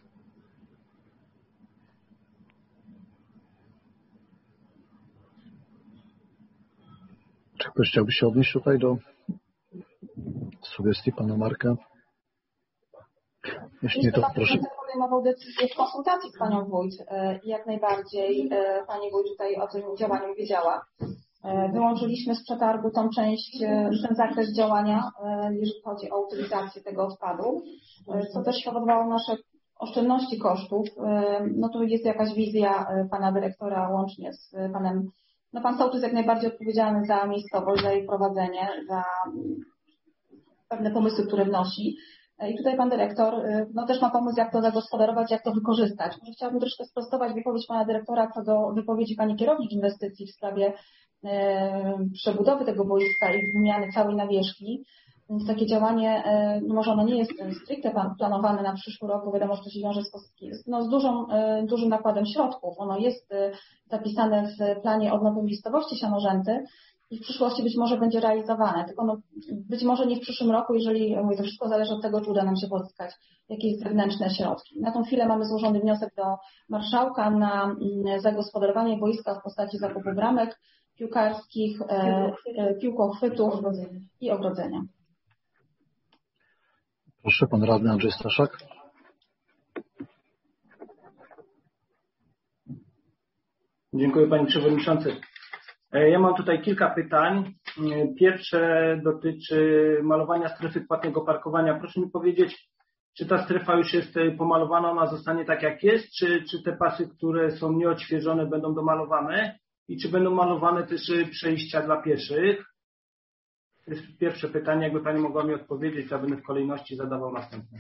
Czy ktoś chciałby się odnieść tutaj do sugestii pana Marka? Jeśli nie, to proszę. Podejmował decyzję w konsultacji z panią wójt i jak najbardziej pani wójt tutaj o tym działaniu wiedziała. Wyłączyliśmy z przetargu tą część, ten zakres działania, jeżeli chodzi o utylizację tego odpadu, co też spowodowało nasze oszczędności kosztów. No tu jest jakaś wizja pana dyrektora łącznie z panem, no pan sołtys jak najbardziej odpowiedzialny za miejscowość, za jej prowadzenie, za pewne pomysły, które wnosi. I tutaj pan dyrektor no, też ma pomysł, jak to zagospodarować, jak to wykorzystać. Może chciałabym troszkę sprostować wypowiedź pana dyrektora co do wypowiedzi pani kierownik inwestycji w sprawie e, przebudowy tego boiska i wymiany całej nawierzchni. Więc takie działanie, e, może ono nie jest stricte planowane na przyszły rok, bo wiadomo, że to się wiąże z, no, z dużą, e, dużym nakładem środków. Ono jest e, zapisane w planie odnowy miejscowości Sianorzęty, i w przyszłości być może będzie realizowane, tylko no, być może nie w przyszłym roku, jeżeli mówię, to wszystko zależy od tego, czy uda nam się pozyskać jakieś zewnętrzne środki. Na tą chwilę mamy złożony wniosek do marszałka na zagospodarowanie boiska w postaci zakupu bramek piłkarskich, e, e, piłkochwytów i ogrodzenia. Proszę, pan radny Andrzej Staszak. Dziękuję panie przewodniczący. Ja mam tutaj kilka pytań. Pierwsze dotyczy malowania strefy płatnego parkowania. Proszę mi powiedzieć, czy ta strefa już jest pomalowana, ona zostanie tak jak jest, czy, czy te pasy, które są nieodświeżone, będą domalowane i czy będą malowane też przejścia dla pieszych? To jest pierwsze pytanie, jakby pani mogła mi odpowiedzieć, to będę w kolejności zadawał następne.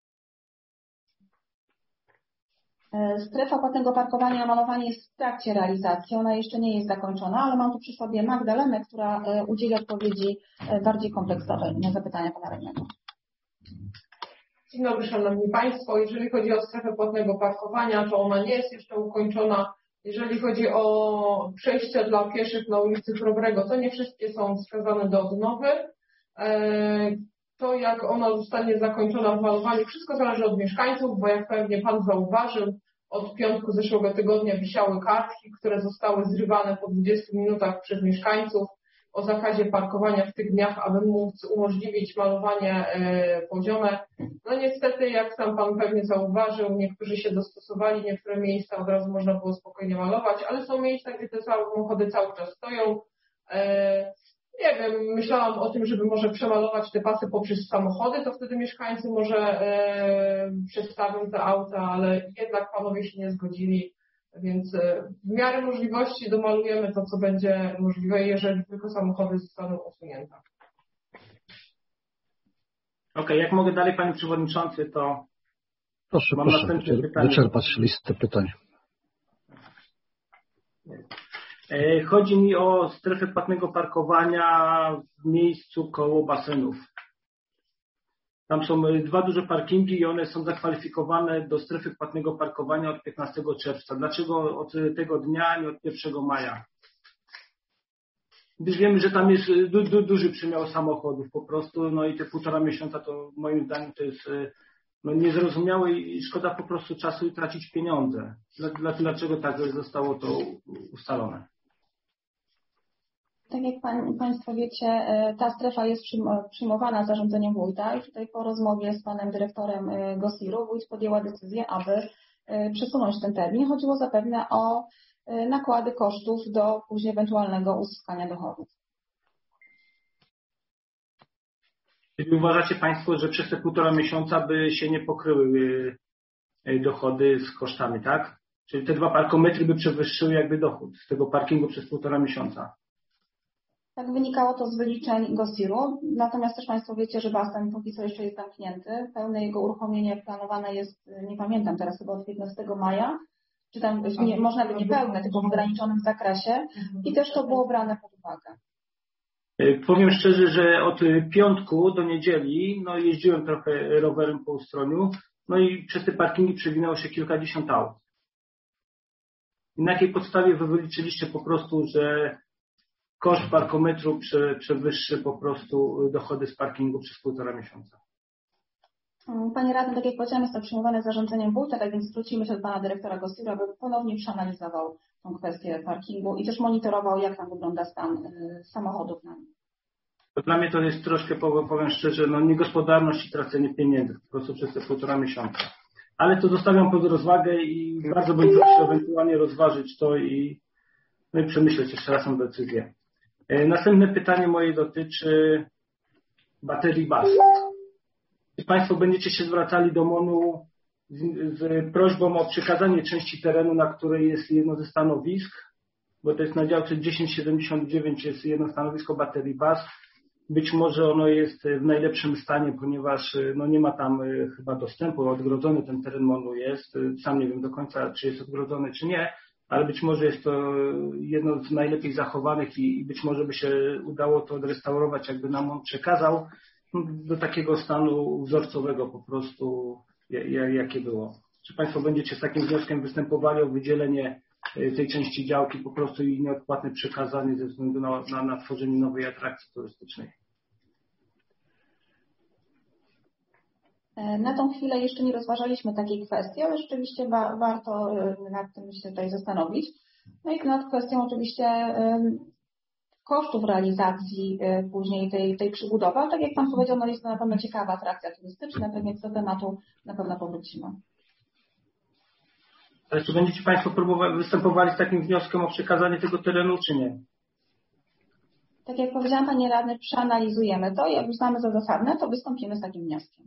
Strefa płatnego parkowania, malowanie jest w trakcie realizacji, ona jeszcze nie jest zakończona, ale mam tu przy sobie Magdalenę, która udzieli odpowiedzi bardziej kompleksowej na zapytania pana radnego. Dzień dobry szanowni państwo, jeżeli chodzi o strefę płatnego parkowania, to ona nie jest jeszcze ukończona. Jeżeli chodzi o przejścia dla pieszych na ulicy Chrobrego, to nie wszystkie są wskazane do odnowy. To jak ona zostanie zakończona w malowaniu, wszystko zależy od mieszkańców, bo jak pewnie pan zauważył, od piątku zeszłego tygodnia wisiały kartki, które zostały zrywane po dwudziestu minutach przez mieszkańców o zakazie parkowania w tych dniach, aby móc umożliwić malowanie poziome. No niestety, jak sam Pan pewnie zauważył, niektórzy się dostosowali, niektóre miejsca od razu można było spokojnie malować, ale są miejsca, gdzie te samochody cały czas stoją. Nie wiem, myślałam o tym, żeby może przemalować te pasy poprzez samochody, to wtedy mieszkańcy może e, przestawią te auta, ale jednak panowie się nie zgodzili, więc w miarę możliwości domalujemy to, co będzie możliwe, jeżeli tylko samochody zostaną usunięte. Okej, okay, jak mogę dalej, Panie Przewodniczący, to proszę, mam proszę następne wyczer- pytanie. wyczerpać listę pytań. Chodzi mi o strefę płatnego parkowania w miejscu koło basenów. Tam są dwa duże parkingi i one są zakwalifikowane do strefy płatnego parkowania od piętnastego czerwca. Dlaczego od tego dnia, a nie od pierwszego maja? Gdyż wiemy, że tam jest du, du, duży przymiar samochodów po prostu, no i te półtora miesiąca to moim zdaniem to jest no, niezrozumiałe i szkoda po prostu czasu i tracić pieniądze. Dlaczego tak zostało to ustalone? Tak jak pan, Państwo wiecie, ta strefa jest przyjmowana zarządzeniem wójta i tutaj po rozmowie z panem dyrektorem Gosiru wójt podjęła decyzję, aby przesunąć ten termin. Chodziło zapewne o nakłady kosztów do później ewentualnego uzyskania dochodów. Czyli uważacie Państwo, że przez te półtora miesiąca by się nie pokryły dochody z kosztami, tak? Czyli te dwa parkometry by przewyższyły jakby dochód z tego parkingu przez półtora miesiąca. Tak wynikało to z wyliczeń Gosiru, natomiast też Państwo wiecie, że basen póki co jeszcze jest zamknięty. Pełne jego uruchomienie planowane jest, nie pamiętam teraz, chyba od piętnastego maja, czy tam nie, można by nie pełne, tylko w ograniczonym zakresie i też to było brane pod uwagę. Powiem szczerze, że od piątku do niedzieli no jeździłem trochę rowerem po Ustroniu, no i przez te parkingi przewinęło się kilkadziesiąt aut. I na jakiej podstawie wy wyliczyliście po prostu, że koszt parkometru przewyższy po prostu dochody z parkingu przez półtora miesiąca? Panie radny, tak jak powiedziałem, jest to przyjmowane zarządzeniem wójta, tak więc zwrócimy się do pana dyrektora Gosiru, aby ponownie przeanalizował tą kwestię parkingu i też monitorował, jak tam wygląda stan samochodów na nim. Dla mnie to jest troszkę, powiem szczerze, no niegospodarność i tracenie pieniędzy po prostu przez te półtora miesiąca. Ale to zostawiam pod rozwagę i bardzo bym prosił ewentualnie rozważyć to i, no i przemyśleć jeszcze raz tę decyzję. Następne pytanie moje dotyczy baterii baz. Czy Państwo będziecie się zwracali do MON-u z, z prośbą o przekazanie części terenu, na której jest jedno ze stanowisk, bo to jest na działce tysiąc siedemdziesiąt dziewięć jest jedno stanowisko baterii baz. Być może ono jest w najlepszym stanie, ponieważ no nie ma tam chyba dostępu, odgrodzony ten teren MON-u jest. Sam nie wiem do końca, czy jest odgrodzony, czy nie, ale być może jest to jedno z najlepiej zachowanych i, i być może by się udało to odrestaurować, jakby nam on przekazał do takiego stanu wzorcowego po prostu, jakie było. Czy Państwo będziecie z takim wnioskiem występowali o wydzielenie tej części działki po prostu i nieodpłatne przekazanie ze względu na, na, na tworzenie nowej atrakcji turystycznej? Na tą chwilę jeszcze nie rozważaliśmy takiej kwestii, ale rzeczywiście wa- warto nad tym się tutaj zastanowić. No i nad kwestią oczywiście kosztów realizacji później tej, tej przybudowy, ale tak jak Pan powiedział, no jest to na pewno ciekawa atrakcja turystyczna, tak więc do tematu na pewno powrócimy. Ale czy będziecie Państwo próbowali, występowali z takim wnioskiem o przekazanie tego terenu, czy nie? Tak jak powiedziałam, Panie Radny, przeanalizujemy to i jak uznamy za zasadne, to wystąpimy z takim wnioskiem.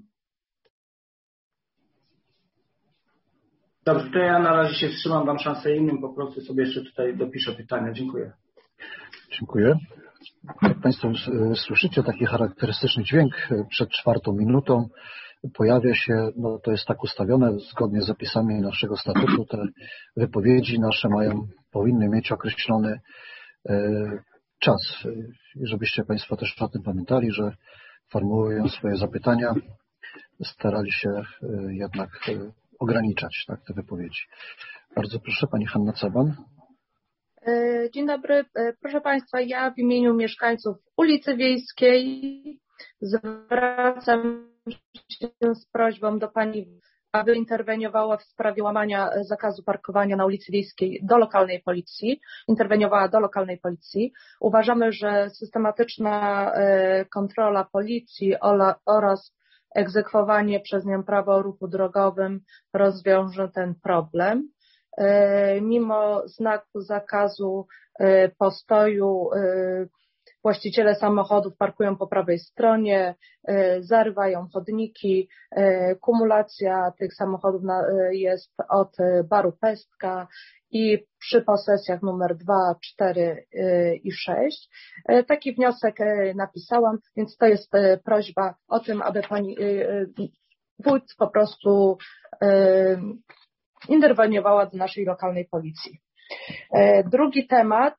Dobrze, to ja na razie się wstrzymam, dam szansę innym, po prostu sobie jeszcze tutaj dopiszę pytania. Dziękuję. Dziękuję. Jak Państwo słyszycie, taki charakterystyczny dźwięk przed czwartą minutą pojawia się, no to jest tak ustawione zgodnie z zapisami naszego statutu. Te wypowiedzi nasze mają, powinny mieć określony czas. Żebyście Państwo też o tym pamiętali, że formułując swoje zapytania, starali się jednak ograniczać tak, te wypowiedzi. Bardzo proszę, Pani Hanna Caban. Dzień dobry. Proszę Państwa, ja w imieniu mieszkańców ulicy Wiejskiej zwracam się z prośbą do Pani aby interweniowała w sprawie łamania zakazu parkowania na ulicy Wiejskiej do lokalnej policji, interweniowała do lokalnej policji. Uważamy, że systematyczna kontrola policji oraz egzekwowanie przez nią prawa o ruchu drogowym rozwiąże ten problem. Mimo znaku zakazu postoju właściciele samochodów parkują po prawej stronie, zarywają chodniki, kumulacja tych samochodów jest od baru Pestka i przy posesjach numer dwa, cztery i sześć. Taki wniosek napisałam, więc to jest prośba o tym, aby pani wójt po prostu interweniowała do naszej lokalnej policji. Drugi temat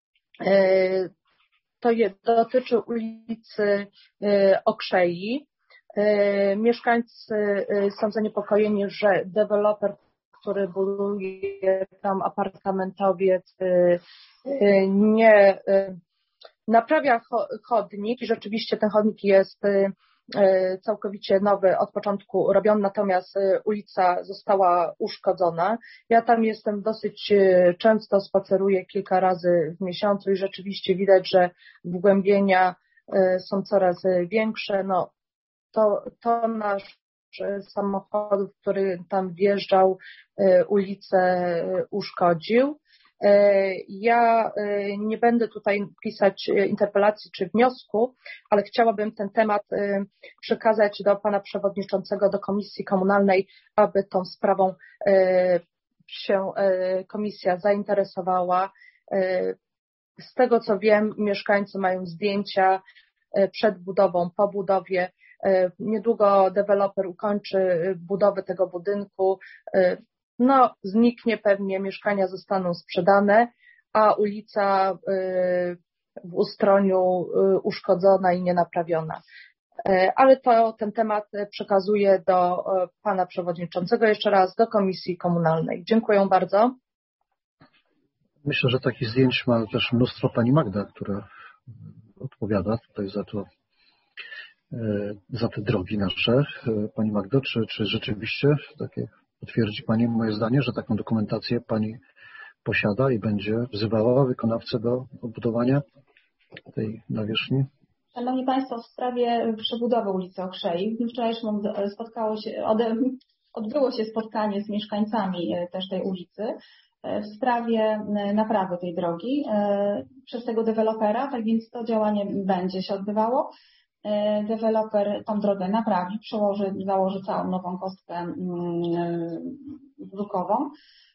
to je, dotyczy ulicy Okrzei. Mieszkańcy są zaniepokojeni, że deweloper, który buduje tam apartamentowiec, nie naprawia chodnik i rzeczywiście ten chodnik jest całkowicie nowy, od początku robiony, natomiast ulica została uszkodzona. Ja tam jestem dosyć często, spaceruję kilka razy w miesiącu i rzeczywiście widać, że wgłębienia są coraz większe. No, to, to nasz samochód, który tam wjeżdżał, ulicę uszkodził. Ja nie będę tutaj pisać interpelacji czy wniosku, ale chciałabym ten temat przekazać do pana przewodniczącego, do Komisji Komunalnej, aby tą sprawą się komisja zainteresowała. Z tego co wiem, mieszkańcy mają zdjęcia przed budową, po budowie. Niedługo deweloper ukończy budowę tego budynku. No, zniknie pewnie, mieszkania zostaną sprzedane, a ulica w Ustroniu uszkodzona i nienaprawiona. Ale to ten temat przekazuję do pana przewodniczącego, jeszcze raz do Komisji Komunalnej. Dziękuję bardzo. Myślę, że takich zdjęć ma też mnóstwo pani Magda, która odpowiada tutaj za to, za te drogi nasze. Pani Magdo, czy, czy rzeczywiście takie potwierdzi pani moje zdanie, że taką dokumentację pani posiada i będzie wzywała wykonawcę do odbudowania tej nawierzchni? Szanowni Państwo, w sprawie przebudowy ulicy Okrzei, w dniu wczorajszym spotkało się, odbyło się spotkanie z mieszkańcami też tej ulicy w sprawie naprawy tej drogi przez tego dewelopera, tak więc to działanie będzie się odbywało. Deweloper tą drogę naprawi, przełoży, założy całą nową kostkę brukową.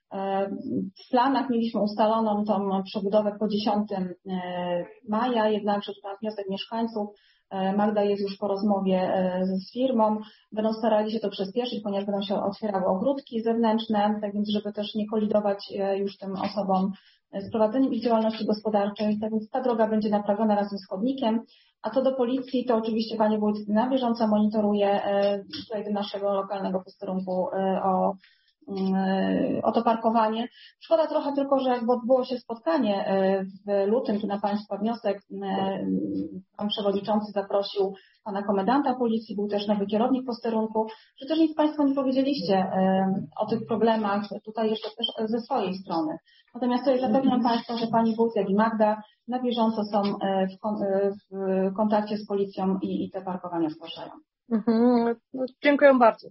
W planach mieliśmy ustaloną tą przebudowę po dziesiątego maja, jednakże na wniosek mieszkańców Magda jest już po rozmowie z firmą, będą starali się to przyspieszyć, ponieważ będą się otwierały ogródki zewnętrzne, tak więc żeby też nie kolidować już tym osobom z prowadzeniem ich działalności gospodarczej, tak więc ta droga będzie naprawiona razem z chodnikiem. A co do policji, to oczywiście pani wójt na bieżąco monitoruje tutaj do naszego lokalnego posterunku o, o to parkowanie. Szkoda trochę tylko, że jakby odbyło się spotkanie w lutym, tu na państwa wniosek pan przewodniczący zaprosił pana komendanta policji, był też nowy kierownik posterunku, że też nic państwo nie powiedzieliście o tych problemach tutaj jeszcze też ze swojej strony. Natomiast tutaj zapewniam państwa, że pani wójt, jak i Magda na bieżąco są w, kon w kontakcie z policją i, i te parkowania zgłaszają. Mhm. Dziękuję bardzo.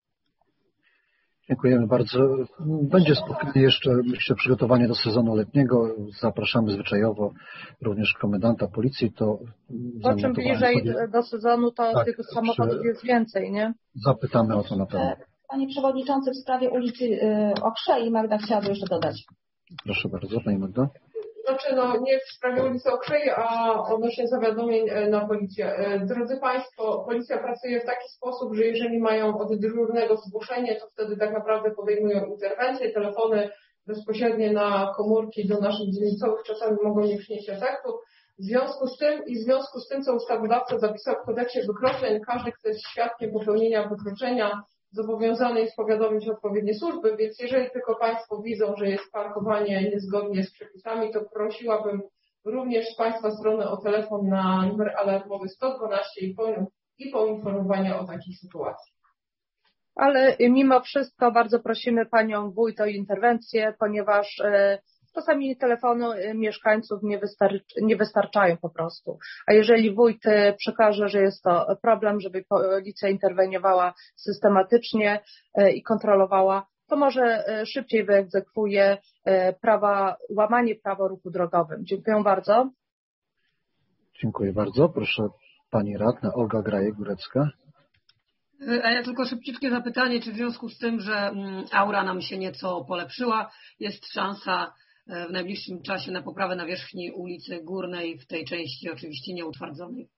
Dziękujemy bardzo. Będzie spotkanie jeszcze, myślę, przygotowanie do sezonu letniego. Zapraszamy zwyczajowo również komendanta policji. To o czym bliżej sobie... do sezonu, to tak, tych samochodów jest więcej, nie? Zapytamy o to na pewno. Panie Przewodniczący, w sprawie ulicy Okrzei Magda chciałaby jeszcze dodać. Proszę bardzo, pani Magda. Znaczy, no nie w sprawie ulicy Okrzei, a odnośnie zawiadomień na policję. Drodzy Państwo, policja pracuje w taki sposób, że jeżeli mają od dyżurnego zgłoszenie, to wtedy tak naprawdę podejmują interwencję, telefony bezpośrednie na komórki do naszych dzielnicowych czasami mogą nie przynieść efektu. W związku z tym i w związku z tym, co ustawodawca zapisał w kodeksie wykroczeń, każdy, kto jest świadkiem popełnienia wykroczenia, zobowiązany jest powiadomić odpowiednie służby, więc jeżeli tylko Państwo widzą, że jest parkowanie niezgodnie z przepisami, to prosiłabym również z Państwa strony o telefon na numer alarmowy sto dwanaście i, po, i poinformowania o takiej sytuacji. ale mimo wszystko bardzo prosimy Panią Wójt o interwencję, ponieważ czasami telefony mieszkańców nie, wystarczy, nie wystarczają po prostu. A jeżeli wójt przekaże, że jest to problem, żeby policja interweniowała systematycznie i kontrolowała, to może szybciej wyegzekwuje prawa, łamanie prawa o ruchu drogowym. Dziękuję bardzo. Dziękuję bardzo. Proszę Pani Radna Olga Grajek-Górecka. A ja tylko szybciutkie zapytanie, czy w związku z tym, że aura nam się nieco polepszyła, jest szansa w najbliższym czasie na poprawę nawierzchni ulicy Górnej, w tej części oczywiście nieutwardzonej?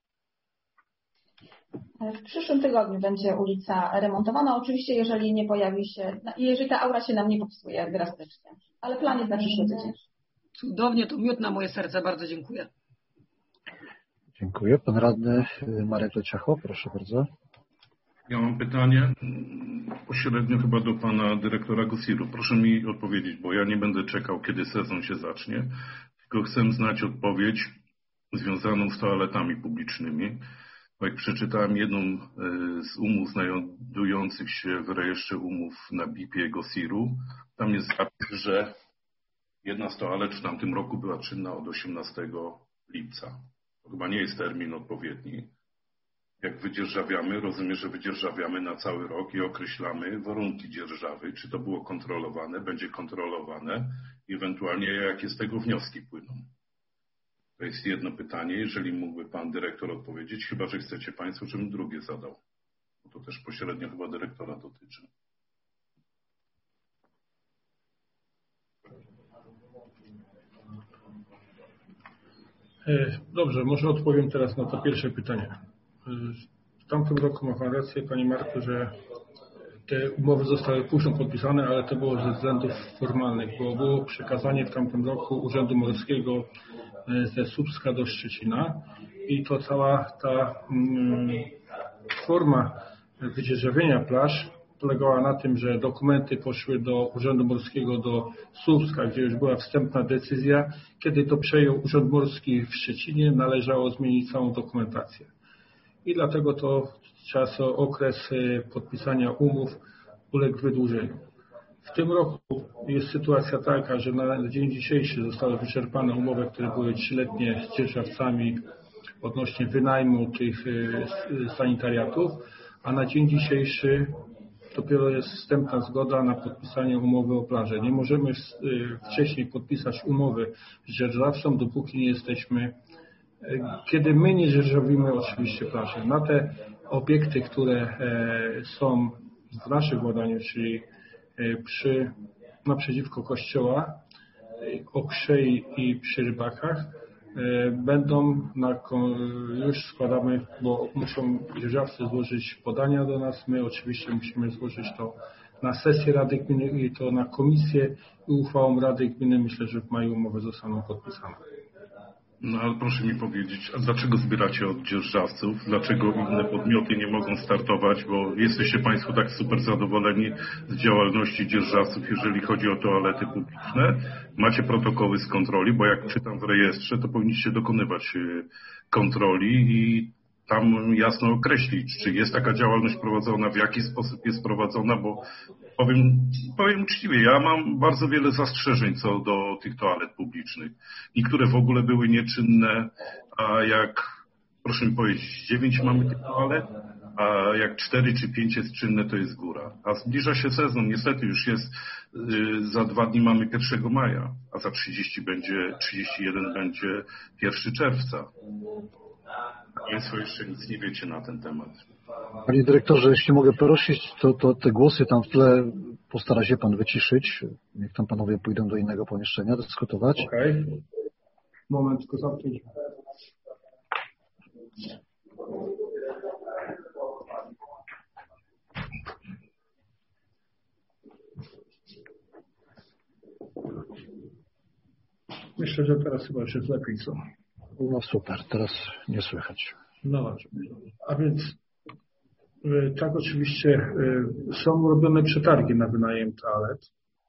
W przyszłym tygodniu będzie ulica remontowana, oczywiście jeżeli nie pojawi się, jeżeli ta aura się nam nie popsuje drastycznie, ale plan jest na przyszły tydzień. Cudownie, to miód na moje serce, bardzo dziękuję. Dziękuję. Pan radny Marek Leciacho, proszę bardzo. Ja mam pytanie pośrednio chyba do pana dyrektora Gosiru. Proszę mi odpowiedzieć, bo ja nie będę czekał, kiedy sezon się zacznie, tylko chcę znać odpowiedź związaną z toaletami publicznymi. Bo jak przeczytałem jedną z umów znajdujących się w rejestrze umów na B I P-ie Gosiru, tam jest zapis, że jedna z toalet w tamtym roku była czynna od osiemnastego lipca. To chyba nie jest termin odpowiedni. Jak wydzierżawiamy, rozumiem, że wydzierżawiamy na cały rok i określamy warunki dzierżawy, czy to było kontrolowane, będzie kontrolowane i ewentualnie jakie z tego wnioski płyną. To jest jedno pytanie, jeżeli mógłby pan dyrektor odpowiedzieć, chyba że chcecie państwo, żebym drugie zadał. Bo to też pośrednio chyba dyrektora dotyczy. Dobrze, może odpowiem teraz na to pierwsze pytanie. W tamtym roku ma pan rację, panie Marku, że te umowy zostały późno podpisane, ale to było ze względów formalnych, bo było przekazanie w tamtym roku Urzędu Morskiego ze Słupska do Szczecina i to cała ta mm, forma wydzierżawienia plaż polegała na tym, że dokumenty poszły do Urzędu Morskiego do Słupska, gdzie już była wstępna decyzja. Kiedy to przejął Urząd Morski w Szczecinie, należało zmienić całą dokumentację. I dlatego to czas, okres podpisania umów uległ wydłużeniu. W tym roku jest sytuacja taka, że na dzień dzisiejszy zostały wyczerpane umowy, które były trzyletnie z dzierżawcami odnośnie wynajmu tych sanitariatów, a na dzień dzisiejszy dopiero jest wstępna zgoda na podpisanie umowy o plażę. Nie możemy wcześniej podpisać umowy z dzierżawcą, dopóki nie jesteśmy, kiedy my nie dzierżawimy oczywiście plaży. Na te obiekty, które są w naszym władaniu, czyli przy, naprzeciwko kościoła, Okrzei i przy Rybakach, będą, na, już składamy, bo muszą dzierżawcy złożyć podania do nas, my oczywiście musimy złożyć to na sesję Rady Gminy i to na komisję i uchwałą Rady Gminy myślę, że w maju umowy zostaną podpisane. No ale proszę mi powiedzieć, a dlaczego zbieracie od dzierżawców? Dlaczego inne podmioty nie mogą startować? Bo jesteście państwo tak super zadowoleni z działalności dzierżawców, jeżeli chodzi o toalety publiczne. Macie protokoły z kontroli, bo jak czytam w rejestrze, to powinniście dokonywać kontroli i tam jasno określić, czy jest taka działalność prowadzona, w jaki sposób jest prowadzona, bo powiem, powiem uczciwie, ja mam bardzo wiele zastrzeżeń co do tych toalet publicznych. Niektóre w ogóle były nieczynne, a jak, proszę mi powiedzieć, dziewięć mamy tych toalet, a jak cztery czy pięć jest czynne, to jest góra. A zbliża się sezon, niestety już jest, yy, za dwa dni mamy pierwszego maja, a za trzydzieści będzie, trzydzieści jeden będzie pierwszego czerwca. Państwo jeszcze nic nie wiecie na ten temat. Panie dyrektorze, jeśli mogę prosić, to, to te głosy tam w tle postara się pan wyciszyć. Niech tam panowie pójdą do innego pomieszczenia dyskutować. Okej. Okay. Moment, tylko zamknąć. Myślę, że teraz chyba już jest lepiej, co? No super, teraz nie słychać. No dobrze. A więc tak, oczywiście są robione przetargi na wynajem toalet,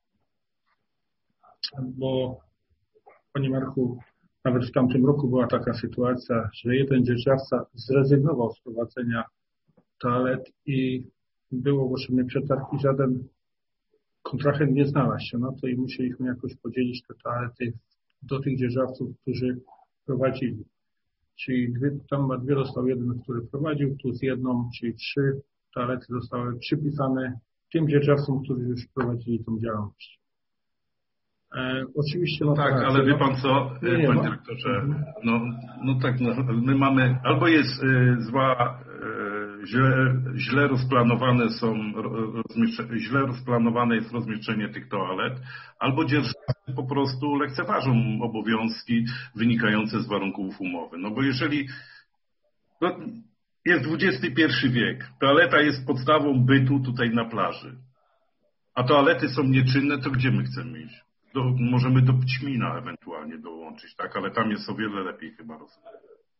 bo panie Marku, nawet w tamtym roku była taka sytuacja, że jeden dzierżawca zrezygnował z prowadzenia toalet i był ogłoszony przetarg i żaden kontrahent nie znalazł się na to i musieliśmy jakoś podzielić te toalety do tych dzierżawców, którzy prowadzili. Czyli dwie, tam dwie został jeden, który prowadził, tu z jedną, czyli trzy toalety zostały przypisane tym dzierżawcom, którzy już prowadzili tą działalność. E, oczywiście... No tak, tak, ale wie no, pan co, nie, nie, panie no. dyrektorze, no, no tak, no, my mamy, albo jest y, zła, y, źle, źle rozplanowane są, rozmieszcze, źle rozplanowane jest rozmieszczenie tych toalet, albo dzierżawcy po prostu lekceważą obowiązki wynikające z warunków umowy. No bo jeżeli no, jest dwudziesty pierwszy wiek, toaleta jest podstawą bytu tutaj na plaży, a toalety są nieczynne, to gdzie my chcemy iść? Do, możemy do Pćmina ewentualnie dołączyć, tak? Ale tam jest o wiele lepiej chyba rozumiem.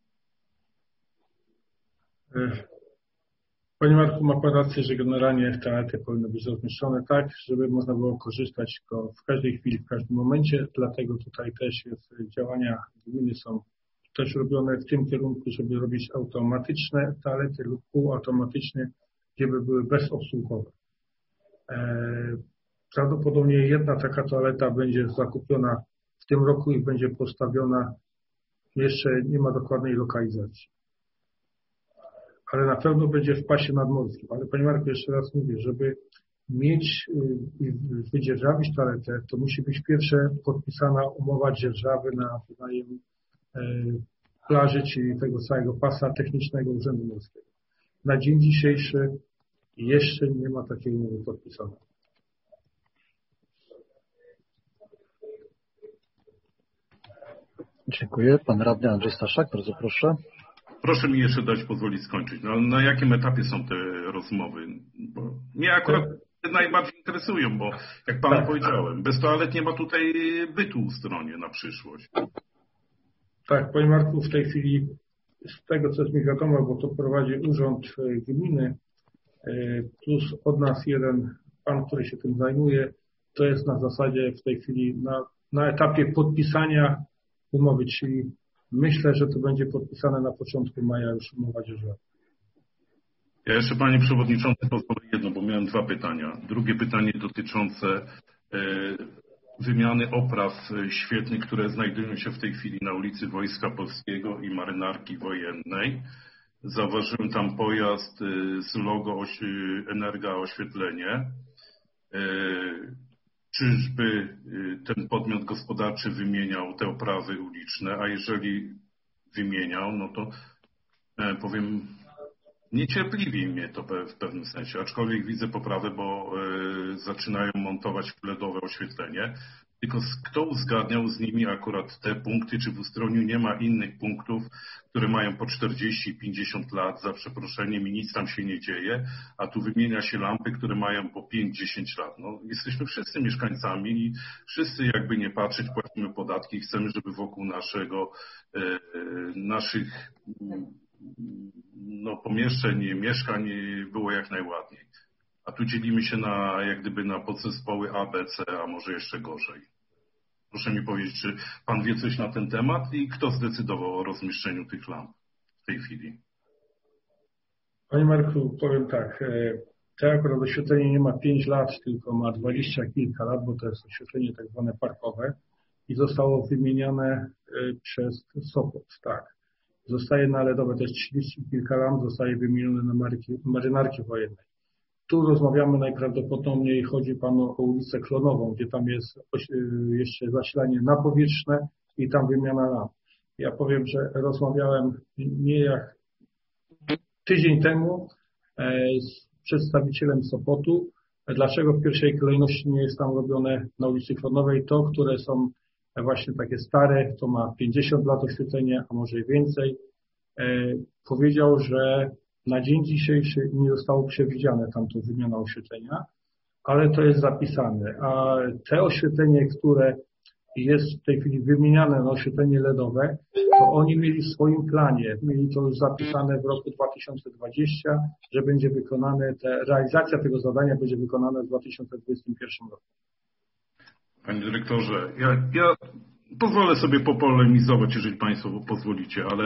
Panie Marku, ma pan rację, że generalnie toalety powinny być rozmieszczone tak, żeby można było korzystać go w każdej chwili, w każdym momencie. Dlatego tutaj też jest, działania gminy są też robione w tym kierunku, żeby robić automatyczne toalety lub półautomatyczne, gdzie by były bezobsługowe. Prawdopodobnie jedna taka toaleta będzie zakupiona w tym roku i będzie postawiona, jeszcze nie ma dokładnej lokalizacji. Ale na pewno będzie w pasie nadmorskim. Ale panie Marku, jeszcze raz mówię, żeby mieć i wydzierżawić toaletę, to musi być pierwsze podpisana umowa dzierżawy na wynajem plaży, czyli tego całego pasa technicznego Urzędu Morskiego. Na dzień dzisiejszy jeszcze nie ma takiej umowy podpisanej. Dziękuję. Pan radny Andrzej Staszak, bardzo proszę. Proszę mi jeszcze dać pozwolić skończyć. No, na jakim etapie są te rozmowy? Bo mnie akurat najbardziej interesują, bo jak panu tak. powiedziałem, bez toalet nie ma tutaj bytu w stronie na przyszłość. Tak, panie Marku, w tej chwili z tego, co jest mi wiadomo, bo to prowadzi Urząd Gminy, plus od nas jeden pan, który się tym zajmuje, to jest na zasadzie w tej chwili na, na etapie podpisania umowy, czyli myślę, że to będzie podpisane na początku maja już umowa dzierżawy. Ja jeszcze panie przewodniczący pozwolę jedno, bo miałem dwa pytania. Drugie pytanie dotyczące e, wymiany opraw świetlnych, które znajdują się w tej chwili na ulicy Wojska Polskiego i Marynarki Wojennej. Zauważyłem tam pojazd z logo Energa Oświetlenie. Czyżby ten podmiot gospodarczy wymieniał te oprawy uliczne, a jeżeli wymieniał, no to powiem, niecierpliwi mnie to w pewnym sensie, aczkolwiek widzę poprawę, bo zaczynają montować ledowe oświetlenie. Tylko kto uzgadniał z nimi akurat te punkty, czy w Ustroniu nie ma innych punktów, które mają po czterdzieści pięćdziesiąt lat, za przeproszeniem, i nic tam się nie dzieje, a tu wymienia się lampy, które mają po pięć dziesięć lat. No, jesteśmy wszyscy mieszkańcami i wszyscy, jakby nie patrzeć, płacimy podatki i chcemy, żeby wokół naszego, e, naszych no, pomieszczeń, mieszkań było jak najładniej. A tu dzielimy się na, jak gdyby na podzespoły A, B, C, a może jeszcze gorzej. Proszę mi powiedzieć, czy pan wie coś na ten temat i kto zdecydował o rozmieszczeniu tych lamp w tej chwili? Panie Marku, powiem tak. To akurat oświetlenie nie ma pięć lat, tylko ma dwadzieścia kilka lat, bo to jest oświetlenie tak zwane parkowe i zostało wymienione przez Sopot, tak. Zostaje na ledowe też trzydzieści kilka lamp, zostaje wymienione na marki, marynarki wojennej. Tu rozmawiamy najprawdopodobniej, chodzi panu o ulicę Klonową, gdzie tam jest jeszcze zasilanie napowietrzne i tam wymiana lamp. Ja powiem, że rozmawiałem nie jak tydzień temu z przedstawicielem Sopotu, dlaczego w pierwszej kolejności nie jest tam robione na ulicy Klonowej to, które są właśnie takie stare, to ma pięćdziesiąt lat oświetlenia, a może i więcej. Powiedział, że na dzień dzisiejszy nie zostało przewidziane tamto wymiana oświetlenia, ale to jest zapisane. A te oświetlenie, które jest w tej chwili wymieniane na oświetlenie ledowe, to oni mieli w swoim planie, mieli to już zapisane w roku dwa tysiące dwudziestym, że będzie wykonane, te, realizacja tego zadania będzie wykonana w dwa tysiące dwudziestym pierwszym roku. Panie dyrektorze, ja, ja pozwolę sobie popolemizować, jeżeli państwo pozwolicie, ale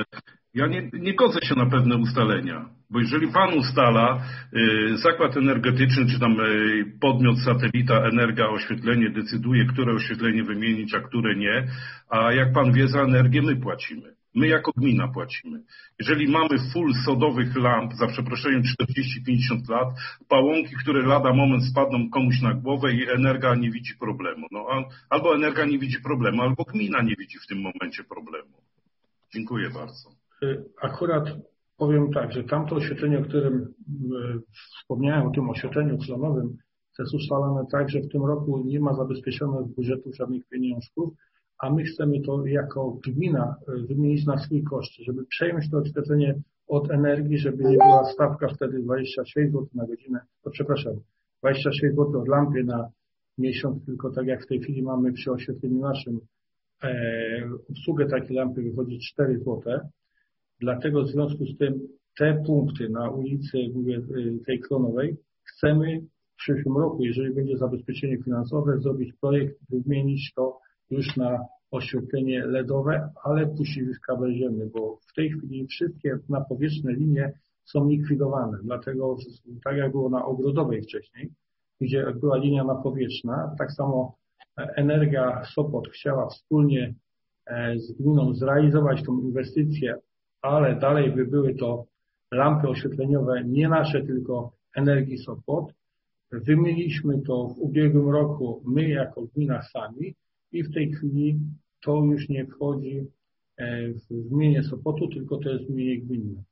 Ja nie, nie godzę się na pewne ustalenia, bo jeżeli pan ustala y, zakład energetyczny, czy tam y, podmiot satelita Energa Oświetlenie decyduje, które oświetlenie wymienić, a które nie, a jak pan wie, za energię my płacimy. My jako gmina płacimy. Jeżeli mamy full sodowych lamp, za przeproszeniem czterdzieści pięćdziesiąt lat, pałąki, które lada moment spadną komuś na głowę i Energa nie widzi problemu. No, albo Energa nie widzi problemu, albo gmina nie widzi w tym momencie problemu. Dziękuję bardzo. Akurat powiem tak, że tamto oświetlenie, o którym wspomniałem, o tym oświetleniu tlonowym, to jest ustalone tak, że w tym roku nie ma zabezpieczonych z budżetu żadnych pieniążków, a my chcemy to jako gmina wymienić na swój koszt, żeby przejąć to oświetlenie od Energii, żeby nie była stawka wtedy dwadzieścia sześć złotych na godzinę, to przepraszam, dwadzieścia sześć złotych od lampy na miesiąc, tylko tak jak w tej chwili mamy przy oświetleniu naszym, e, obsługę takiej lampy wychodzi cztery złote. Dlatego w związku z tym te punkty na ulicy, mówię, tej Klonowej chcemy w przyszłym roku, jeżeli będzie zabezpieczenie finansowe, zrobić projekt, wymienić to już na oświetlenie LEDowe, ale puścić już kabel ziemny, bo w tej chwili wszystkie napowierzchne linie są likwidowane. Dlatego tak jak było na Ogrodowej wcześniej, gdzie była linia napowierzchna, tak samo Energia Sopot chciała wspólnie z gminą zrealizować tą inwestycję, ale dalej by były to lampy oświetleniowe, nie nasze, tylko Energii Sopot. Wymieniliśmy to w ubiegłym roku my jako gmina sami i w tej chwili to już nie wchodzi w gminie Sopotu, tylko to jest gminie gminne.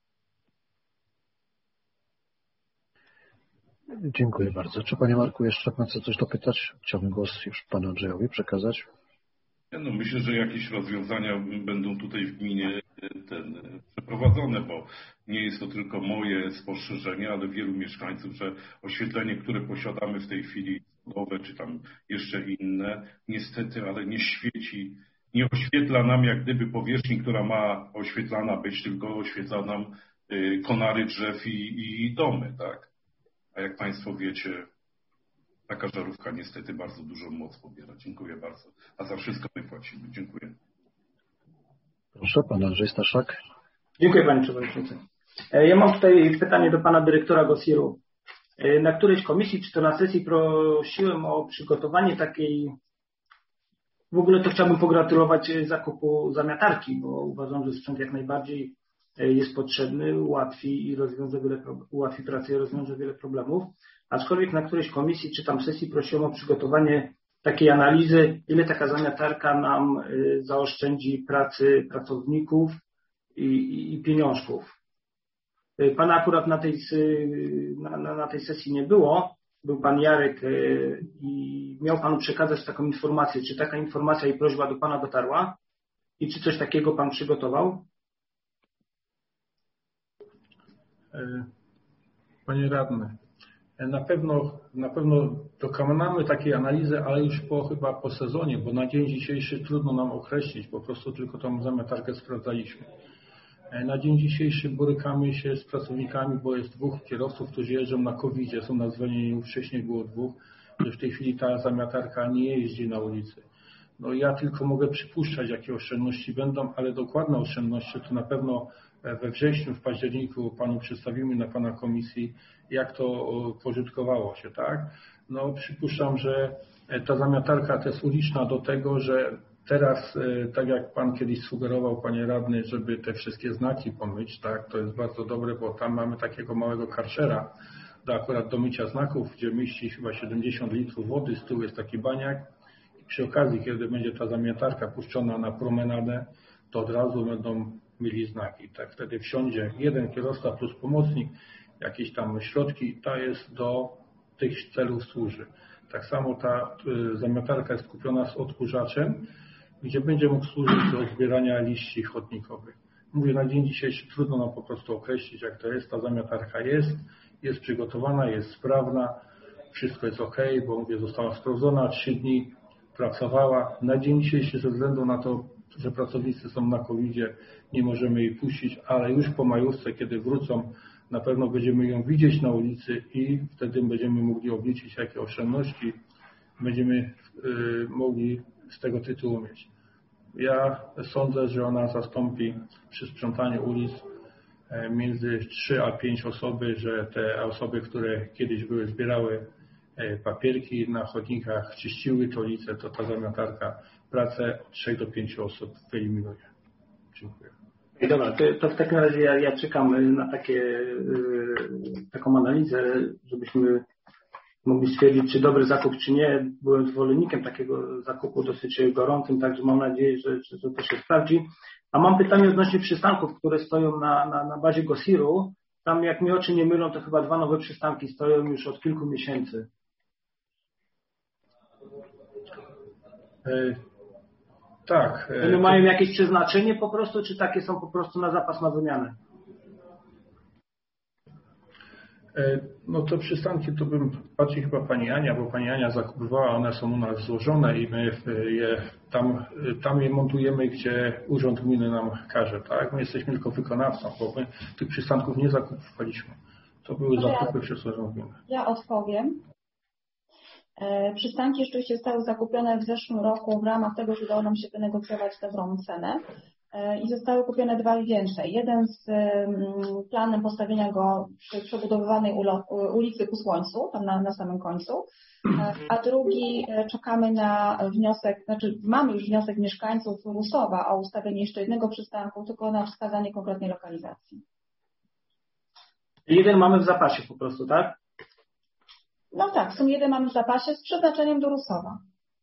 Dziękuję bardzo. Czy Panie Marku jeszcze pan chce coś dopytać? Chciałbym głos już Panu Andrzejowi przekazać. No, myślę, że jakieś rozwiązania będą tutaj w gminie ten, przeprowadzone, bo nie jest to tylko moje spostrzeżenie, ale wielu mieszkańców, że oświetlenie, które posiadamy w tej chwili, nowe czy tam jeszcze inne, niestety, ale nie świeci, nie oświetla nam jak gdyby powierzchni, która ma oświetlana być, tylko oświetla nam konary drzew i, i domy, tak? A jak Państwo wiecie, taka żarówka niestety bardzo dużą moc pobiera. Dziękuję bardzo. A za wszystko my płacimy. Dziękuję. Proszę, Pan Andrzej Staszak. Dziękuję Panie Przewodniczący. Ja mam tutaj pytanie do Pana Dyrektora Gossiru. Na którejś komisji czy to na sesji prosiłem o przygotowanie takiej, w ogóle to chciałbym pogratulować zakupu zamiatarki, bo uważam, że sprzęt jak najbardziej jest potrzebny, ułatwi i rozwiąże wiele, ułatwi pracę i rozwiąże wiele problemów. Aczkolwiek na którejś komisji czy tam sesji prosiłem o przygotowanie takiej analizy, ile taka zamiatarka nam zaoszczędzi pracy pracowników i, i, i pieniążków. Pana akurat na tej, na, na tej sesji nie było, był Pan Jarek i miał Panu przekazać taką informację. Czy taka informacja i prośba do Pana dotarła? I czy coś takiego Pan przygotował? Panie Radny, na pewno, na pewno dokonamy takiej analizy, ale już po, chyba po sezonie, bo na dzień dzisiejszy trudno nam określić, po prostu tylko tą zamiatarkę sprawdzaliśmy. Na dzień dzisiejszy borykamy się z pracownikami, bo jest dwóch kierowców, którzy jeżdżą na kowidzie, są na zwolnieniu, wcześniej było dwóch, że w tej chwili ta zamiatarka nie jeździ na ulicy. No ja tylko mogę przypuszczać, jakie oszczędności będą, ale dokładne oszczędności to na pewno we wrześniu, w październiku Panu przedstawimy na Pana komisji, jak to pożytkowało się, tak? No przypuszczam, że ta zamiatarka to jest uliczna do tego, że teraz, tak jak Pan kiedyś sugerował, Panie Radny, żeby te wszystkie znaki pomyć, tak? To jest bardzo dobre, bo tam mamy takiego małego karczera do akurat do mycia znaków, gdzie mieści chyba siedemdziesiąt litrów wody, z tyłu jest taki baniak. I przy okazji, kiedy będzie ta zamiatarka puszczona na promenadę, to od razu będą mieli znaki. Tak wtedy wsiądzie jeden kierowca plus pomocnik, jakieś tam środki, ta jest do tych celów służy. Tak samo ta y, zamiatarka jest kupiona z odkurzaczem, gdzie będzie mógł służyć do zbierania liści chodnikowych. Mówię, na dzień dzisiejszy trudno nam po prostu określić, jak to jest. Ta zamiatarka jest, jest przygotowana, jest sprawna, wszystko jest ok, bo mówię, została sprawdzona, trzy dni pracowała. Na dzień dzisiejszy ze względu na to, że pracownicy są na kowidzie, nie możemy jej puścić, ale już po majówce, kiedy wrócą, na pewno będziemy ją widzieć na ulicy i wtedy będziemy mogli obliczyć, jakie oszczędności będziemy y, mogli z tego tytułu mieć. Ja sądzę, że ona zastąpi przy sprzątaniu ulic między trzy a pięć osoby, że te osoby, które kiedyś były, zbierały papierki na chodnikach, czyściły te ulice, to ta zamiatarka pracę od trzech do pięciu osób wyeliminuje. Dziękuję. Dobra, to, to w takim razie ja, ja czekam na takie, taką analizę, żebyśmy mogli stwierdzić, czy dobry zakup, czy nie. Byłem zwolennikiem takiego zakupu dosyć gorącym, także mam nadzieję, że, że to się sprawdzi. A mam pytanie odnośnie przystanków, które stoją na, na, na bazie Gosiru. Tam, jak mi oczy nie mylą, to chyba dwa nowe przystanki stoją już od kilku miesięcy. E, tak. One mają jakieś przeznaczenie po prostu, czy takie są po prostu na zapas, na wymianę? No to przystanki to bym bardziej chyba pani Ania, bo pani Ania zakupowała, one są u nas złożone i my je tam, tam je montujemy, gdzie urząd gminy nam każe, tak? My jesteśmy tylko wykonawcą, bo my tych przystanków nie zakupowaliśmy. To były zakupy przez urząd gminy. Ja odpowiem. Przystanki rzeczywiście zostały zakupione w zeszłym roku w ramach tego, że udało nam się wynegocjować dobrą cenę i zostały kupione dwa większe. Jeden z planem postawienia go przy przebudowywanej ulicy ku Słońcu, tam na, na samym końcu, a drugi czekamy na wniosek, znaczy mamy już wniosek mieszkańców Rusowa o ustawienie jeszcze jednego przystanku, tylko na wskazanie konkretnej lokalizacji. Jeden mamy w zapasie po prostu, tak? No tak, w sumie jeden mamy w zapasie z przeznaczeniem do Rusowa.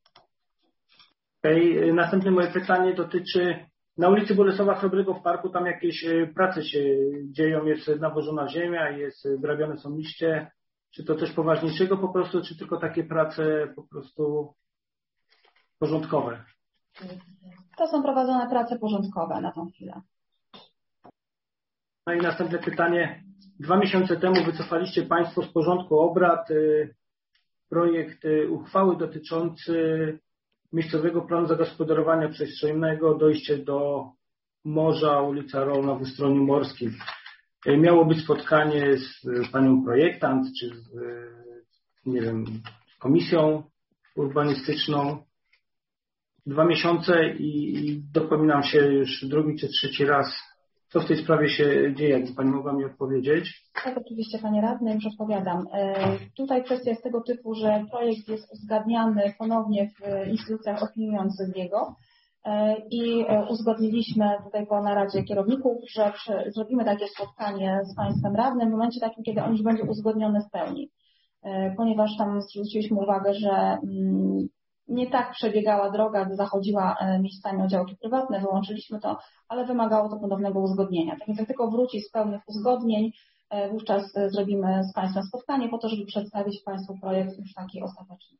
Okay. Następne moje pytanie dotyczy na ulicy Bolesława Chrobrego w parku, tam jakieś prace się dzieją, jest nawożona ziemia, jest grabione są liście. Czy to coś poważniejszego po prostu, czy tylko takie prace po prostu porządkowe? To są prowadzone prace porządkowe na tą chwilę. No i następne pytanie. Dwa miesiące temu wycofaliście Państwo z porządku obrad projekt uchwały dotyczący miejscowego planu zagospodarowania przestrzennego, dojście do morza, ulica Rolna w Ustroniu Morskim. Miało być spotkanie z panią projektant, czy z, nie wiem, komisją urbanistyczną. Dwa miesiące i, i dopominam się już drugi czy trzeci raz. Co w tej sprawie się dzieje? Jakby pani mogła mi odpowiedzieć? Tak, oczywiście panie radny, już odpowiadam. Tutaj kwestia jest tego typu, że projekt jest uzgadniany ponownie w instytucjach opiniujących jego i uzgodniliśmy tutaj po naradzie kierowników, że zrobimy takie spotkanie z państwem radnym w momencie takim, kiedy on już będzie uzgodniony w pełni. Ponieważ tam zwróciliśmy uwagę, że nie tak przebiegała droga, gdy zachodziła miejscami o działki prywatne, wyłączyliśmy to, ale wymagało to ponownego uzgodnienia. Tak więc jak tylko wróci z pełnych uzgodnień, wówczas zrobimy z Państwem spotkanie po to, żeby przedstawić Państwu projekt już taki ostateczny.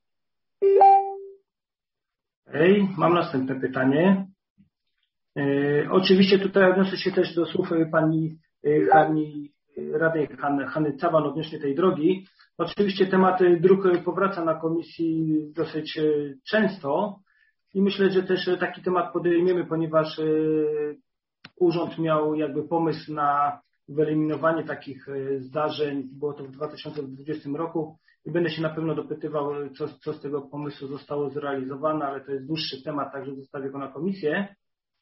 Ej, mam następne pytanie. E, oczywiście tutaj odniosę się też do słów pani Hani, radnej Hany, Hany Caban odnośnie tej drogi. Oczywiście temat dróg powraca na komisji dosyć często i myślę, że też taki temat podejmiemy, ponieważ urząd miał jakby pomysł na wyeliminowanie takich zdarzeń, było to w dwa tysiące dwudziestym roku i będę się na pewno dopytywał, co, co z tego pomysłu zostało zrealizowane, ale to jest dłuższy temat, także zostawię go na komisję.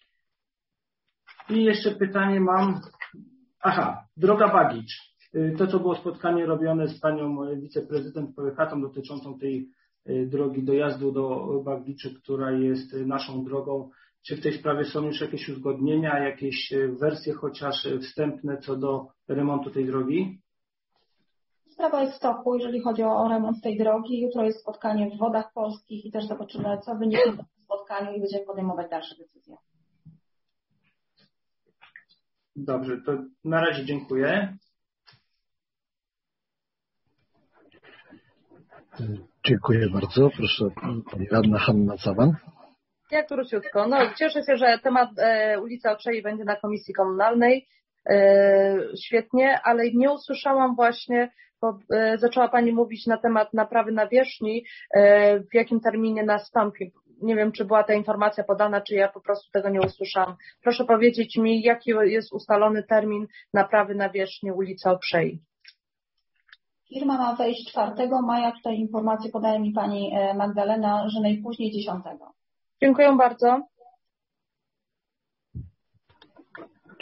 I jeszcze pytanie mam, aha, droga Bagicz. To, co było spotkanie robione z panią wiceprezydent Połechatą dotyczącą tej drogi dojazdu do Bagiczu, która jest naszą drogą. Czy w tej sprawie są już jakieś uzgodnienia, jakieś wersje chociaż wstępne co do remontu tej drogi? Sprawa jest w toku, jeżeli chodzi o remont tej drogi. Jutro jest spotkanie w Wodach Polskich i też zobaczymy, co wyniknie z spotkania i będziemy podejmować dalsze decyzje. Dobrze, to na razie dziękuję. Dziękuję bardzo. Proszę, pani radna Hanna Caban. Ja króciutko. No, cieszę się, że temat e, ulicy Okrzei będzie na komisji komunalnej. E, świetnie, ale nie usłyszałam właśnie, bo e, zaczęła pani mówić na temat naprawy nawierzchni, e, w jakim terminie nastąpi. Nie wiem, czy była ta informacja podana, czy ja po prostu tego nie usłyszałam. Proszę powiedzieć mi, jaki jest ustalony termin naprawy nawierzchni ulicy Okrzei. Firma ma wejść czwartego maja. Tutaj informację podaje mi pani Magdalena, że najpóźniej dziesiątego. Dziękuję bardzo.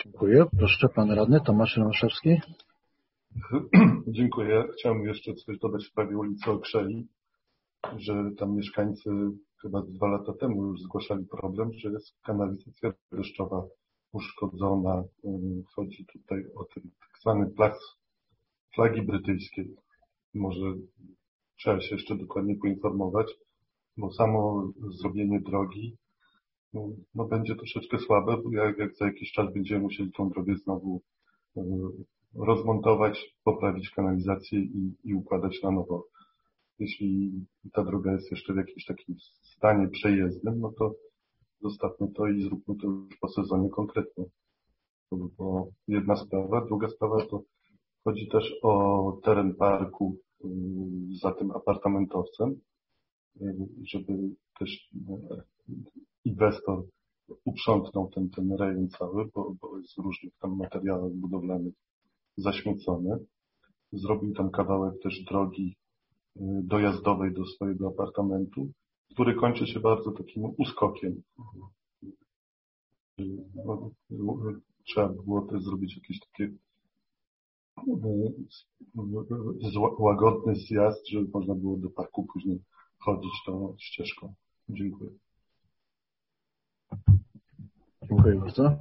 Dziękuję. Proszę, pan radny Tomasz Romaszewski. Dziękuję. Chciałem jeszcze coś dodać w sprawie ulicy Okrzei, że tam mieszkańcy chyba dwa lata temu już zgłaszali problem, że jest kanalizacja deszczowa uszkodzona. Chodzi tutaj o ten tak zwany plac flagi brytyjskiej. Może trzeba się jeszcze dokładnie poinformować, bo samo zrobienie drogi no, no będzie troszeczkę słabe, bo jak, jak za jakiś czas będziemy musieli tą drogę znowu y, rozmontować, poprawić kanalizację i, i układać na nowo. Jeśli ta droga jest jeszcze w jakimś takim stanie przejezdnym, no to zostawmy to i zróbmy to już po sezonie konkretnie. To by była jedna sprawa. Druga sprawa to chodzi też o teren parku y, za tym apartamentowcem, y, żeby też y, inwestor uprzątnął ten, ten rejon cały, bo, bo jest w różnych tam materiałach budowlanych zaśmiecony. Zrobił tam kawałek też drogi y, dojazdowej do swojego apartamentu, który kończy się bardzo takim uskokiem. Y, no, trzeba było też zrobić jakieś takie łagodny zjazd, żeby można było do parku później chodzić tą ścieżką. Dziękuję. Dziękuję bardzo.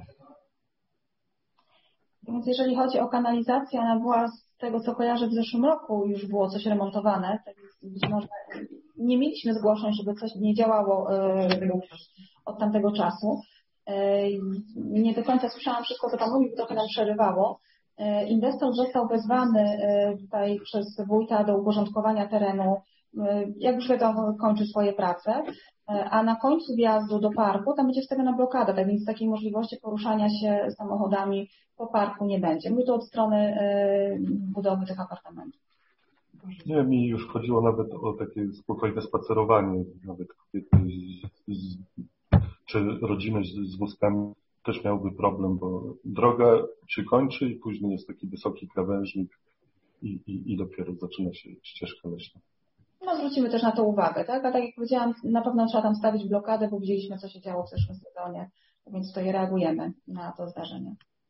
Więc jeżeli chodzi o kanalizację, ona była z tego, co kojarzę, w zeszłym roku już było coś remontowane. Tak więc być może nie mieliśmy zgłoszeń, żeby coś nie działało od tamtego czasu. Nie do końca słyszałam wszystko, co Pan mówił, trochę nam przerywało. Inwestor został wezwany tutaj przez wójta do uporządkowania terenu. Jak już wiadomo, kończy swoje prace, a na końcu wjazdu do parku tam będzie wstawiona blokada, tak więc takiej możliwości poruszania się samochodami po parku nie będzie. Mówię tu od strony budowy tych apartamentów. Nie, mi już chodziło nawet o takie spokojne spacerowanie, nawet kobiety z, z, czy rodziny z, z wózkami też miałby problem, bo droga się kończy i później jest taki wysoki krawężnik i, i, i dopiero zaczyna się ścieżka leśna. No zwrócimy też na to uwagę, tak? A tak jak powiedziałam, na pewno trzeba tam stawić blokadę, bo widzieliśmy, co się działo w zeszłym sezonie, więc tutaj reagujemy na to zdarzenie.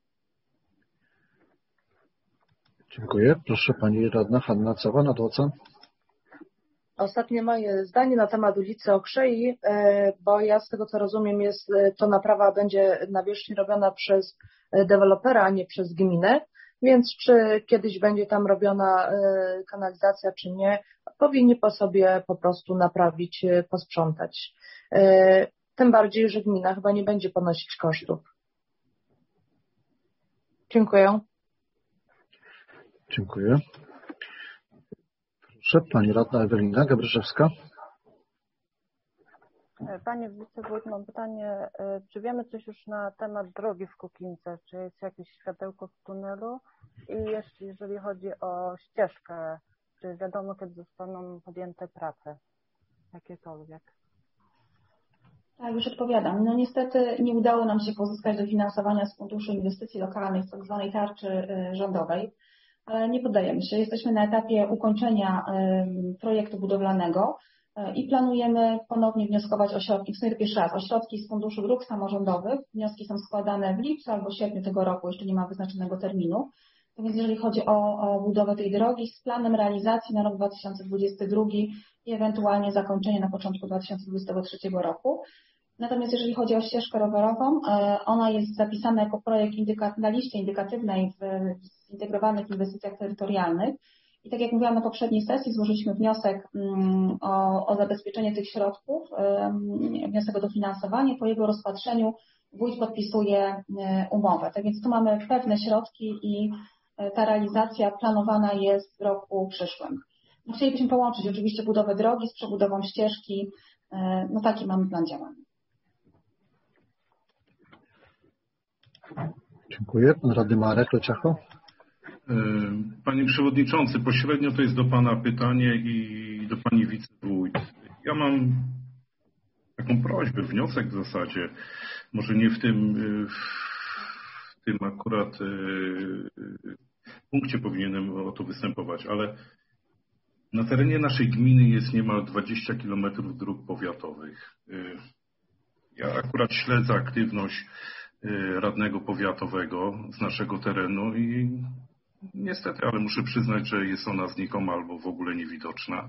Dziękuję. Proszę pani radna Hanna Cowa-Nadłoca. Ostatnie moje zdanie na temat ulicy Okrzei, bo ja z tego co rozumiem jest to naprawa będzie nawierzchni robiona przez dewelopera, a nie przez gminę, więc czy kiedyś będzie tam robiona kanalizacja, czy nie, powinni po sobie po prostu naprawić, posprzątać. Tym bardziej, że gmina chyba nie będzie ponosić kosztów. Dziękuję. Dziękuję. Proszę, pani radna Ewelina Gabryszewska. Panie wicewójt, mam pytanie, czy wiemy coś już na temat drogi w Kukińce? Czy jest jakieś światełko w tunelu? I jeśli, jeżeli chodzi o ścieżkę, czy wiadomo, kiedy zostaną podjęte prace? Jakiekolwiek. Tak, już odpowiadam. No niestety nie udało nam się pozyskać dofinansowania z Funduszu Inwestycji Lokalnych, z tak zwanej tarczy rządowej, ale nie poddajemy się. Jesteśmy na etapie ukończenia projektu budowlanego i planujemy ponownie wnioskować o środki, w sumie pierwszy raz, o środki z Funduszu Dróg Samorządowych. Wnioski są składane w lipcu albo sierpniu tego roku, jeszcze nie ma wyznaczonego terminu. Tak więc jeżeli chodzi o, o budowę tej drogi z planem realizacji na rok dwa tysiące dwudziesty drugi i ewentualnie zakończenie na początku dwa tysiące dwudziestego trzeciego roku. Natomiast jeżeli chodzi o ścieżkę rowerową, ona jest zapisana jako projekt indyka- na liście indykatywnej w zintegrowanych inwestycjach terytorialnych. I tak jak mówiłam na poprzedniej sesji, złożyliśmy wniosek o, o zabezpieczenie tych środków, wniosek o dofinansowanie. Po jego rozpatrzeniu wójt podpisuje umowę. Tak więc tu mamy pewne środki i ta realizacja planowana jest w roku przyszłym. Chcielibyśmy połączyć oczywiście budowę drogi z przebudową ścieżki. No taki mamy plan działania. Dziękuję. Pan radny Marek Leciacho. Panie Przewodniczący, pośrednio to jest do Pana pytanie i do Pani Wicewójt. Ja mam taką prośbę, wniosek w zasadzie, może nie w tym, w tym akurat punkcie powinienem o to występować, ale na terenie naszej gminy jest niemal dwadzieścia kilometrów dróg powiatowych. Ja akurat śledzę aktywność radnego powiatowego z naszego terenu i niestety, ale muszę przyznać, że jest ona znikoma albo w ogóle niewidoczna.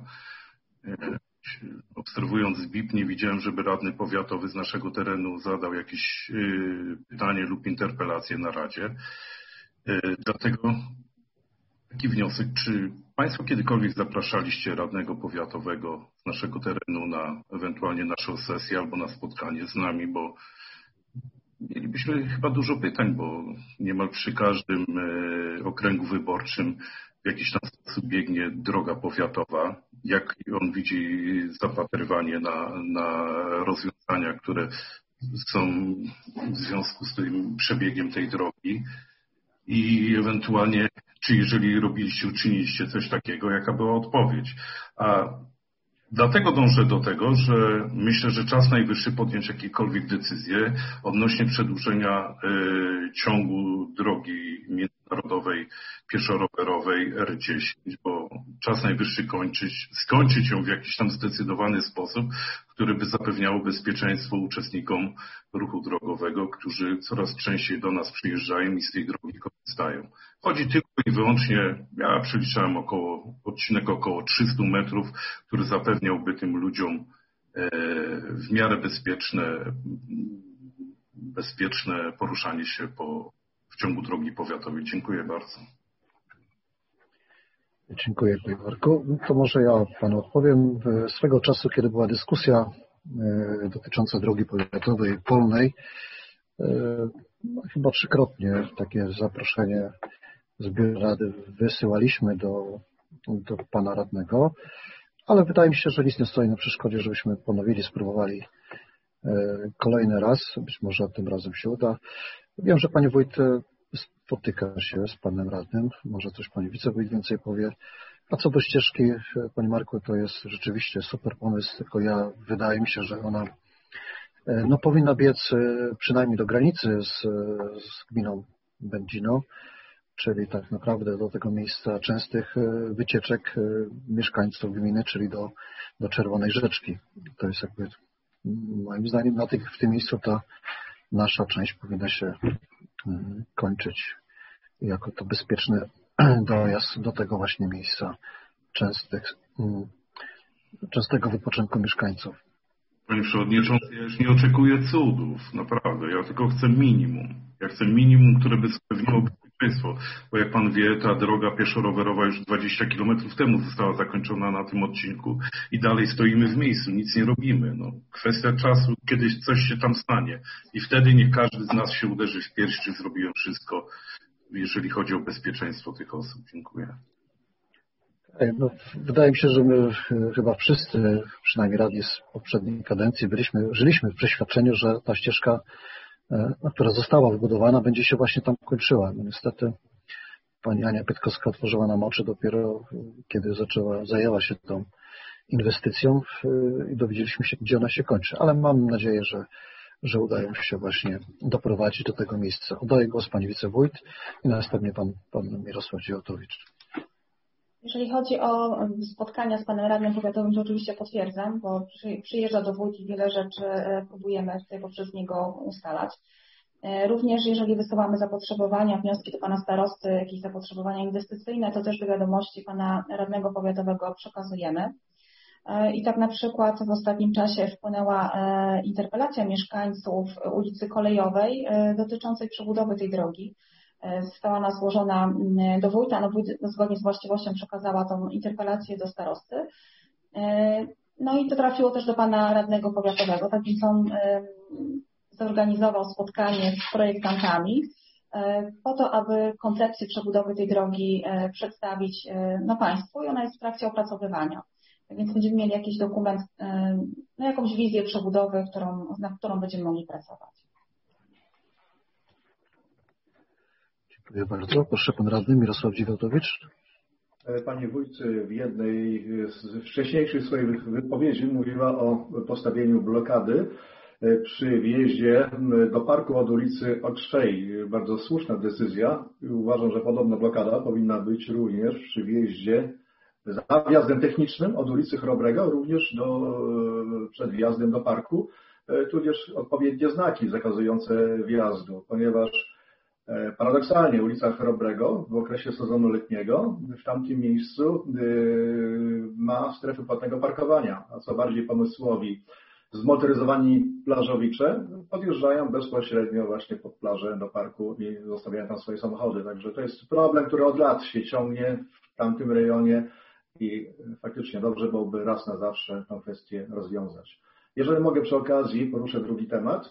Obserwując Z B I P nie widziałem, żeby radny powiatowy z naszego terenu zadał jakieś pytanie lub interpelację na Radzie. Dlatego taki wniosek, czy Państwo kiedykolwiek zapraszaliście radnego powiatowego z naszego terenu na ewentualnie naszą sesję albo na spotkanie z nami, bo mielibyśmy chyba dużo pytań, bo niemal przy każdym okręgu wyborczym w jakiś tam sposób biegnie droga powiatowa. Jak on widzi zapatrywanie na, na rozwiązania, które są w związku z tym przebiegiem tej drogi i ewentualnie, czy jeżeli robiliście, uczyniliście coś takiego, jaka była odpowiedź. A dlatego dążę do tego, że myślę, że czas najwyższy podjąć jakiekolwiek decyzje odnośnie przedłużenia y, ciągu drogi międzynarodowej pieszo-rowerowej R dziesięć, bo czas najwyższy kończyć, skończyć ją w jakiś tam zdecydowany sposób, który by zapewniało bezpieczeństwo uczestnikom ruchu drogowego, którzy coraz częściej do nas przyjeżdżają i z tej drogi korzystają. Chodzi tylko i wyłącznie, ja przeliczałem około, odcinek około trzysta metrów, który zapewniałby tym ludziom e, w miarę bezpieczne, bezpieczne poruszanie się po, w ciągu drogi powiatowej. Dziękuję bardzo. Dziękuję, panie Marku. To może ja panu odpowiem. Swego czasu, kiedy była dyskusja e, dotycząca drogi powiatowej polnej, e, chyba trzykrotnie takie zaproszenie z biura rady wysyłaliśmy do, do pana radnego, ale wydaje mi się, że nic nie stoi na przeszkodzie, żebyśmy ponowili, spróbowali kolejny raz. Być może tym razem się uda. Wiem, że pani wójt spotyka się z panem radnym. Może coś pani wicewójt więcej powie. A co do ścieżki, panie Marku, to jest rzeczywiście super pomysł, tylko ja wydaje mi się, że ona no, powinna biec przynajmniej do granicy z, z gminą Będzino, czyli tak naprawdę do tego miejsca częstych wycieczek mieszkańców gminy, czyli do, do Czerwonej Rzeczki. To jest jakby, moim zdaniem, na tych, w tym miejscu ta nasza część powinna się kończyć jako to bezpieczny dojazd do tego właśnie miejsca częstych, częstego wypoczynku mieszkańców. Panie Przewodniczący, ja już nie oczekuję cudów, naprawdę. Ja tylko chcę minimum. Ja chcę minimum, które by zapewniło bezpieczeństwo. Bo jak pan wie, ta droga pieszo-rowerowa już dwadzieścia kilometrów temu została zakończona na tym odcinku i dalej stoimy w miejscu, nic nie robimy. No, kwestia czasu, kiedyś coś się tam stanie. I wtedy nie każdy z nas się uderzy w pierś, czy zrobiłem wszystko, jeżeli chodzi o bezpieczeństwo tych osób. Dziękuję. No, wydaje mi się, że my chyba wszyscy, przynajmniej radni z poprzedniej kadencji, byliśmy, żyliśmy w przeświadczeniu, że ta ścieżka, która została wybudowana, będzie się właśnie tam kończyła. No, niestety pani Ania Pietkowska otworzyła nam oczy dopiero, kiedy zaczęła, zajęła się tą inwestycją i dowiedzieliśmy się, gdzie ona się kończy. Ale mam nadzieję, że, że udają się właśnie doprowadzić do tego miejsca. Oddaję głos pani wicewójt i następnie pan, pan Mirosław Działtowicz. Jeżeli chodzi o spotkania z panem radnym powiatowym, to oczywiście potwierdzam, bo przyjeżdża do wójt i wiele rzeczy próbujemy tutaj poprzez niego ustalać. Również jeżeli wysyłamy zapotrzebowania, wnioski do pana starosty, jakieś zapotrzebowania inwestycyjne, to też do wiadomości pana radnego powiatowego przekazujemy. I tak na przykład w ostatnim czasie wpłynęła interpelacja mieszkańców ulicy Kolejowej dotyczącej przebudowy tej drogi. Została ona złożona do wójta, no wójt zgodnie z właściwością przekazała tą interpelację do starosty. No i to trafiło też do pana radnego powiatowego, tak więc on zorganizował spotkanie z projektantami po to, aby koncepcję przebudowy tej drogi przedstawić no, państwu i ona jest w trakcie opracowywania. Tak więc będziemy mieli jakiś dokument, no, jakąś wizję przebudowy, którą, nad którą będziemy mogli pracować. Dziękuję bardzo. Proszę pan radny Mirosław Dziwiotowicz. Pani wójt w jednej z wcześniejszych swoich wypowiedzi mówiła o postawieniu blokady przy wjeździe do parku od ulicy Okrzej. Bardzo słuszna decyzja. Uważam, że podobna blokada powinna być również przy wjeździe za wjazdem technicznym od ulicy Chrobrego, również do, przed wjazdem do parku. tudzież odpowiednie znaki zakazujące wjazdu, ponieważ paradoksalnie ulica Chrobrego w okresie sezonu letniego w tamtym miejscu ma strefy płatnego parkowania, a co bardziej pomysłowi zmotoryzowani plażowicze podjeżdżają bezpośrednio właśnie pod plażę do parku i zostawiają tam swoje samochody. Także to jest problem, który od lat się ciągnie w tamtym rejonie i faktycznie dobrze byłoby raz na zawsze tę kwestię rozwiązać. Jeżeli mogę przy okazji, poruszę drugi temat.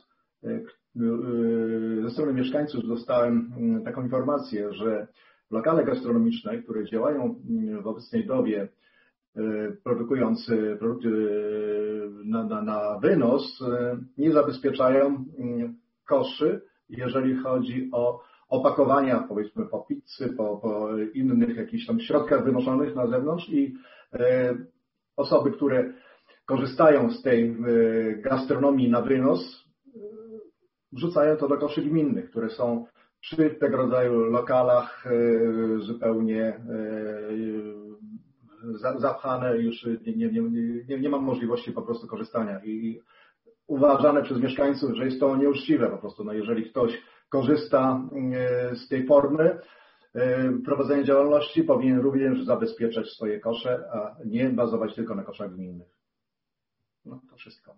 Ze strony mieszkańców dostałem taką informację, że lokale gastronomiczne, które działają w obecnej dobie, produkując produkty na, na, na wynos, nie zabezpieczają koszy, jeżeli chodzi o opakowania, powiedzmy po pizzy, po, po innych jakichś tam środkach wynoszonych na zewnątrz i osoby, które korzystają z tej gastronomii na wynos, wrzucają to do koszy gminnych, które są przy tego rodzaju lokalach zupełnie zapchane, już nie, nie, nie, nie mam możliwości po prostu korzystania i uważane przez mieszkańców, że jest to nieuczciwe po prostu. No jeżeli ktoś korzysta z tej formy prowadzenia działalności, powinien również zabezpieczać swoje kosze, a nie bazować tylko na koszach gminnych. No to wszystko.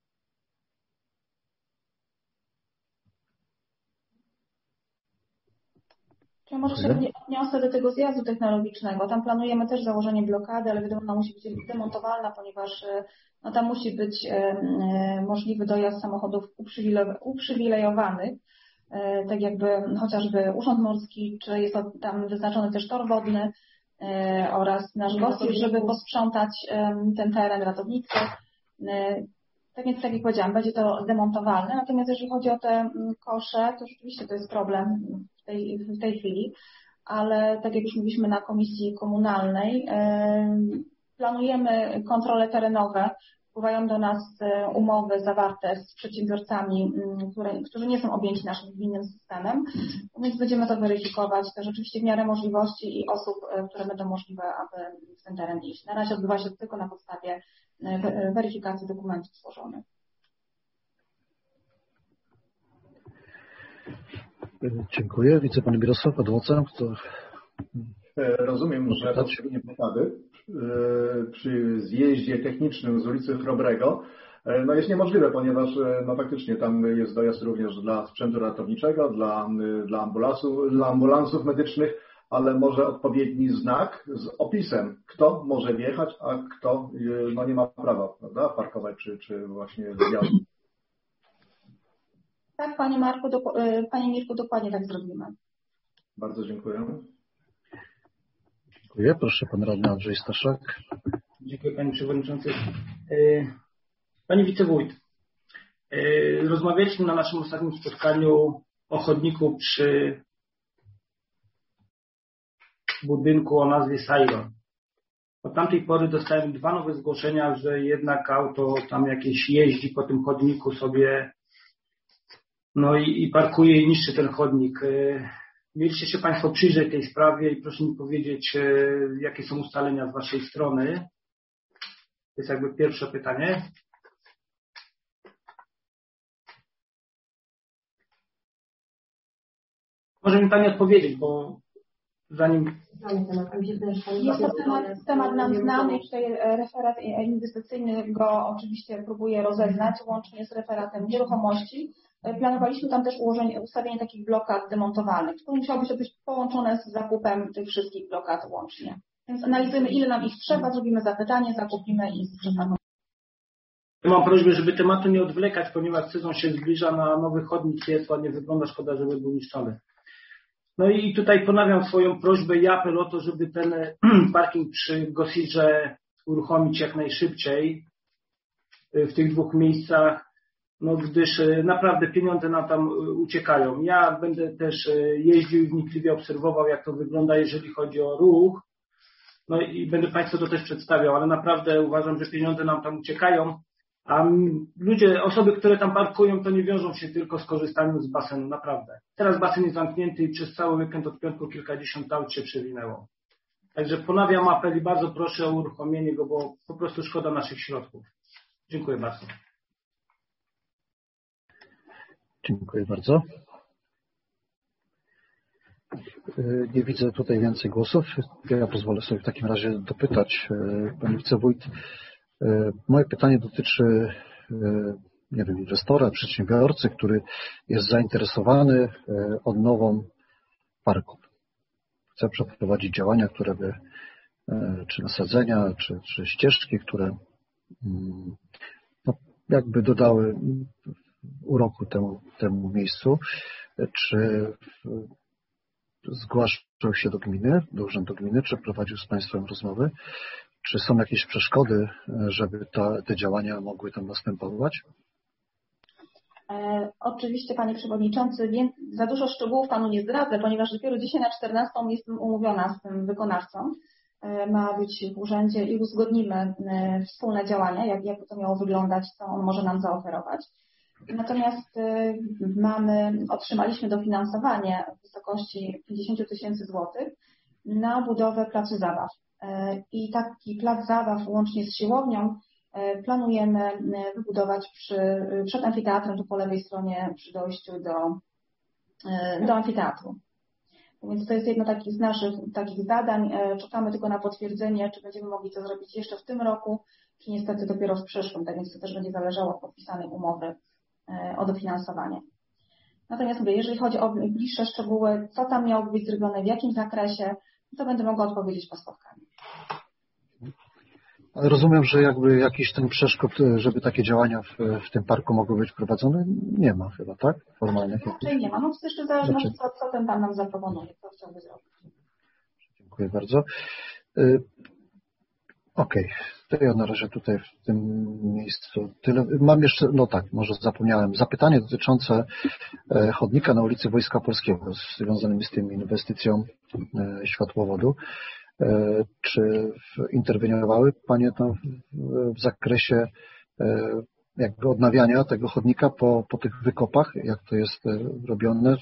Ja może się odniosę do tego zjazdu technologicznego. Tam planujemy też założenie blokady, ale wiadomo, ona musi być demontowalna, ponieważ no, tam musi być możliwy dojazd samochodów uprzywilejowanych, tak jakby chociażby Urząd Morski, czy jest tam wyznaczony też tor wodny oraz nasz gościu, żeby posprzątać ten teren ratowniczy. Tak więc, tak jak powiedziałam, będzie to demontowalne. Natomiast jeżeli chodzi o te kosze, to rzeczywiście to jest problem w tej, w tej chwili, ale tak jak już mówiliśmy na komisji komunalnej, planujemy kontrole terenowe. Wpływają do nas umowy zawarte z przedsiębiorcami, które, którzy nie są objęci naszym gminnym systemem, więc będziemy to weryfikować też oczywiście w miarę możliwości i osób, które będą możliwe, aby w ten teren iść. Na razie odbywa się to tylko na podstawie weryfikacji dokumentów złożonych. Dziękuję. Widzę Pan Mirosław Adwocem, kto... Rozumiem, że poprzednie blokady przy zjeździe technicznym z ulicy Chrobrego no jest niemożliwe, ponieważ no faktycznie tam jest dojazd również dla sprzętu ratowniczego, dla, dla, ambulansu, dla ambulansów medycznych, ale może odpowiedni znak z opisem, kto może wjechać, a kto no nie ma prawa, prawda, parkować czy, czy właśnie zjazd. Tak, Panie Marku, do, Panie Mirku, dokładnie tak zrobimy. Bardzo dziękuję. Dziękuję. Proszę Pan Radny Andrzej Staszak. Dziękuję Panie Przewodniczący. Panie Wicewójt, rozmawialiśmy na naszym ostatnim spotkaniu o chodniku przy budynku o nazwie Saigon. Od tamtej pory dostałem dwa nowe zgłoszenia, że jednak auto tam jakieś jeździ po tym chodniku sobie, no i, i parkuje i niszczy ten chodnik. Mieliście się Państwo przyjrzeć tej sprawie i proszę mi powiedzieć, jakie są ustalenia z Waszej strony. To jest jakby pierwsze pytanie. Może mi Pani odpowiedzieć, bo zanim... Jest to temat, temat nam znany i tutaj referat inwestycyjny go oczywiście próbuje rozeznać łącznie z referatem nieruchomości. Planowaliśmy tam też ułożenie, ustawienie takich blokad demontowalnych, które musiałoby się być połączone z zakupem tych wszystkich blokad łącznie. Więc analizujemy, ile nam ich trzeba, zrobimy zapytanie, zakupimy i sprzedamy. Mam prośbę, żeby tematu nie odwlekać, ponieważ sezon się zbliża, na nowy chodnik jest, ładnie wygląda, szkoda, żeby był niszczony. No i tutaj ponawiam swoją prośbę i apel o to, żeby ten parking przy Gosirze uruchomić jak najszybciej w tych dwóch miejscach, no gdyż naprawdę pieniądze nam tam uciekają. Ja będę też jeździł i wnikliwie obserwował, jak to wygląda, jeżeli chodzi o ruch. No i będę Państwu to też przedstawiał, ale naprawdę uważam, że pieniądze nam tam uciekają, a ludzie, osoby, które tam parkują, to nie wiążą się tylko z korzystaniem z basenu, naprawdę. Teraz basen jest zamknięty i przez cały weekend od piątku kilkadziesiąt aut się przewinęło. Także ponawiam apel i bardzo proszę o uruchomienie go, bo po prostu szkoda naszych środków. Dziękuję bardzo. Dziękuję bardzo. Nie widzę tutaj więcej głosów. Ja pozwolę sobie w takim razie dopytać Pani Wicewójt. Moje pytanie dotyczy, nie wiem, inwestora, przedsiębiorcy, który jest zainteresowany odnową parku. Chce przeprowadzić działania, które by, czy nasadzenia, czy, czy ścieżki, które no, jakby dodały uroku temu, temu miejscu. Czy zgłaszał się do gminy, do urzędu gminy, czy prowadził z Państwem rozmowy? Czy są jakieś przeszkody, żeby ta, te działania mogły tam następować? E, oczywiście, Panie Przewodniczący, więc za dużo szczegółów Panu nie zdradzę, ponieważ dopiero dzisiaj na czternastą jestem umówiona z tym wykonawcą. E, ma być w urzędzie i uzgodnimy e, wspólne działania, jak, jak to miało wyglądać, co on może nam zaoferować. Natomiast e, mamy, otrzymaliśmy dofinansowanie w wysokości pięćdziesiąt tysięcy złotych na budowę placu zabaw. E, I taki plac zabaw łącznie z siłownią planujemy wybudować przy, przed amfiteatrem, tu po lewej stronie przy dojściu do, do amfiteatru. Więc to jest jedno takich z naszych takich zadań. Czekamy tylko na potwierdzenie, czy będziemy mogli to zrobić jeszcze w tym roku, czy niestety dopiero w przyszłym. Tak więc to też będzie zależało od podpisanej umowy o dofinansowanie. Natomiast mówię, jeżeli chodzi o bliższe szczegóły, co tam miało być zrobione, w jakim zakresie, to będę mogła odpowiedzieć po spotkaniu. Rozumiem, że jakby jakiś ten przeszkód, żeby takie działania w, w tym parku mogły być prowadzone, nie ma chyba, tak? Formalnych. Raczej nie ma. No to jeszcze w zależności, co, co ten Pan nam zaproponuje, co chciałby zrobić. Dziękuję bardzo. Okej, okay. To ja na razie tutaj w tym miejscu tyle. Mam jeszcze, no tak, może zapomniałem, zapytanie dotyczące chodnika na ulicy Wojska Polskiego, związanym z tym inwestycją światłowodu. Czy interweniowały Panie tam w zakresie jakby odnawiania tego chodnika po, po tych wykopach, jak to jest robione?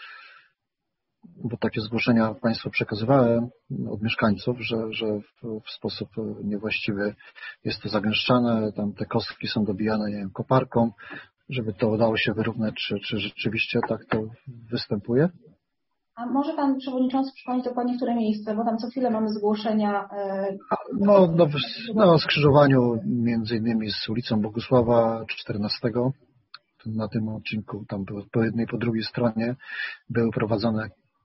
Bo takie zgłoszenia Państwu przekazywałem od mieszkańców, że, że w, w sposób niewłaściwy jest to zagęszczane, tam te kostki są dobijane, nie wiem, koparką, żeby to udało się wyrównać, czy, czy rzeczywiście tak to występuje? A może Pan Przewodniczący przypomnieć dokładnie, które miejsce, bo tam co chwilę mamy zgłoszenia. No, no, no skrzyżowaniu między innymi z ulicą Bogusława czternastego. Na tym odcinku tam było po jednej, po drugiej stronie były prowadzone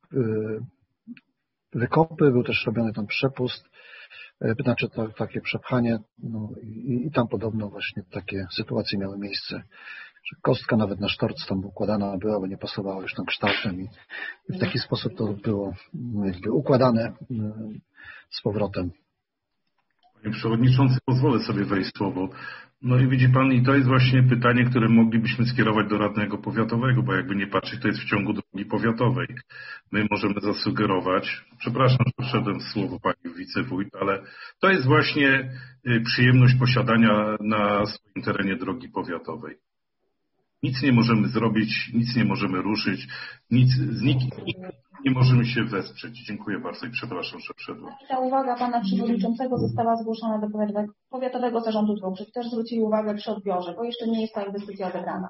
wykopy, był też robiony tam przepust, znaczy to, takie przepchanie, no i, i tam podobno właśnie takie sytuacje miały miejsce. Że kostka nawet na sztorc tam układana była, bo nie pasowała już tam kształtem i w taki sposób to było jakby układane z powrotem. Panie Przewodniczący, pozwolę sobie wejść słowo. No i widzi Pan, i to jest właśnie pytanie, które moglibyśmy skierować do radnego powiatowego, bo jakby nie patrzeć, to jest w ciągu drogi powiatowej. My możemy zasugerować, przepraszam, że wszedłem w słowo Pani Wicewójt, ale to jest właśnie przyjemność posiadania na swoim terenie drogi powiatowej. Nic nie możemy zrobić, nic nie możemy ruszyć, nic, z nikim nie możemy się wesprzeć. Dziękuję bardzo i przepraszam, że wszedłem. Ta uwaga Pana Przewodniczącego została zgłoszona do Powiatowego Zarządu Dróg, żeby też zwrócili uwagę przy odbiorze, bo jeszcze nie jest ta inwestycja odebrana.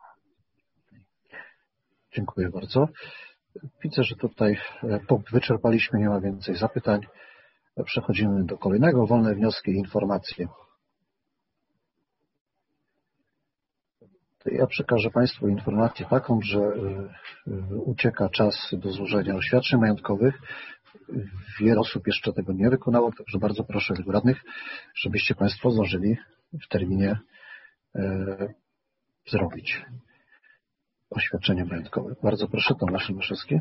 Dziękuję bardzo. Widzę, że tutaj punkt wyczerpaliśmy, nie ma więcej zapytań. Przechodzimy do kolejnego. Wolne wnioski i informacje. Ja przekażę Państwu informację taką, że ucieka czas do złożenia oświadczeń majątkowych. Wiele osób jeszcze tego nie wykonało, także bardzo proszę radnych, żebyście Państwo zdążyli w terminie zrobić oświadczenie majątkowe. Bardzo proszę, Tomasz Maszewski.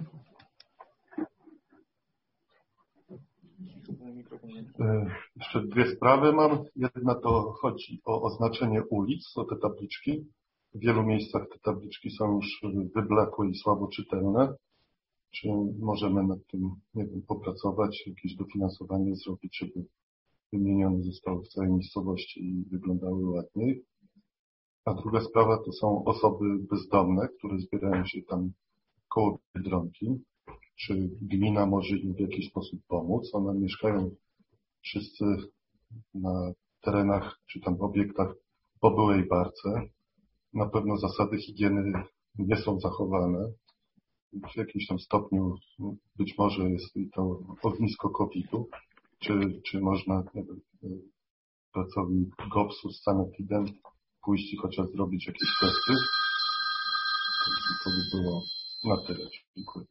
Jeszcze dwie sprawy mam. Jedna to chodzi o oznaczenie ulic, o te tabliczki. W wielu miejscach te tabliczki są już wyblakłe i słabo czytelne. Czy możemy nad tym, nie wiem, popracować, jakieś dofinansowanie zrobić, żeby wymienione zostały w całej miejscowości i wyglądały ładniej? A druga sprawa to są osoby bezdomne, które zbierają się tam koło Biedronki. Czy gmina może im w jakiś sposób pomóc? One mieszkają wszyscy na terenach, czy tam obiektach po byłej Barce. Na pewno zasady higieny nie są zachowane. W jakimś tam stopniu być może jest to ognisko kowidu, czy, czy można nie wiem, pracownik gopsu z sanepidem pójść i chociaż zrobić jakieś testy. To by było na tyle. Dziękuję.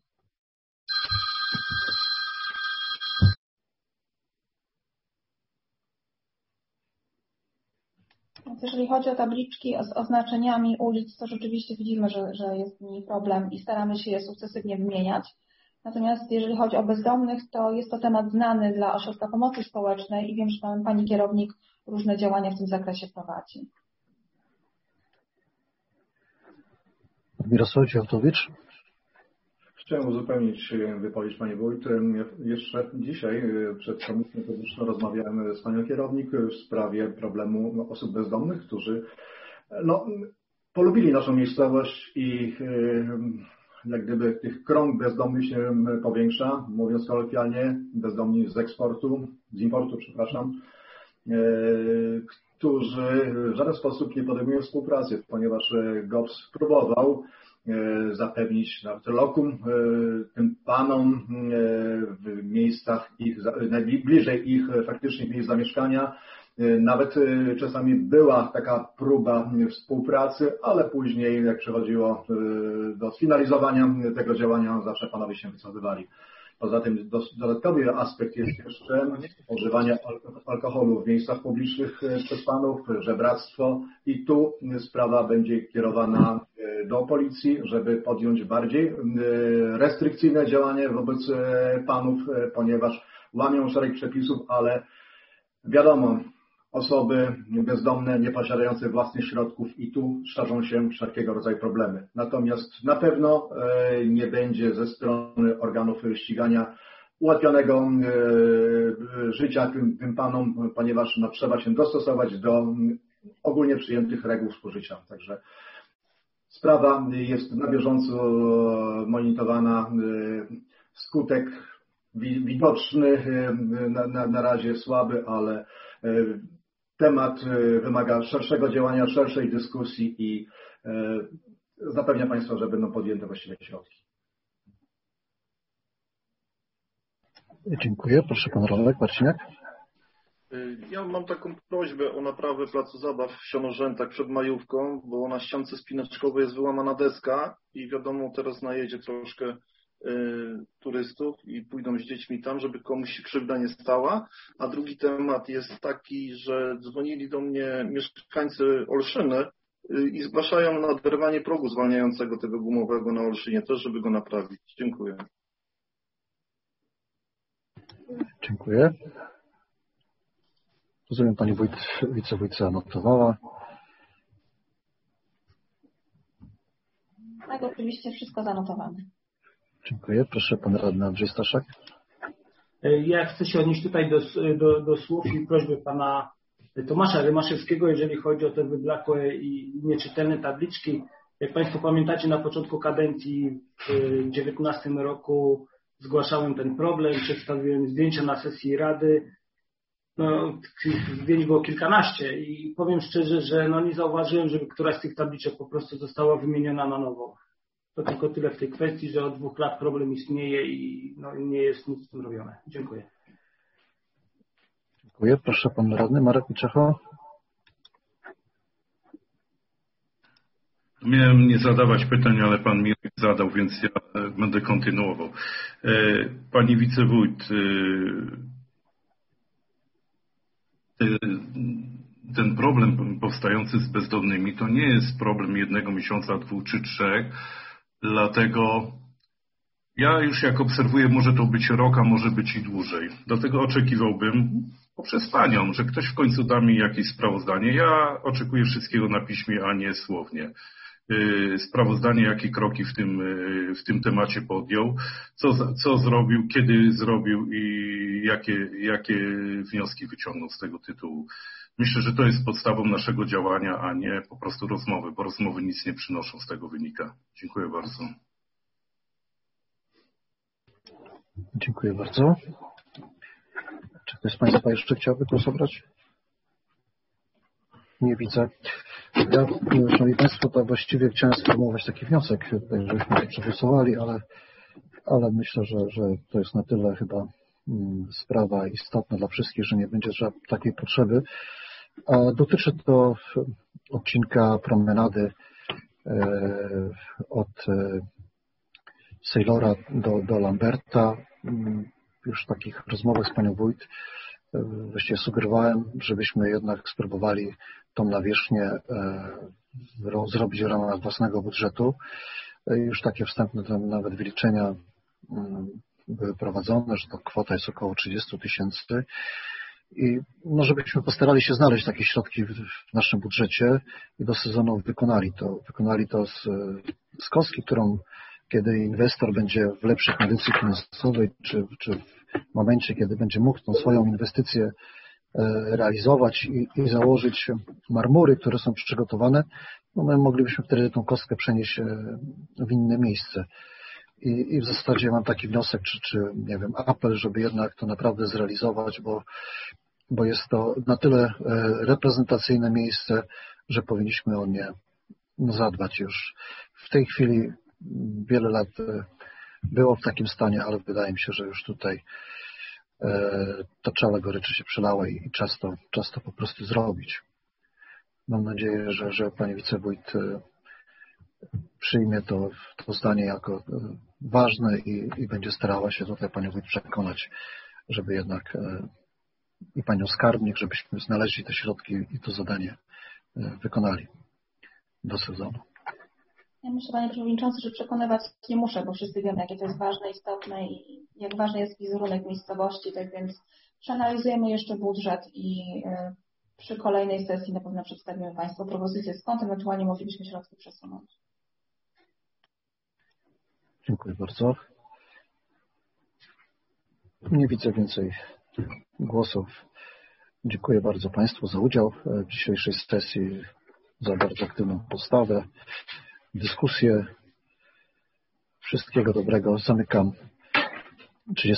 Jeżeli chodzi o tabliczki z oznaczeniami ulic, to rzeczywiście widzimy, że, że jest w niej problem i staramy się je sukcesywnie wymieniać. Natomiast jeżeli chodzi o bezdomnych, to jest to temat znany dla Ośrodka Pomocy Społecznej i wiem, że pan, pani kierownik różne działania w tym zakresie prowadzi. Mirosław Działtowicz. Chciałem uzupełnić wypowiedź pani wójt. Jeszcze dzisiaj przed komisją publiczną rozmawiałem z panią kierownik w sprawie problemu osób bezdomnych, którzy no, polubili naszą miejscowość i jak gdyby tych krąg bezdomnych się powiększa, mówiąc kolokwialnie, bezdomni z eksportu, z importu, przepraszam, którzy w żaden sposób nie podejmują współpracy, ponieważ gops próbował zapewnić nawet lokum tym panom w miejscach ich, najbliżej ich faktycznych miejsc zamieszkania. Nawet czasami była taka próba współpracy, ale później jak przechodziło do sfinalizowania tego działania, zawsze panowie się wycofywali. Poza tym dodatkowy aspekt jest jeszcze używanie alkoholu w miejscach publicznych przez panów, żebractwo i tu sprawa będzie kierowana do policji, żeby podjąć bardziej restrykcyjne działanie wobec panów, ponieważ łamią szereg przepisów, ale wiadomo, osoby bezdomne, nieposiadające własnych środków i tu szerzą się wszelkiego rodzaju problemy. Natomiast na pewno nie będzie ze strony organów ścigania ułatwionego życia tym, tym panom, ponieważ no, trzeba się dostosować do ogólnie przyjętych reguł współżycia. Także sprawa jest na bieżąco monitorowana. Skutek widoczny, na, na, na razie słaby, ale temat wymaga szerszego działania, szerszej dyskusji i zapewniam Państwa, że będą podjęte właściwe środki. Dziękuję. Proszę Pan Romek Marciniak. Ja mam taką prośbę o naprawę placu zabaw w Sionorzętach przed majówką, bo na ściance spinaczkowej jest wyłamana deska i wiadomo, teraz najedzie troszkę y, turystów i pójdą z dziećmi tam, żeby komuś się krzywda nie stała. A drugi temat jest taki, że dzwonili do mnie mieszkańcy Olszyny y, i zgłaszają naderwanie progu zwalniającego tego gumowego na Olszynie, też żeby go naprawić. Dziękuję. Dziękuję. Rozumiem, Pani wójt, wicewójca anotowała. Tak, oczywiście wszystko zanotowane. Dziękuję. Proszę, Pan Radny Andrzej Staszak. Ja chcę się odnieść tutaj do, do, do słów i prośby Pana Tomasza Rymaszewskiego, jeżeli chodzi o te wyblakłe i nieczytelne tabliczki. Jak Państwo pamiętacie, na początku kadencji w dwa tysiące dziewiętnastym roku zgłaszałem ten problem, przedstawiłem zdjęcia na sesji Rady. No, zdjęć było kilkanaście i powiem szczerze, że no nie zauważyłem, żeby któraś z tych tabliczek po prostu została wymieniona na nowo. To tylko tyle w tej kwestii, że od dwóch lat problem istnieje i no, nie jest nic z tym robione. Dziękuję. Dziękuję. Proszę Pan Radny Marek Miczecho. Miałem nie zadawać pytań, ale Pan mi zadał, więc ja będę kontynuował. Pani wicewójt, ten problem powstający z bezdomnymi to nie jest problem jednego miesiąca, dwóch czy trzech, dlatego ja już jak obserwuję, może to być rok, a może być i dłużej. Dlatego oczekiwałbym poprzez Panią, że ktoś w końcu da mi jakieś sprawozdanie. Ja oczekuję wszystkiego na piśmie, a nie słownie. Sprawozdanie, jakie kroki w tym, w tym temacie podjął, co, co zrobił, kiedy zrobił i jakie, jakie wnioski wyciągnął z tego tytułu. Myślę, że to jest podstawą naszego działania, a nie po prostu rozmowy, bo rozmowy nic nie przynoszą, z tego wynika. Dziękuję bardzo. Dziękuję bardzo. Czy ktoś z Państwa jeszcze chciałby głos zabrać? Nie widzę. Ja, szanowni Państwo, to właściwie chciałem sformułować taki wniosek, żebyśmy to przegłosowali, ale, ale myślę, że, że to jest na tyle chyba sprawa istotna dla wszystkich, że nie będzie takiej potrzeby. A dotyczy to odcinka promenady od Sailora do, do Lamberta. Już w takich rozmowach z panią wójt właściwie sugerowałem, żebyśmy jednak spróbowali tą nawierzchnię zrobić w ramach własnego budżetu. Już takie wstępne tam nawet wyliczenia były prowadzone, że to kwota jest około trzydzieści tysięcy. I no, żebyśmy postarali się znaleźć takie środki w, w naszym budżecie i do sezonu wykonali to. Wykonali to z, z kostki, którą kiedy inwestor będzie w lepszej kondycji finansowej, czy, czy w momencie, kiedy będzie mógł tą swoją inwestycję realizować i, i założyć marmury, które są przygotowane, no my moglibyśmy wtedy tą kostkę przenieść w inne miejsce. I, I w zasadzie mam taki wniosek, czy, czy nie wiem, apel, żeby jednak to naprawdę zrealizować, bo, bo jest to na tyle reprezentacyjne miejsce, że powinniśmy o nie zadbać już. W tej chwili wiele lat było w takim stanie, ale wydaje mi się, że już tutaj ta czala goryczy się przelała i czas to, czas to po prostu zrobić. Mam nadzieję, że, że pani wicewójt przyjmie to, to zdanie jako ważne i, i będzie starała się tutaj panią wójt przekonać, żeby jednak i panią skarbnik, żebyśmy znaleźli te środki i to zadanie wykonali do sezonu. Ja myślę, panie przewodniczący, że przekonywać nie muszę, bo wszyscy wiemy, jakie to jest ważne, istotne i jak ważny jest wizerunek miejscowości, tak więc przeanalizujemy jeszcze budżet i przy kolejnej sesji na pewno przedstawimy państwu propozycję, skąd ewentualnie moglibyśmy środki przesunąć. Dziękuję bardzo. Nie widzę więcej głosów. Dziękuję bardzo państwu za udział w dzisiejszej sesji, za bardzo aktywną postawę, dyskusję. Wszystkiego dobrego. Zamykam trzydziestą